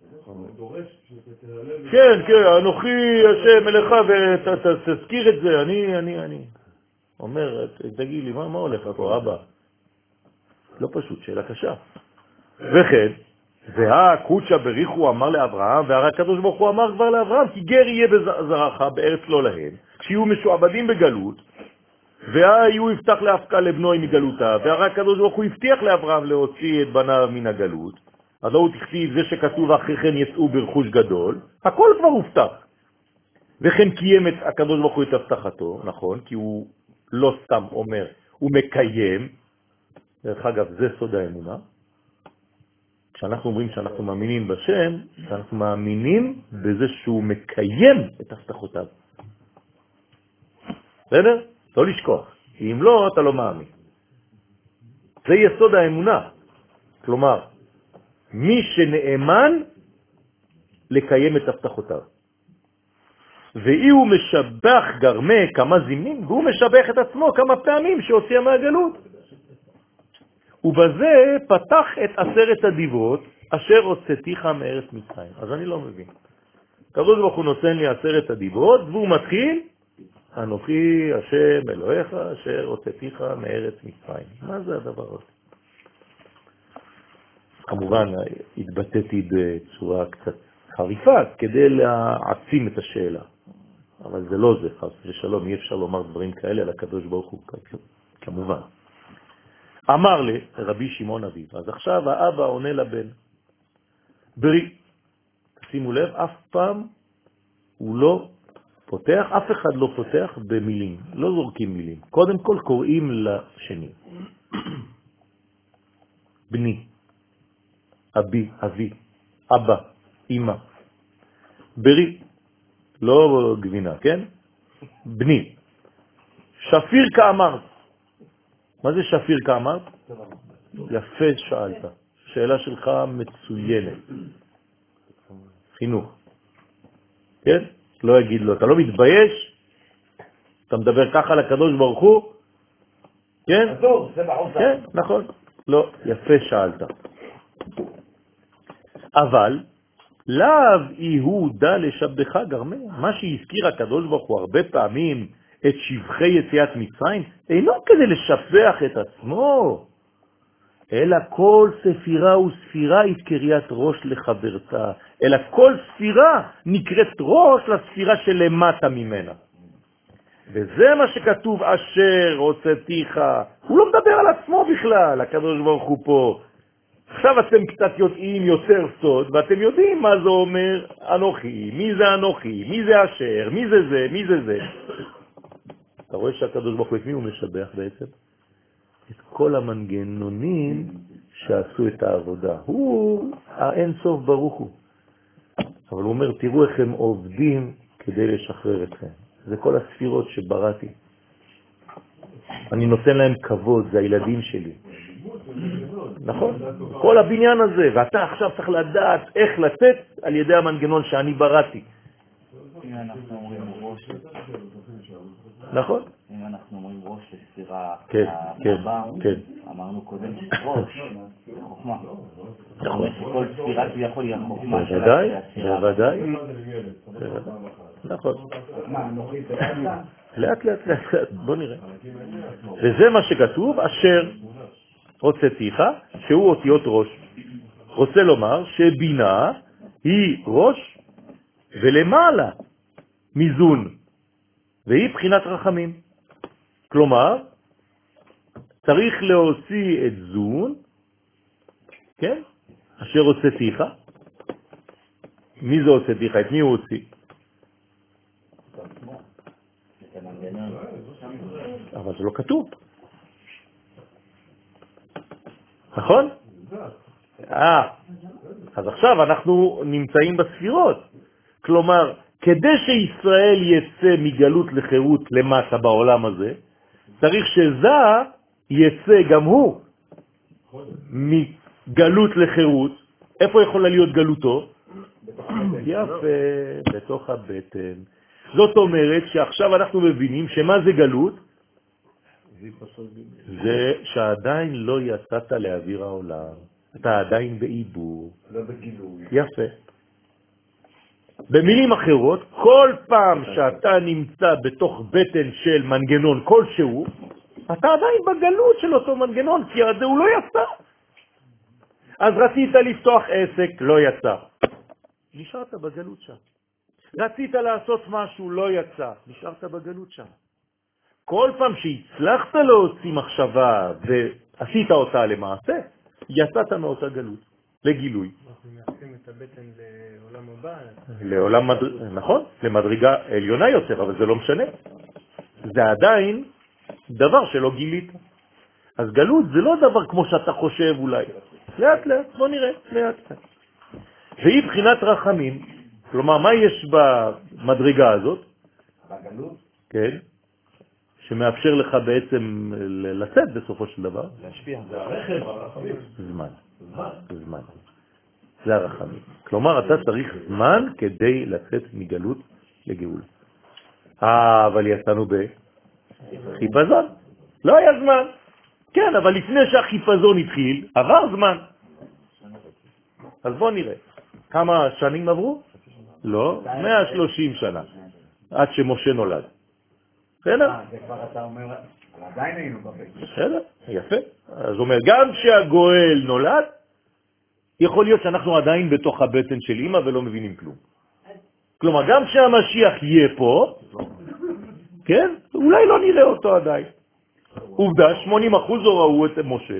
כן, אנוכי השם אליך ותזכיר את זה. אני אומר, תגיד לי, מה הולך פה, אבא? לא פשוט, שאלה קשה. וכן, והקודשה בריחו אמר לאברהם, והרי הקדוש ברוך הוא אמר כבר לאברהם, כי גר יהיה בזרעך בארץ לא להם, כשיהיו משועבדים בגלות, והיו יפתח להפקה לבנוי מגלותה, והרי הקדוש ברוך הוא הבטיח לאברהם להוציא את בניו מן הגלות, אז לא הוא תכתיב זה שכתוב אחרי כן יצאו ברכוש גדול, הכל כבר הובטח. וכן קיים את הקדוש ברוך הוא את הבטחתו, נכון, כי הוא לא סתם אומר, הוא מקיים, דרך אגב זה סוד האמונה, כשאנחנו אומרים שאנחנו מאמינים בשם, אנחנו מאמינים בזה שהוא מקיים את הבטחותיו. בסדר? לא לשכוח. אם לא, אתה לא מאמין. זה יסוד האמונה. כלומר, מי שנאמן לקיים את הבטחותיו. ואי הוא משבח גרמה כמה זימנים, והוא משבח את עצמו כמה פעמים שהוציאה מהגלות. ובזה פתח את 10 הדיברות אשר הוצאתיך מארץ מצרים. אז אני לא מבין. הקדוש ברוך הוא נותן לי 10 הדיברות, והוא מתחיל, אנוכי השם אלוהיך אשר הוצאתיך מארץ מצרים. מה זה הדבר הזה? כמובן התבטאתי בצורה קצת חריפה כדי להעצים את השאלה. אבל זה לא זה, חס ושלום, אי אפשר לומר דברים כאלה על הקדוש ברוך הוא, כמובן. אמר לי רבי שמעון אביו, אז עכשיו האבא עונה לבן, ברי, שימו לב, אף פעם הוא לא פותח, אף אחד לא פותח במילים, לא זורקים מילים, קודם כל קוראים לשני. בני, אבי, אבי, אבא, אמא. ברי, לא גבינה, כן? בני. שפיר כאמרת. מה זה שפיר כאמרת? יפה שאלת. שאלה שלך מצוינת. חינוך. כן? לא יגיד לו, אתה לא מתבייש? אתה מדבר ככה לקדוש ברוך הוא? כן? כן, נכון. לא, יפה שאלת. אבל, לאו יהודה לשבדך גרמה. מה שהזכיר הקדוש ברוך הוא הרבה פעמים את שבחי יציאת מצרים, אינו כדי לשבח את עצמו, אלא כל ספירה וספירה היא קריאת ראש לחברתה, אלא כל ספירה נקראת ראש לספירה שלמטה ממנה. וזה מה שכתוב אשר הוצאתיך. הוא לא מדבר על עצמו בכלל, הקדוש ברוך הוא פה. עכשיו אתם קצת יודעים יותר סוד, ואתם יודעים מה זה אומר אנוכי, מי זה אנוכי, מי זה אשר, מי זה זה, מי זה זה. אתה רואה שהקדוש ברוך הוא את מי הוא משבח בעצם? את כל המנגנונים שעשו את העבודה. הוא האין סוף ברוך הוא. אבל הוא אומר, תראו איך הם עובדים כדי לשחרר אתכם. זה כל הספירות שבראתי. אני נותן להם כבוד, זה הילדים שלי. נכון? כל הבניין הזה, ואתה עכשיו צריך לדעת איך לצאת על ידי המנגנון שאני בראתי. אם אנחנו אומרים ראש, נכון? אם אנחנו אומרים ראש לספירה הבאה, אמרנו קודם שראש זה חוכמה. נכון. שכל ספירה שיכול להיות חוכמה שלה. בוודאי, בוודאי. נכון. לאט לאט לאט, בוא נראה. וזה מה שכתוב, אשר הוצאתיך, שהוא אותיות ראש. רוצה לומר שבינה היא ראש ולמעלה מזון, והיא בחינת רחמים. כלומר, צריך להוציא את זון, כן? אשר הוצאתיך. מי זה הוצאתיך? את מי הוא הוציא? אבל זה לא כתוב. נכון? אז עכשיו אנחנו נמצאים בספירות. כלומר, כדי שישראל יצא מגלות לחירות למטה בעולם הזה, צריך שזה יצא גם הוא מגלות לחירות. איפה יכולה להיות גלותו? יפה, בתוך הבטן. זאת אומרת שעכשיו אנחנו מבינים שמה זה גלות? זה שעדיין לא יצאת לאוויר העולם. אתה עדיין בעיבור. לא בגילוי. יפה. במילים אחרות, כל פעם שאתה נמצא בתוך בטן של מנגנון כלשהו, אתה עדיין בגלות של אותו מנגנון, כי הוא לא יצא. אז רצית לפתוח עסק, לא יצא. נשארת בגלות שם. רצית לעשות משהו, לא יצא. נשארת בגלות שם. כל פעם שהצלחת להוציא מחשבה ועשית אותה למעשה, יצאת מאותה גלות, לגילוי. אנחנו מייחסים את הבטן לעולם הבא. לעולם, נכון, למדרגה עליונה יותר, אבל זה לא משנה. זה עדיין דבר שלא גילית. אז גלות זה לא דבר כמו שאתה חושב אולי. לאט לאט, בוא נראה, לאט לאט. והיא בחינת רחמים. כלומר, מה יש במדרגה הזאת? בגלות? כן. שמאפשר לך בעצם לצאת בסופו של דבר. להשפיע. זה הרכב, הרחמים. זמן. זה הרחמים. כלומר, אתה צריך זמן כדי לצאת מגלות לגאולה. אבל יצאנו בחיפזון. לא היה זמן. כן, אבל לפני שהחיפזון התחיל, עבר זמן. אז בוא נראה. כמה שנים עברו? לא, 130 שנה. עד שמשה נולד. בסדר? זה כבר אתה אומר, עדיין היינו בבית. בסדר, יפה. אז אומר, גם כשהגואל נולד, יכול להיות שאנחנו עדיין בתוך הבטן של אמא ולא מבינים כלום. כלומר, גם כשהמשיח יהיה פה, כן? אולי לא נראה אותו עדיין. עובדה, 80% לא ראו את משה.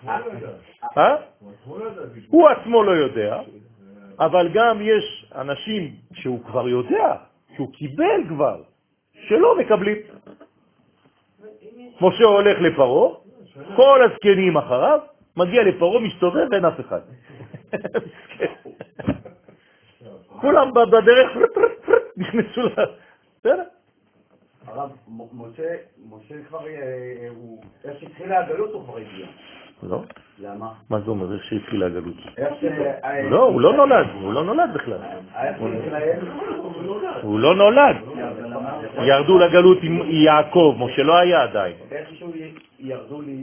הוא עצמו לא יודע, אבל גם יש אנשים שהוא כבר יודע, שהוא קיבל כבר, שלא מקבלים. משה הולך לפרעה, כל הזקנים אחריו, מגיע לפרעה, מסתובב ואין אף אחד. כולם בדרך נכנסו לה. בסדר? הרב, משה כבר, איך שהתחילה הגלות הוא כבר הגיע. לא. למה? מה זה אומר? איך שהתחילה הגלות? לא, הוא לא נולד בכלל. הוא לא נולד. ירדו לגלות עם יעקב, משה לא היה עדיין. איכשהו ירדו לי...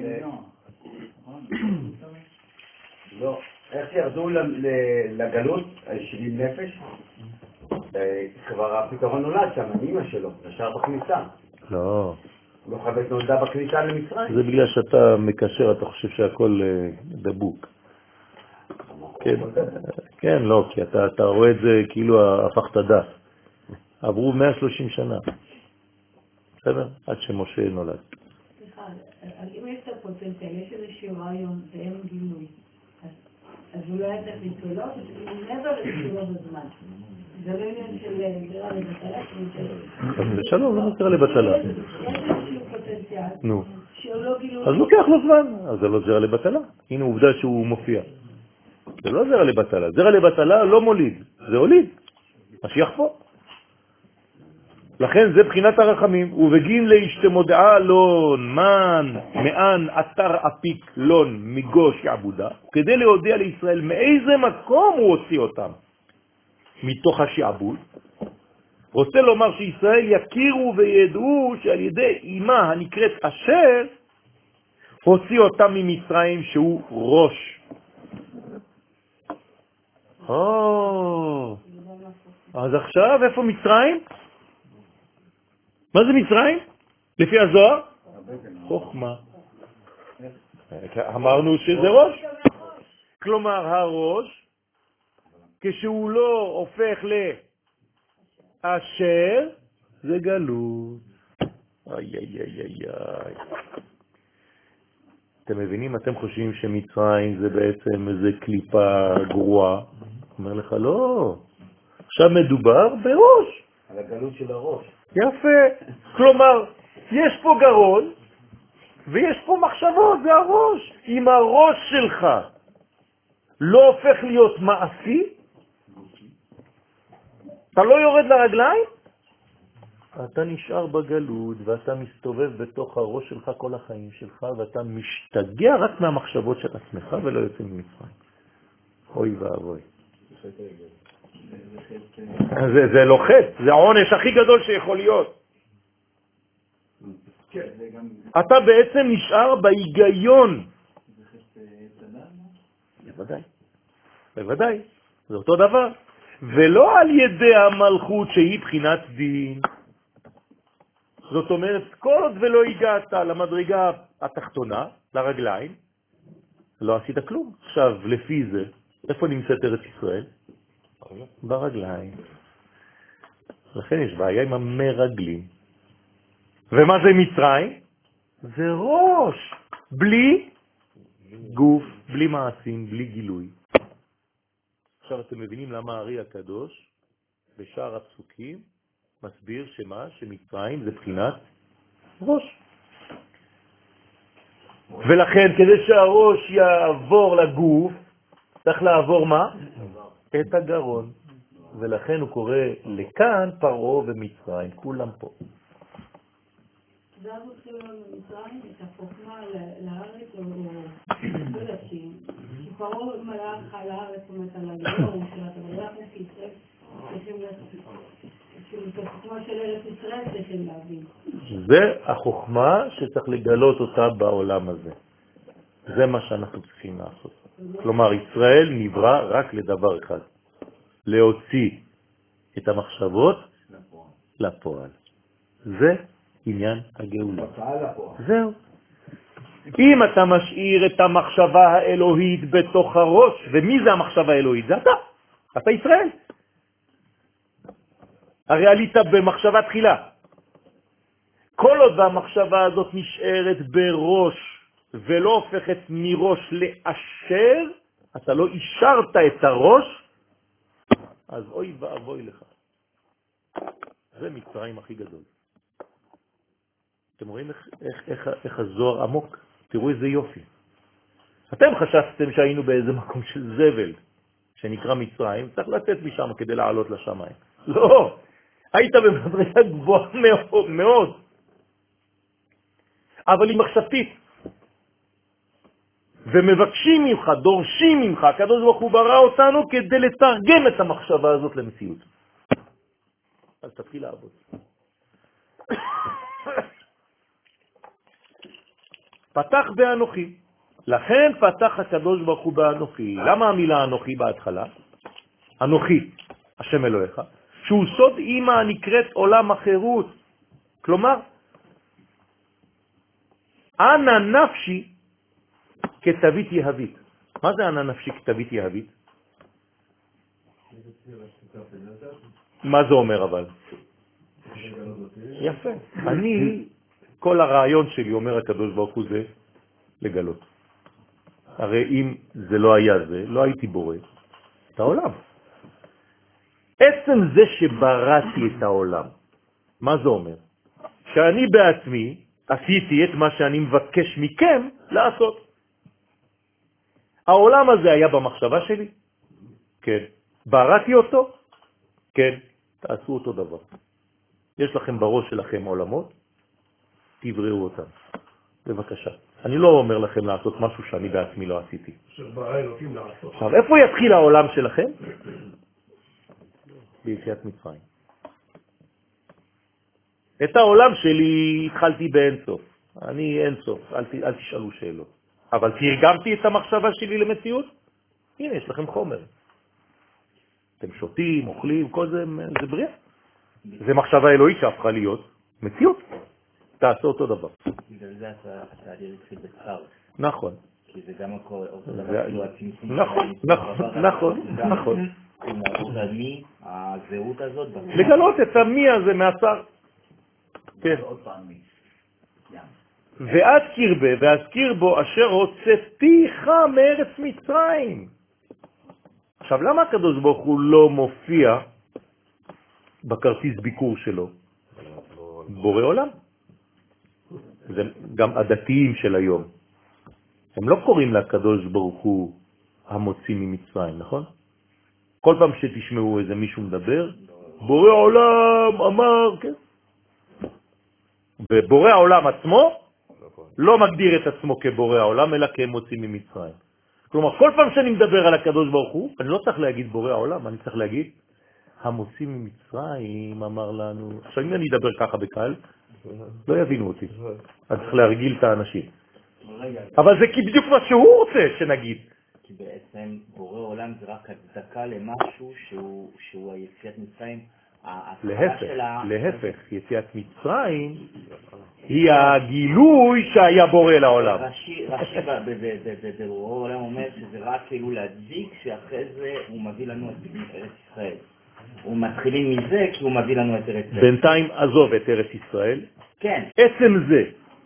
לא, איך שירדו לגלות, 70 נפש, כבר הפתרון נולד שם, אמא שלו, נשאר בכניסה. לא. לא חייבת נולדה בכניסה למצרים. זה בגלל שאתה מקשר, אתה חושב שהכל דבוק. כן, לא, כי אתה רואה את זה כאילו הפכת דף. עברו 130 שנה. בסדר? עד שמשה נולד. סליחה, אם יש את הפוטנציאל, יש איזשהו רעיון ואין גילוי, אז הוא לא היה צריך להתגלות, הוא מעבר להתגלות בזמן. זה לא עניין של גזירה לבטלה, ושלום, לא נקרא לבטלה. יש איזשהו פוטנציאל, נו. שהוא לא גילוי. אז לוקח לו זמן, אז זה לא זרע לבטלה. הנה עובדה שהוא מופיע. זה לא זרע לבטלה. זרע לבטלה לא מוליד, זה הוליד. משיח פה. לכן זה בחינת הרחמים. ובגין להשתמודעה לון, מן, מאן, אתר אפיק לון, מגוש יעבודה, כדי להודיע לישראל מאיזה מקום הוא הוציא אותם. מתוך השעבוד. רוצה לומר שישראל יכירו וידעו שעל ידי אימה הנקראת אשר, הוציא אותם ממצרים שהוא ראש. אז עכשיו איפה מצרים? מה זה מצרים? לפי הזוהר? חוכמה. אמרנו שזה ראש. כלומר הראש, כשהוא לא הופך לאשר, זה גלות. איי איי איי איי. אתם מבינים? אתם חושבים שמצרים זה בעצם איזה קליפה גרועה? אומר לך לא. עכשיו מדובר בראש. על הגלות של הראש. יפה. כלומר, יש פה גרון ויש פה מחשבות, זה הראש. אם הראש שלך לא הופך להיות מעשי, אתה לא יורד לרגליים, אתה נשאר בגלות ואתה מסתובב בתוך הראש שלך כל החיים שלך ואתה משתגע רק מהמחשבות של עצמך ולא יוצא ממצרים. אוי ואבוי. זה לא חטא, זה העונש הכי גדול שיכול להיות. אתה בעצם נשאר בהיגיון. בוודאי, בוודאי, זה אותו דבר. ולא על ידי המלכות שהיא בחינת דין. זאת אומרת, כל עוד ולא הגעת למדרגה התחתונה, לרגליים, לא עשית כלום. עכשיו, לפי זה, איפה נמצאת ארץ ישראל? ברגליים. לכן יש בעיה עם המרגלים. ומה זה מצרים? זה ראש. בלי גוף, בלי מעשים, בלי גילוי. עכשיו אתם מבינים למה הארי הקדוש בשאר הפסוקים מסביר שמה? שמצרים זה בחינת ראש. ולכן כדי שהראש יעבור לגוף, צריך לעבור מה? את הגרון. ולכן הוא קורא לכאן פרעה ומצרים, כולם פה. ואז הולכים למצרים את החוכמה לארץ או בלשים, שפרעה מלאך על הארץ אומרת על הגרון של התבלח ישראל, את החוכמה של ארץ ישראל צריכים להבין. זה החוכמה שצריך לגלות אותה בעולם הזה. זה מה שאנחנו צריכים לעשות. כלומר, ישראל נברא רק לדבר אחד. להוציא את המחשבות לפועל. זה עניין הגאולה. זהו. אם אתה משאיר את המחשבה האלוהית בתוך הראש, ומי זה המחשבה האלוהית? זה אתה ישראל. הרי עלית במחשבה תחילה. כל עוד המחשבה הזאת נשארת בראש, ולא הופכת מראש לאשר, אתה לא אישרת את הראש, אז אוי ואבוי לך. זה מצרים הכי גדול. אתם רואים איך הזוהר עמוק? תראו איזה יופי. אתם חשבתם שהיינו באיזה מקום של זבל, שנקרא מצרים, צריך לצאת משם כדי לעלות לשמיים. לא, היית במדרגה גבוהה מאוד, מאוד. אבל היא מחשבתית. ומבקשים ממך, דורשים ממך, הקדוש ברוך הוא ברא אותנו כדי לתרגם את המחשבה הזאת למציאות. אז תתחיל לעבוד. פתח באנוכי. לכן פתח הקדוש ברוך הוא באנוכי. למה המילה אנוכי בהתחלה? אנוכי, השם אלוהיך, שהוא סוד אימא הנקראת עולם החירות. כלומר, אנא נפשי כתבית יהבית. מה זה אנא נפשי כתבית יהבית? מה זה אומר אבל? יפה. אני, כל הרעיון שלי, אומר הקדוש ברוך הוא, זה לגלות. הרי אם זה לא היה זה, לא הייתי בורא את העולם. עצם זה שבראתי את העולם, מה זה אומר? שאני בעצמי עשיתי את מה שאני מבקש מכם לעשות. העולם הזה היה במחשבה שלי? כן. בראתי אותו? כן. תעשו אותו דבר. יש לכם בראש שלכם עולמות, תבראו אותם. בבקשה. אני לא אומר לכם לעשות משהו שאני בעצמי לא עשיתי. עכשיו, איפה יתחיל העולם שלכם? ביציאת מצרים. את העולם שלי התחלתי באין סוף. אני אין סוף, אל תשאלו שאלות. אבל תרגמתי את המחשבה שלי למציאות? הנה, יש לכם חומר. אתם שותים, אוכלים, כל זה בריאה. זה מחשבה אלוהית שהפכה להיות מציאות. תעשו אותו דבר. בגלל זה התהליך התחיל בצער. נכון. כי זה גם אותו דבר כאילו הצמצום. נכון. מי הזהות הזאת. לגלות את המי הזה מהצער. כן. עוד פעם מי. ואז קרבה, והזכיר בו אשר הוצאתיך מארץ מצרים. עכשיו, למה הקדוש ברוך הוא לא מופיע בכרטיס ביקור שלו? בורא עולם. זה גם הדתיים של היום. הם לא קוראים לקדוש ברוך הוא המוציא ממצרים, נכון? כל פעם שתשמעו איזה מישהו מדבר, בורא עולם אמר, כן. ובורא העולם עצמו לא מגדיר את עצמו כבורא העולם, אלא כמוציא ממצרים. כלומר, כל פעם שאני מדבר על הקדוש ברוך הוא, אני לא צריך להגיד בורא העולם, אני צריך להגיד, המוציא ממצרים אמר לנו. עכשיו, אם אני אדבר ככה בקהל, לא יבינו אותי. אני צריך להרגיל את האנשים. אבל זה בדיוק מה שהוא רוצה שנגיד. כי בעצם בורא עולם זה רק הצדקה למשהו שהוא היציאת מצרים. להפך, יציאת מצרים היא הגילוי שהיה בורא לעולם. רש"י בבורא העולם אומר שזה רק כאילו להדביק שאחרי זה הוא מביא לנו את ארץ ישראל. הוא מתחילים מזה כי הוא מביא לנו את ארץ ישראל. בינתיים עזוב את ארץ ישראל. כן. עצם זה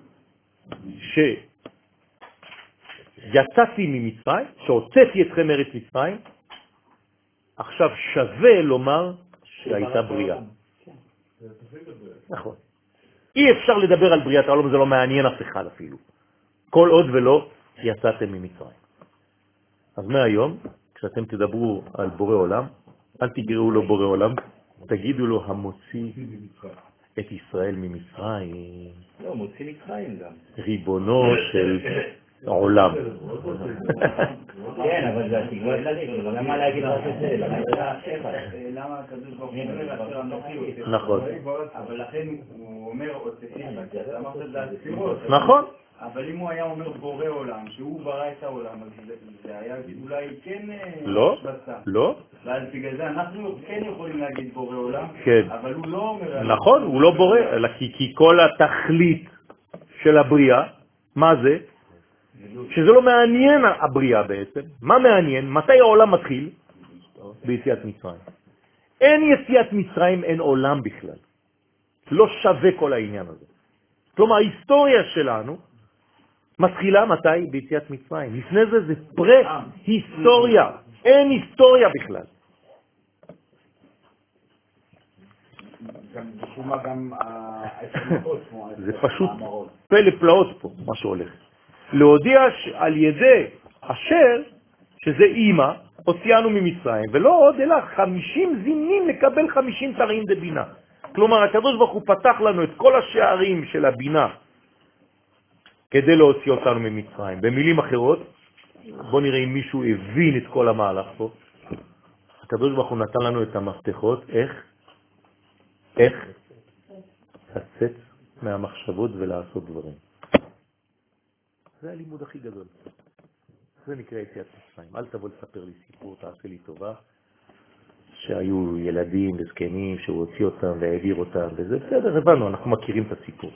שיצאתי ממצרים, שהוצאתי אתכם מארץ מצרים, עכשיו שווה לומר שהייתה בריאה. נכון. אי אפשר לדבר על בריאת העולם, זה לא מעניין אף אחד אפילו. כל עוד ולא יצאתם ממצרים. אז מהיום, כשאתם תדברו על בורא עולם, אל תגראו לו בורא עולם, תגידו לו המוציא את ישראל ממצרים. לא, מוציא מצרים גם. ריבונו של עולם. כן, אבל זה התגובה כללית, למה להגיד רק את זה? למה הקדוש ברוך הוא אומר אשר אנוכי אותך? נכון. אבל לכן הוא אומר אותך, אמרת את זה הספירות. נכון. אבל אם הוא היה אומר בורא עולם, שהוא ברא את העולם, אז זה היה אולי כן השבצה. לא. ואז בגלל זה אנחנו כן יכולים להגיד בורא עולם, אבל הוא לא אומר... נכון, הוא לא בורא, אלא כי כל התכלית של הבריאה, מה זה? שזה לא מעניין הבריאה בעצם. מה מעניין? מתי העולם מתחיל? ביציאת מצרים. אין יציאת מצרים, אין עולם בכלל. לא שווה כל העניין הזה. כלומר, ההיסטוריה שלנו מתחילה מתי? ביציאת מצרים. לפני זה פרה-היסטוריה. אין היסטוריה בכלל. זה פשוט פלא פלאות פה, מה שהולך. להודיע על ידי אשר, שזה אימא, הוציאנו ממצרים, ולא עוד אלא 50 זינים לקבל 50 תרעים דבינה. כלומר, הקדוש ברוך הוא פתח לנו את כל השערים של הבינה כדי להוציא אותנו ממצרים. במילים אחרות, בוא נראה אם מישהו הבין את כל המהלך פה. הקדוש ברוך הוא נתן לנו את המפתחות, איך לצאת מהמחשבות ולעשות דברים. זה הלימוד הכי גדול. זה נקרא יציאת מצרים. אל תבוא לספר לי סיפור, תעשה לי טובה, שהיו ילדים וזקנים שהוא הוציא אותם והעביר אותם, וזה בסדר, הבנו, אנחנו מכירים את הסיפור.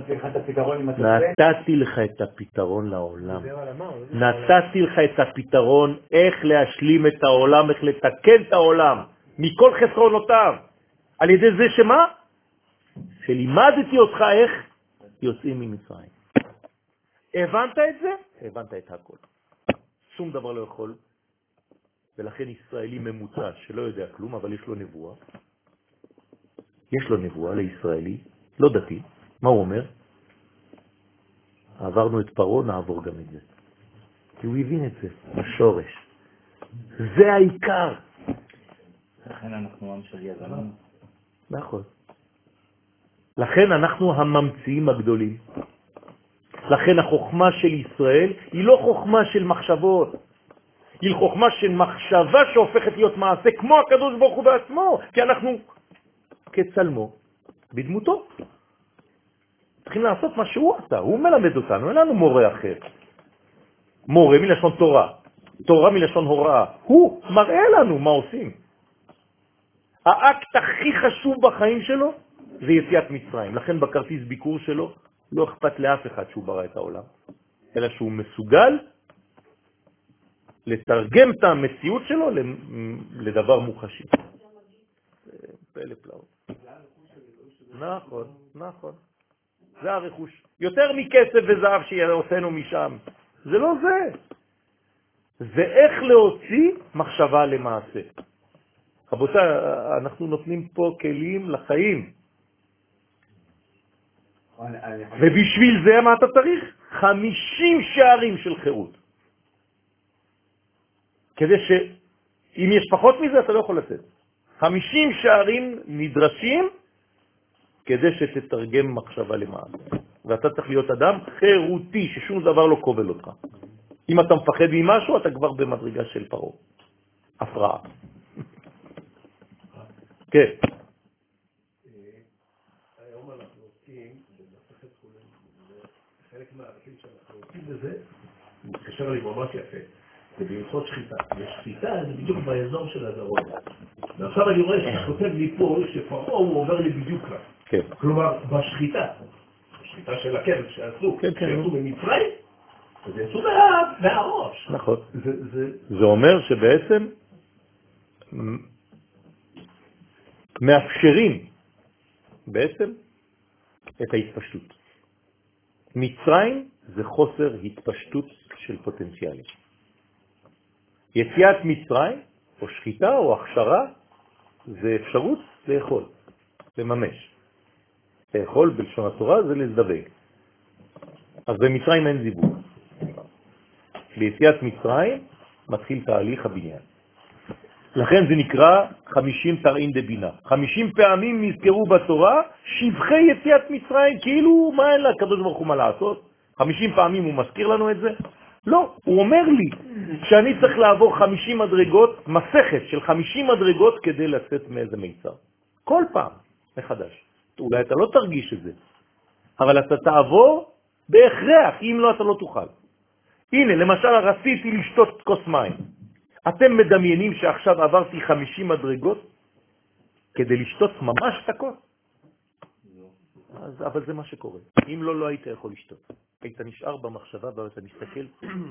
נתתי לך את הפתרון לעולם. נתתי לך את הפתרון איך להשלים את העולם, איך לתקן את העולם, מכל חסרונותיו. על ידי זה שמה? שלימדתי אותך איך יוצאים ממצרים. הבנת את זה? הבנת את הכל. שום דבר לא יכול. ולכן ישראלי ממוצע שלא יודע כלום, אבל יש לו נבואה. יש לו נבואה לישראלי, לא דתי. מה הוא אומר? עברנו את פרעה, נעבור גם את זה. כי הוא הבין את זה, השורש. זה העיקר. לכן אנחנו עם של יזמים. נכון. לכן אנחנו הממציאים הגדולים. לכן החוכמה של ישראל היא לא חוכמה של מחשבות. היא חוכמה של מחשבה שהופכת להיות מעשה כמו הקדוש ברוך הוא בעצמו, כי אנחנו כצלמו, בדמותו. צריכים לעשות מה שהוא עשה, הוא מלמד אותנו, אין לנו מורה אחר. מורה מלשון תורה, תורה מלשון הוראה. הוא מראה לנו מה עושים. האקט הכי חשוב בחיים שלו זה יציאת מצרים. לכן בכרטיס ביקור שלו לא אכפת לאף אחד שהוא ברא את העולם, אלא שהוא מסוגל לתרגם את המציאות שלו לדבר מוחשי. פלא פלאות. נכון, נכון. זה הרכוש. יותר מכסף וזהב שיעשינו משם. זה לא זה. זה איך להוציא מחשבה למעשה. רבותיי, אנחנו נותנים פה כלים לחיים. ובשביל זה מה אתה צריך? 50 שערים של חירות. כדי שאם יש פחות מזה אתה לא יכול לצאת. 50 שערים נדרשים כדי שתתרגם מחשבה למעשה. ואתה צריך להיות אדם חירותי, ששום דבר לא כובל אותך. אם אתה מפחד ממשהו, אתה כבר במדרגה של פרעה. הפרעה. כן. היום אנחנו עוסקים במסכת חולין, חלק מהערכים שאנחנו עוסקים בזה, מתקשר לי ממש יפה. זה בהלכות שחיטה. ושחיטה זה בדיוק באזור של הזרוע. ועכשיו אני רואה שאתה כותב לי פה שפרעה הוא עובר לי בדיוק כאן. כן. כלומר, בשחיטה של הכבש שעשו, שעשו במצרים, אז יעשו מהראש. נכון. זה אומר שבעצם מאפשרים בעצם את ההתפשטות. מצרים זה חוסר התפשטות של פוטנציאלים. יציאת מצרים, או שחיטה, או הכשרה, זה אפשרות לאכול, לממש. לאכול בלשון התורה זה להזדווג. אז במצרים אין זיווג. ביציאת מצרים מתחיל תהליך הבניין. לכן זה נקרא 50 תרעין דבינה. 50 פעמים נזכרו בתורה שבחי יציאת מצרים, כאילו מה אין לה הקדוש ברוך הוא מה לעשות? 50 פעמים הוא מזכיר לנו את זה? לא, הוא אומר לי שאני צריך לעבור 50 מדרגות, מסכת של 50 מדרגות כדי לצאת מאיזה מיצר. כל פעם מחדש. אולי אתה לא תרגיש את זה, אבל אתה תעבור בהכרח, אם לא אתה לא תוכל. הנה, למשל רציתי לשתות כוס מים. אתם מדמיינים שעכשיו עברתי 50 מדרגות כדי לשתות ממש את הכוס? אבל זה מה שקורה. אם לא, לא היית יכול לשתות. היית נשאר במחשבה ואתה מסתכל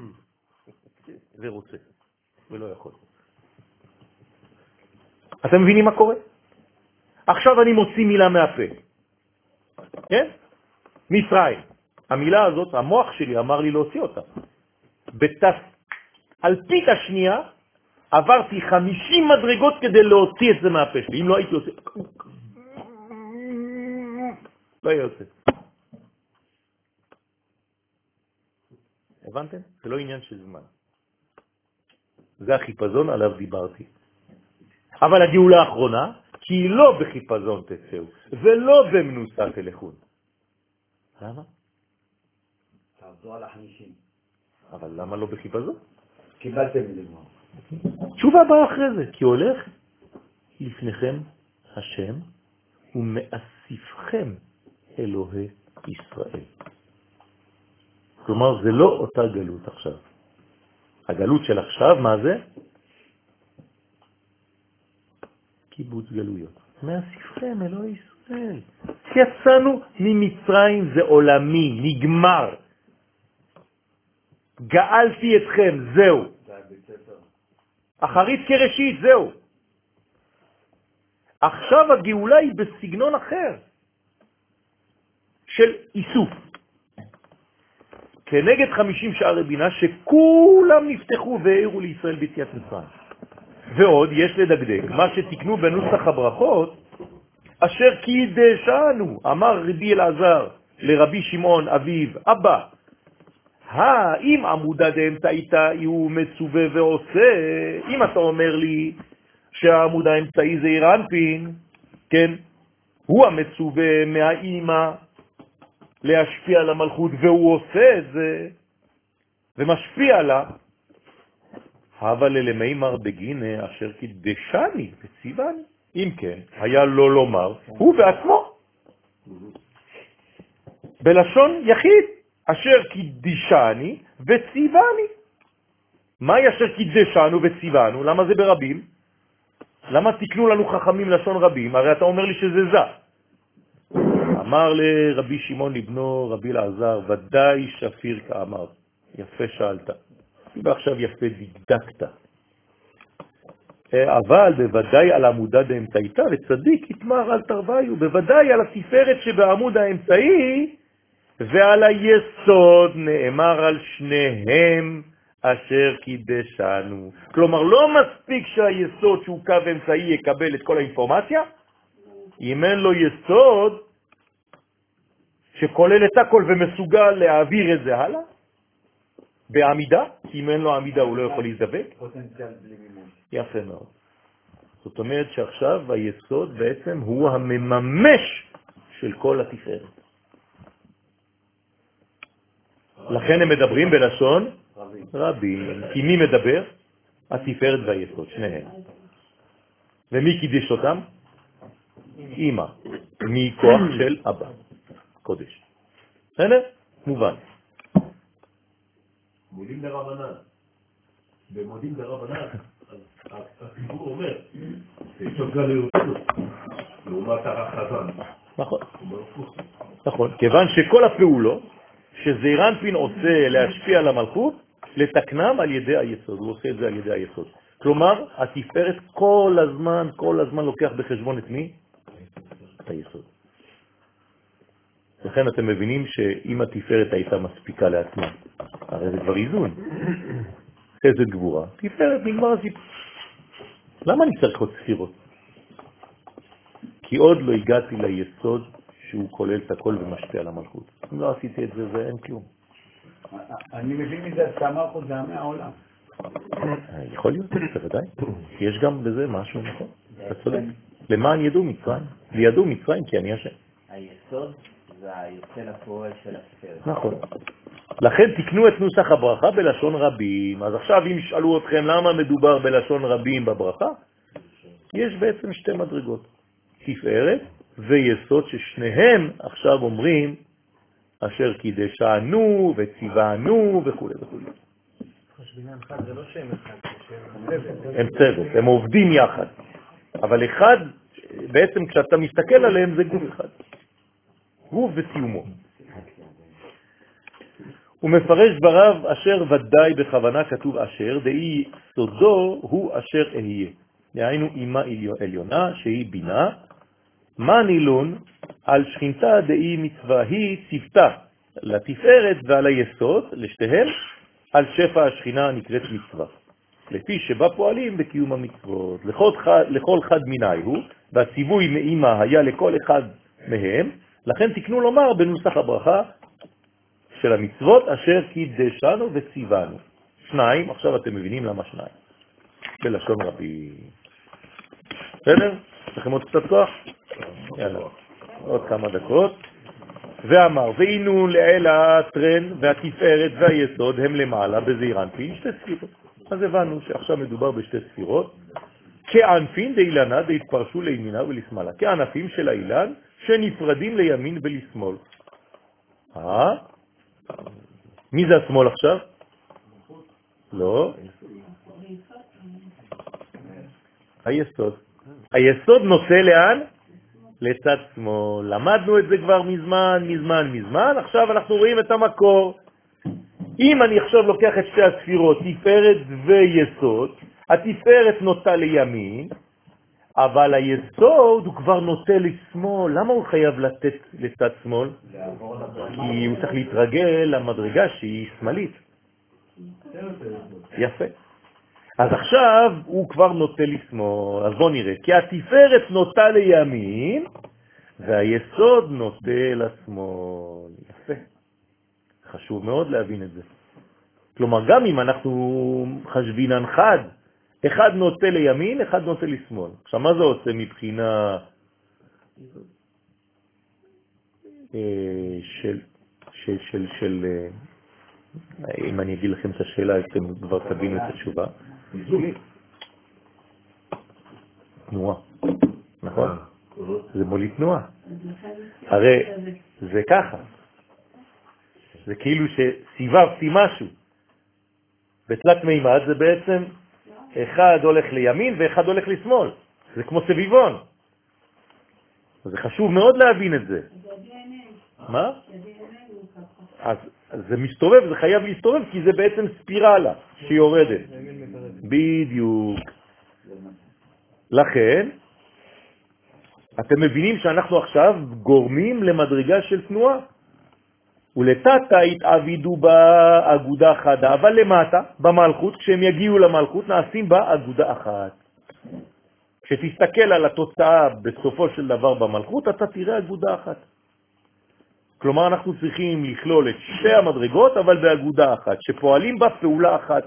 ורוצה, ולא יכול. אתם מבינים מה קורה? עכשיו אני מוציא מילה מהפה. כן? מצרים. המילה הזאת, המוח שלי אמר לי להוציא אותה. אלפית השנייה עברתי 50 מדרגות כדי להוציא את זה מהפה שלי. אם לא הייתי עושה... לא היה עושה. הבנתם? זה לא עניין של זמן. זה החיפזון עליו דיברתי. אבל הגאולה האחרונה, כי היא לא בחיפזון תצאו, ולא במנוסה תלכון. למה? תעבדו על ה50. אבל למה לא בחיפזון? קיבלתם לגמור. תשובה באה אחרי זה, כי הולך לפניכם השם ומאסיפכם אלוהי ישראל. כלומר, זה לא אותה גלות עכשיו. הגלות של עכשיו, מה זה? קיבוץ גלויות. מאסיפכם אלוהי ישראל. יצאנו ממצרים, זה עולמי, נגמר. גאלתי אתכם, זהו. אחרית כראשית, זהו. עכשיו הגאולה היא בסגנון אחר, של איסוף. כנגד 50 שערי בינה שכולם נפתחו והעירו לישראל ביציאת מצרים. ועוד יש לדקדק, מה שתקנו בנוסח הברכות, אשר קידשנו, אמר רבי אלעזר לרבי שמעון אביו, אבא, אם עמודה דאמצעיתא הוא מצווה ועושה, אם אתה אומר לי שהעמוד האמצעי זה אירנפין, כן, הוא המצווה מהאימא להשפיע על המלכות, והוא עושה את זה ומשפיע לה, אבל למימר בגינה אשר קידשני וציווני. אם כן, היה לו לומר, הוא בעצמו, בלשון יחיד, אשר קידשני וציווני. מה אשר קידשנו וציוונו? למה זה ברבים? למה תקנו לנו חכמים לשון רבים? הרי אתה אומר לי שזה זה. אמר לרבי שמעון לבנו רבי אלעזר, ודאי שפיר כאמר. יפה שאלת. ועכשיו יפה דקדקת. אבל בוודאי על עמודה דאמצעיתא וצדיק יתמר אל תרוויו. בוודאי על התפארת שבעמוד האמצעי ועל היסוד נאמר על שניהם אשר קידשנו. כלומר, לא מספיק שהיסוד שהוא קו אמצעי יקבל את כל האינפורמציה, אם אין לו יסוד שכולל את הכל ומסוגל להעביר את זה הלאה, בעמידה, כי אם אין לו עמידה הוא לא יכול להזדבק. פוטנציאל בלי מימון. יפה מאוד. זאת אומרת שעכשיו היסוד בעצם הוא המממש של כל התפארת. לכן הם מדברים בלשון רבים. כי מי מדבר? התפארת והיסוד, שניהם. ומי קידש אותם? אמא. מכוח של אבא. קודש. בסדר? מובן. מודים דרבנן. במודים דרבנן, אז הציבור אומר, יש עוד גלויות, לעומת הרחזן. נכון. נכון. כיוון שכל הפעולות שזעיר אנפין עושה להשפיע על המלכות, לתקנם על ידי היסוד. הוא עושה את זה על ידי היסוד. כלומר, התפארת כל הזמן לוקח בחשבון את מי? את היסוד. לכן אתם מבינים שאם התפארת הייתה מספיקה לעצמה, הרי זה כבר איזון. חסד גבורה. תפארת נגמר הסיפור. למה אני צריך עוד ספירות? כי עוד לא הגעתי ליסוד שהוא כולל את הכל ומשפיע על המלכות. אם לא עשיתי את זה, זה אין כלום. אני מבין מזה שהמלכות זה מהעולם. יכול להיות, בוודאי. יש גם בזה משהו נכון. אתה צודק. למען ידעו מצרים. לידעו מצרים כי אני השם. היסוד זה היוצא לפועל של התפארת. נכון. לכן תקנו את נוסח הברכה בלשון רבים. אז עכשיו אם ישאלו אתכם למה מדובר בלשון רבים בברכה, יש בעצם שתי מדרגות. תפארת ויסוד ששניהם עכשיו אומרים אשר קידשנו וציוונו וכו' וכו'. חשבינם אחד זה לא שם אחד, הם צוות, הם עובדים יחד. אבל אחד, בעצם כשאתה מסתכל עליהם זה גוף אחד. גוף וסיומו. הוא מפרש דבריו אשר ודאי בכוונה כתוב אשר, דאי סודו הוא אשר אהיה. דהיינו אימה עליונה שהיא בינה, מה נילון על שכינתה דאי מצווה היא צפתה לתפארת ועל היסוד, לשתיהם, על שפע השכינה נקראת מצווה. לפי שבה פועלים בקיום המצוות. לכל חד מיני הוא, והציווי מאמא היה לכל אחד מהם, לכן תקנו לומר בנוסח הברכה של המצוות אשר קידשנו וציוונו. שניים, עכשיו אתם מבינים למה שניים. בלשון רבי. בסדר? יש לכם עוד קצת כוח? יאללה, עוד כמה דקות. ואמר, ואינו לעילה טרן והתפארת והיסוד הם למעלה בזעיר אנפין, שתי ספירות. אז הבנו שעכשיו מדובר בשתי ספירות, כענפין דאילנה דהתפרשו לימינה ולשמאלה, כענפים של האילן שנפרדים לימין ולשמאל. מי זה השמאל עכשיו? לא. היסוד. היסוד נושא לאן? לצד שמאל. למדנו את זה כבר מזמן. עכשיו אנחנו רואים את המקור. אם אני עכשיו לוקח את שתי הספירות, תפארת ויסוד, התפארת נוטה לימין, אבל היסוד הוא כבר נוטה לשמאל. למה הוא חייב לתת לצד שמאל? כי הוא צריך להתרגל למדרגה שהיא שמאלית. יפה. אז עכשיו הוא כבר נוטה לשמאל. אז בוא נראה. כי התפארת נוטה לימין, והיסוד נוטה לשמאל. יפה. חשוב מאוד להבין את זה. כלומר, גם אם אנחנו חשבינן חד, אחד נוטה לימין, אחד נוטה לשמאל. עכשיו, מה זה עושה מבחינה של אם אני אגיד לכם את השאלה, אתם כבר תבינו את התשובה. תנועה, נכון? זה מוליד תנועה. הרי זה ככה. זה כאילו שסיבבתי משהו. בתלת מימד זה בעצם אחד הולך לימין ואחד הולך לשמאל. זה כמו סביבון. זה חשוב מאוד להבין את זה. מה? אז זה מסתובב, זה חייב להסתובב, כי זה בעצם ספירלה שיורדת. בדיוק. לכן, אתם מבינים שאנחנו עכשיו גורמים למדרגה של תנועה. ולתתה התעבידו באגודה חדה, אבל למטה, במלכות, כשהם יגיעו למלכות, נעשים בה אגודה אחת. כשתסתכל על התוצאה בסופו של דבר במלכות, אתה תראה אגודה אחת. כלומר, אנחנו צריכים לכלול את שתי המדרגות, אבל באגודה אחת, שפועלים בה פעולה אחת.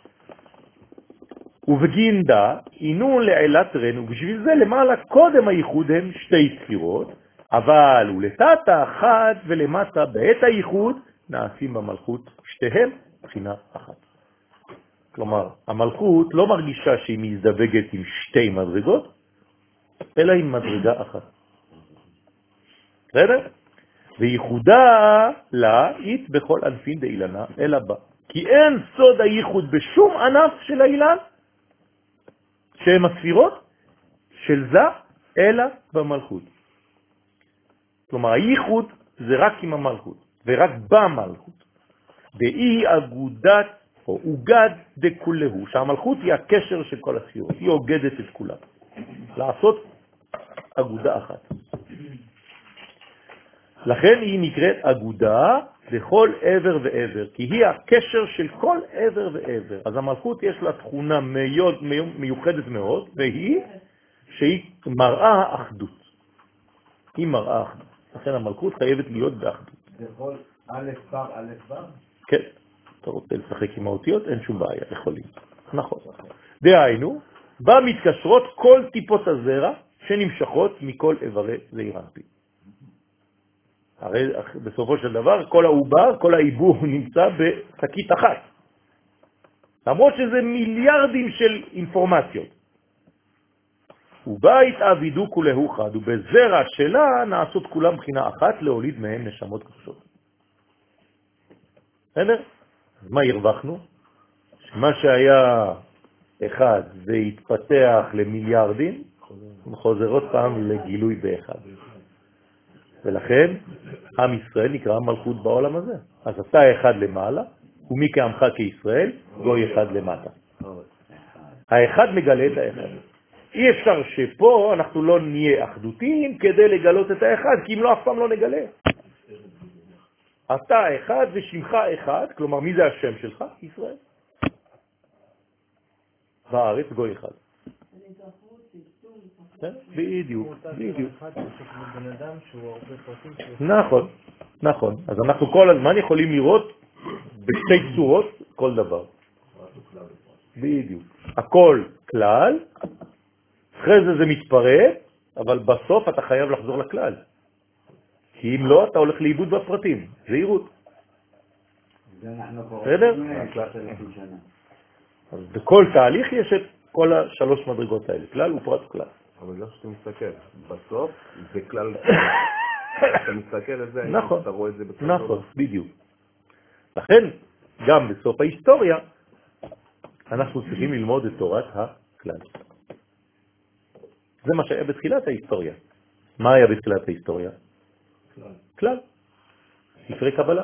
ובגינדה, אינו לעילת רן, ובשביל זה למעלה קודם הייחוד הם שתי ספירות, אבל ולתתה אחת ולמטה בעת הייחוד נעשים במלכות שתיהם בחינה אחת. כלומר, המלכות לא מרגישה שהיא מזדווגת עם שתי מדרגות, אלא עם מדרגה אחת. בסדר? וייחודה לה אית בכל ענפין דאילנה אלא בה. כי אין סוד הייחוד בשום ענף של האילן, שהם הספירות של זה, אלא במלכות. כלומר, הייחוד זה רק עם המלכות, ורק במלכות. והיא אגודת, או אוגד דכולהו, שהמלכות היא הקשר של כל הספירות, היא אוגדת את כולם. לעשות אגודה אחת. לכן היא נקראת אגודה לכל עבר ועבר, כי היא הקשר של כל עבר ועבר. אז המלכות יש לה תכונה מיוחדת מאוד, והיא שהיא מראה אחדות. היא מראה אחדות. לכן המלכות חייבת להיות באחדות. לכל א' בר, א' בר? כן. אתה רוצה לשחק עם האותיות? אין שום בעיה, יכולים. נכון. דהיינו, בה מתקשרות כל טיפות הזרע שנמשכות מכל איברי זעיר אנפין. הרי בסופו של דבר, כל העובר, כל העיבור נמצא בשקית אחת. למרות שזה מיליארדים של אינפורמציות. ובה התעבידו כולהו חד, ובזרע שלה נעשות כולם בחינה אחת להוליד מהם נשמות קדושות. בסדר? אז מה הרווחנו? שמה שהיה אחד והתפתח למיליארדים, חוזר עוד פעם לגילוי באחד. ולכן עם ישראל נקרא מלכות בעולם הזה. אז אתה אחד למעלה, ומי כעמך כישראל, גוי אחד למטה. האחד מגלה את האחד. אי אפשר שפה אנחנו לא נהיה אחדותיים כדי לגלות את האחד, כי אם לא, אף פעם לא נגלה. אתה אחד ושמך אחד, כלומר מי זה השם שלך? ישראל. בארץ גוי אחד. בדיוק, בדיוק. נכון, נכון. אז אנחנו כל הזמן יכולים לראות בשתי צורות כל דבר. בדיוק. הכל כלל, אחרי זה מתפרט, אבל בסוף אתה חייב לחזור לכלל. כי אם לא, אתה הולך לאיבוד בפרטים. זהירות. בסדר? אז בכל תהליך יש את כל השלוש מדרגות האלה, כלל ופרט וכלל. אבל לא שאתה מסתכל, בסוף זה כלל, אתה מסתכל על זה, נכון, אתה רואה את זה בסוף. נכון, בדיוק. לכן, גם בסוף ההיסטוריה, אנחנו צריכים ללמוד את תורת הכלל. זה מה שהיה בתחילת ההיסטוריה. מה היה בתחילת ההיסטוריה? כלל. ספרי קבלה.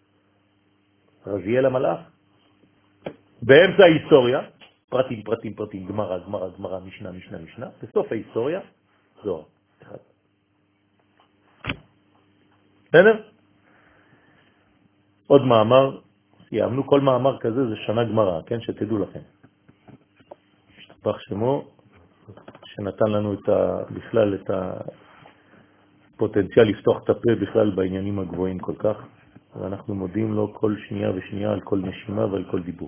רזיאל המלאך. באמצע ההיסטוריה, פרטים, פרטים, פרטים, גמרא, גמרא, גמרא, משנה, משנה, משנה. בסוף ההיסטוריה, זוהר. אחד. בסדר? עוד מאמר, סיימנו, כל מאמר כזה זה שנה גמרא, כן? שתדעו לכם. השתבח שמו, שנתן לנו בכלל את הפוטנציאל לפתוח את הפה בכלל בעניינים הגבוהים כל כך, ואנחנו מודים לו כל שנייה ושנייה על כל נשימה ועל כל דיבור.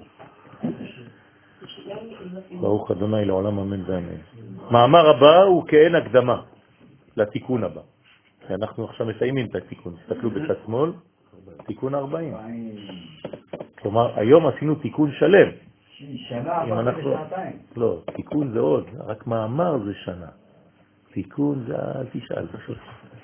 ברוך אדוני לעולם אמן ואמן. מאמר הבא הוא כאין הקדמה לתיקון הבא. אנחנו עכשיו מסיימים את התיקון. תסתכלו בצד שמאל, תיקון 40. כלומר, היום עשינו תיקון שלם. שנה, אבל זה שעתיים. לא, תיקון זה עוד, רק מאמר זה שנה. תיקון זה, אל תשאל פשוט.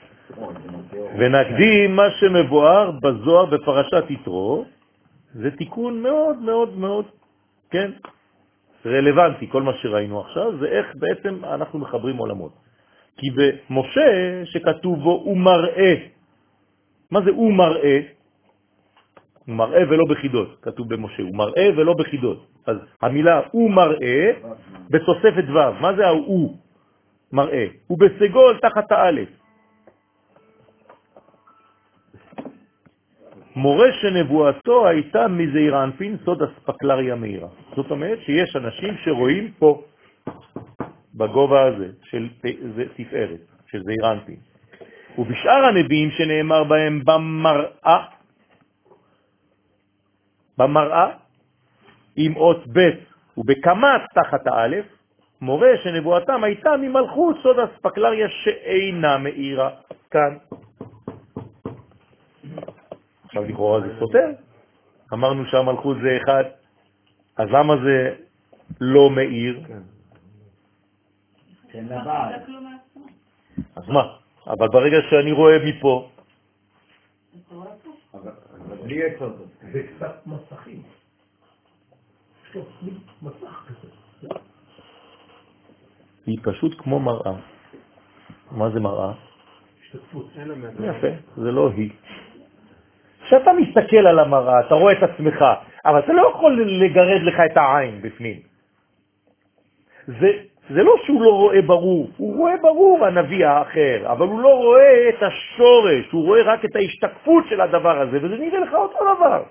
ונקדים מה שמבואר בזוהר בפרשת יתרו, זה תיקון מאוד מאוד מאוד, כן, רלוונטי. כל מה שראינו עכשיו זה איך בעצם אנחנו מחברים עולמות. כי במשה שכתוב בו הוא מראה. מה זה הוא מראה? הוא מראה ולא בחידות, כתוב במשה, הוא מראה ולא בחידות. אז המילה הוא מראה בתוספת ו', מה זה הוא מראה? הוא בסגול תחת האלף. מורה שנבואתו הייתה מזעיר אנפין, סוד אספקלריה מהירה. זאת אומרת שיש אנשים שרואים פה, בגובה הזה, של תפארת, של זעיר אנפין. ובשאר הנביאים שנאמר בהם במראה, עם אות ב' ובקמת תחת האלף, מורה שנבואתם הייתה ממלכות סוד אספקלריה שאינה מאירה כאן. עכשיו לכאורה זה סותר. אמרנו שהמלכות זה אחד, אז למה זה לא מאיר? כן, לבעל. אז מה? אבל ברגע שאני רואה מפה, בלי יצאות. זה קצת מסכים. יש לו מסך כזה. היא פשוט כמו מראה. מה זה מראה? השתתפות. יפה, זה לא היא. כשאתה מסתכל על המראה, אתה רואה את עצמך, אבל אתה לא יכול לגרד לך את העין בפנים. זה לא שהוא לא רואה ברור, הוא רואה ברור הנביא האחר, אבל הוא לא רואה את השורש, הוא רואה רק את ההשתקפות של הדבר הזה, וזה נראה לך אותו דבר.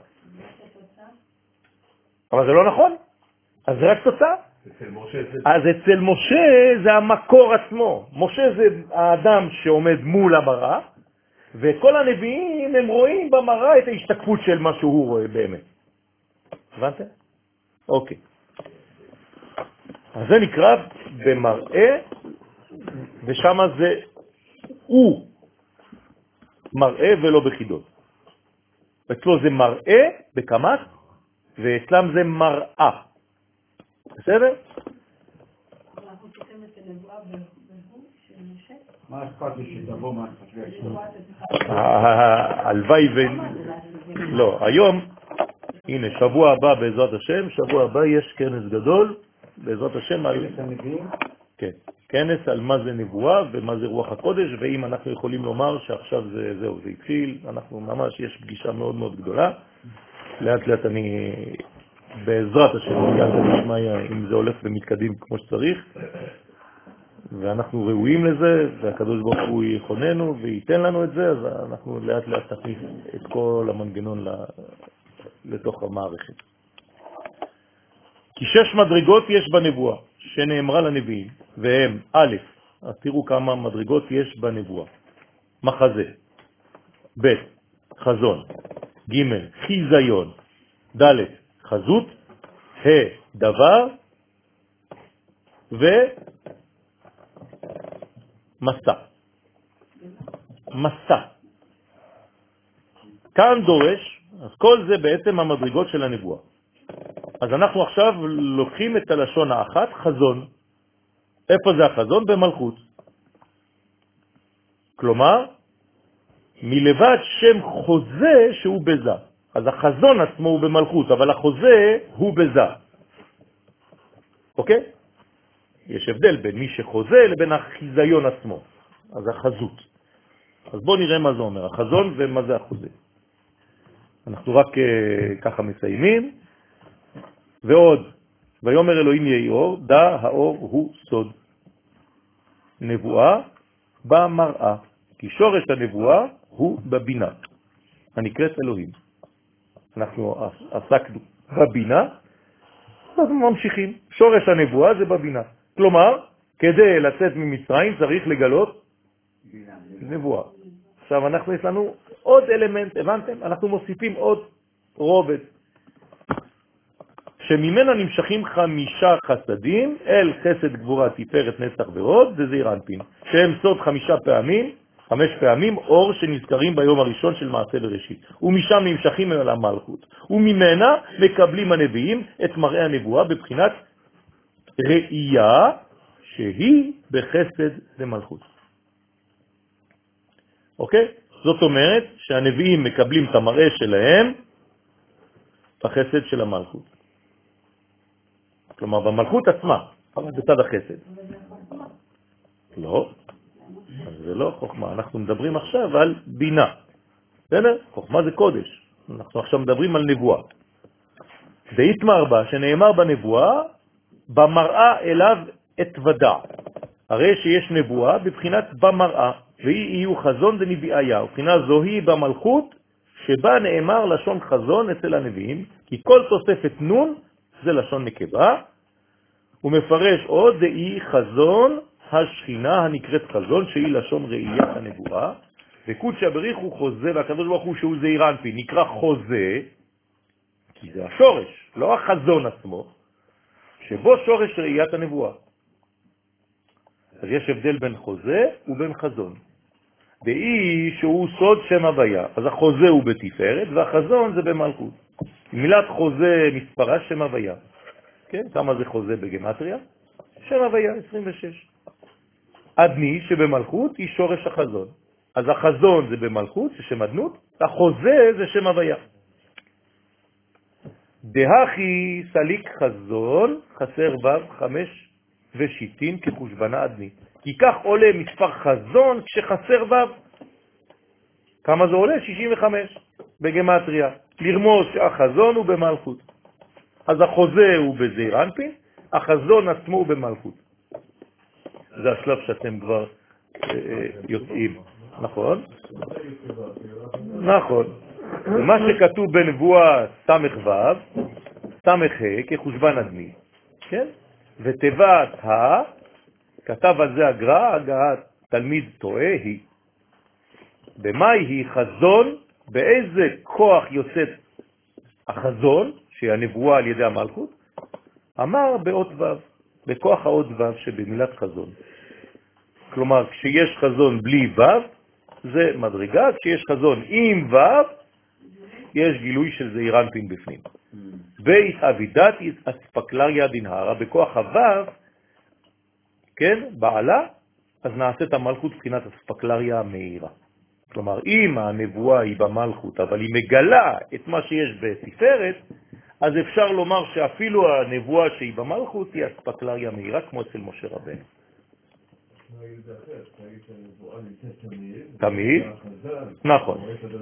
אבל זה לא נכון, אז זה רק תוצאה. אז אצל משה זה המקור עצמו. משה זה האדם שעומד מול המראה, וכל הנביאים הם רואים במראה את ההשתקפות של מה שהוא רואה באמת. הבנתם? אוקיי. אז זה נקרא במראה, ושם זה הוא מראה ולא בחידות. אצלו זה מראה בקמת, ואצלם זה מראה. בסדר? אנחנו צריכים את הנבואה בהוא של משה. מה אכפת לי שתבוא מה אכפת לי? הלוואי לא, היום, הנה, שבוע הבא בעזרת השם, שבוע הבא יש כנס גדול, בעזרת השם, כן, כנס על מה זה נבואה ומה זה רוח הקודש, ואם אנחנו יכולים לומר שעכשיו זהו, זה התחיל, אנחנו ממש, יש פגישה מאוד מאוד גדולה, לאט לאט אני, בעזרת השם, אם זה הולך ומתקדם כמו שצריך, ואנחנו ראויים לזה, והקדוש ברוך הוא יכוננו וייתן לנו את זה, אז אנחנו לאט לאט נכניס את כל המנגנון לתוך המערכת. כי 6 מדרגות יש בנבואה, שנאמרה לנביאים, והם א', אז תראו כמה מדרגות יש בנבואה. מחזה, ב', חזון, ג', חיזיון, ד', חזות, ה', דבר, ומסע. מסע. כאן דורש, אז כל זה בעצם המדרגות של הנבואה. אז אנחנו עכשיו לוקחים את הלשון האחת, חזון. איפה זה החזון? במלכות. כלומר, מלבד שם חוזה שהוא בזה. אז החזון עצמו הוא במלכות, אבל החוזה הוא בזה. אוקיי? יש הבדל בין מי שחוזה לבין החיזיון עצמו. אז החזות. אז בואו נראה מה זה אומר, החזון ומה זה החוזה. אנחנו רק ככה מסיימים. ועוד, ויאמר אלוהים יהי אור, דע האור הוא סוד. נבואה במראה, כי שורש הנבואה הוא בבינה, הנקראת אלוהים. אנחנו עסקנו בבינה, אז ממשיכים. שורש הנבואה זה בבינה. כלומר, כדי לצאת ממצרים צריך לגלות נבואה. עכשיו אנחנו יש לנו עוד אלמנט, הבנתם? אנחנו מוסיפים עוד רובד. שממנה נמשכים 5 חסדים, אל חסד גבורה תפארת נצח ועוד, זה זעיר אנפין, שהם סוד 5 פעמים אור שנזכרים ביום הראשון של מעשה בראשית, ומשם נמשכים אל המלכות, וממנה מקבלים הנביאים את מראה הנבואה בבחינת ראייה שהיא בחסד למלכות. אוקיי? זאת אומרת שהנביאים מקבלים את המראה שלהם בחסד של המלכות. כלומר, במלכות עצמה, אבל בצד החסד. לא, אז זה לא חוכמה. אנחנו מדברים עכשיו על בינה. בסדר? חוכמה זה קודש. אנחנו עכשיו מדברים על נבואה. דאיתמר בה, שנאמר בנבואה, במראה אליו אתוודע. הרי שיש נבואה בבחינת במראה, והיא יהיו חזון דנביאיה. ובחינה זוהי במלכות, שבה נאמר לשון חזון אצל הנביאים, כי כל תוספת נון זה לשון נקבה, הוא מפרש עוד, דהי חזון השכינה הנקראת חזון, שהיא לשון ראיית הנבואה, וקודש הבריך הוא חוזה, והקדוש ברוך הוא שהוא זעיר אנפין, נקרא חוזה, כי זה השורש, לא החזון עצמו, שבו שורש ראיית הנבואה. אז יש הבדל בין חוזה ובין חזון. דהי שהוא סוד שם הוויה, אז החוזה הוא בתפארת, והחזון זה במלכות. מילת חוזה מספרה שם הוויה. כן? כמה זה חוזה בגמטריה? שם הוויה, 26. אדני שבמלכות היא שורש החזון. אז החזון זה במלכות, זה שם אדנות, החוזה זה שם הוויה. דהכי סליק חזון, חסר ו' 5 ושיטין כחושבנה אדני. כי כך עולה מספר חזון כשחסר ו'. כמה זה עולה? 65 בגמטריה. לרמוז שהחזון הוא במלכות. אז החוזה הוא בזעיר אנפין, החזון עצמו הוא במלכות. זה השלב שאתם כבר יוצאים, נכון? נכון. מה שכתוב בנבואה סמך ו', סמך ה' כחושבן אדני, כן? ותיבת כתב על זה הגר"א, הגעת תלמיד טועה היא. במה היא חזון? באיזה כוח יוצאת החזון, שהיא הנבואה על ידי המלכות? אמר באות ו', בכוח האות ו' שבמילת חזון. כלומר, כשיש חזון בלי ו', זה מדרגה, כשיש חזון עם ו', יש גילוי של זעיר אנפין בפנים. בית אבידת אספקלריה דנהרה, בכוח הו', כן, בעלה, אז נעשית המלכות בחינת אספקלריה המאירה. כלומר, אם הנבואה היא במלכות, אבל היא מגלה את מה שיש בתפארת, אז אפשר לומר שאפילו הנבואה שהיא במלכות היא אספקלריה מהירה, כמו אצל משה רבנו. תמיד? נכון.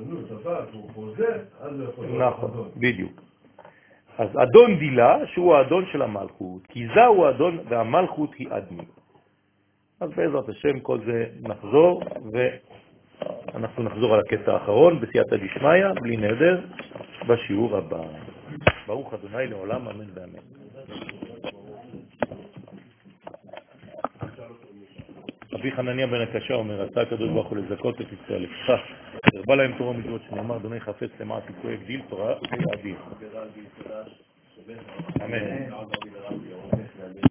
נכון, בדיוק. אז אדון דילה, שהוא האדון של המלכות, כי זהו האדון והמלכות היא אדמי. אז בעזרת השם כל זה נחזור, ואנחנו נחזור על הקטע האחרון, בסייעתא דשמיא, בלי נדר, בשיעור הבא. ברוך אדוני לעולם, אמן ואמן. רבי חנניה בן הקשה אומר, רצה הקדוש ברוך הוא לזכות את ישראל לפיכך, הרבה להם תורה ומצוות, שנאמר אדוני חפץ למען סיכויי גדיל תורה ויעדים. אמן.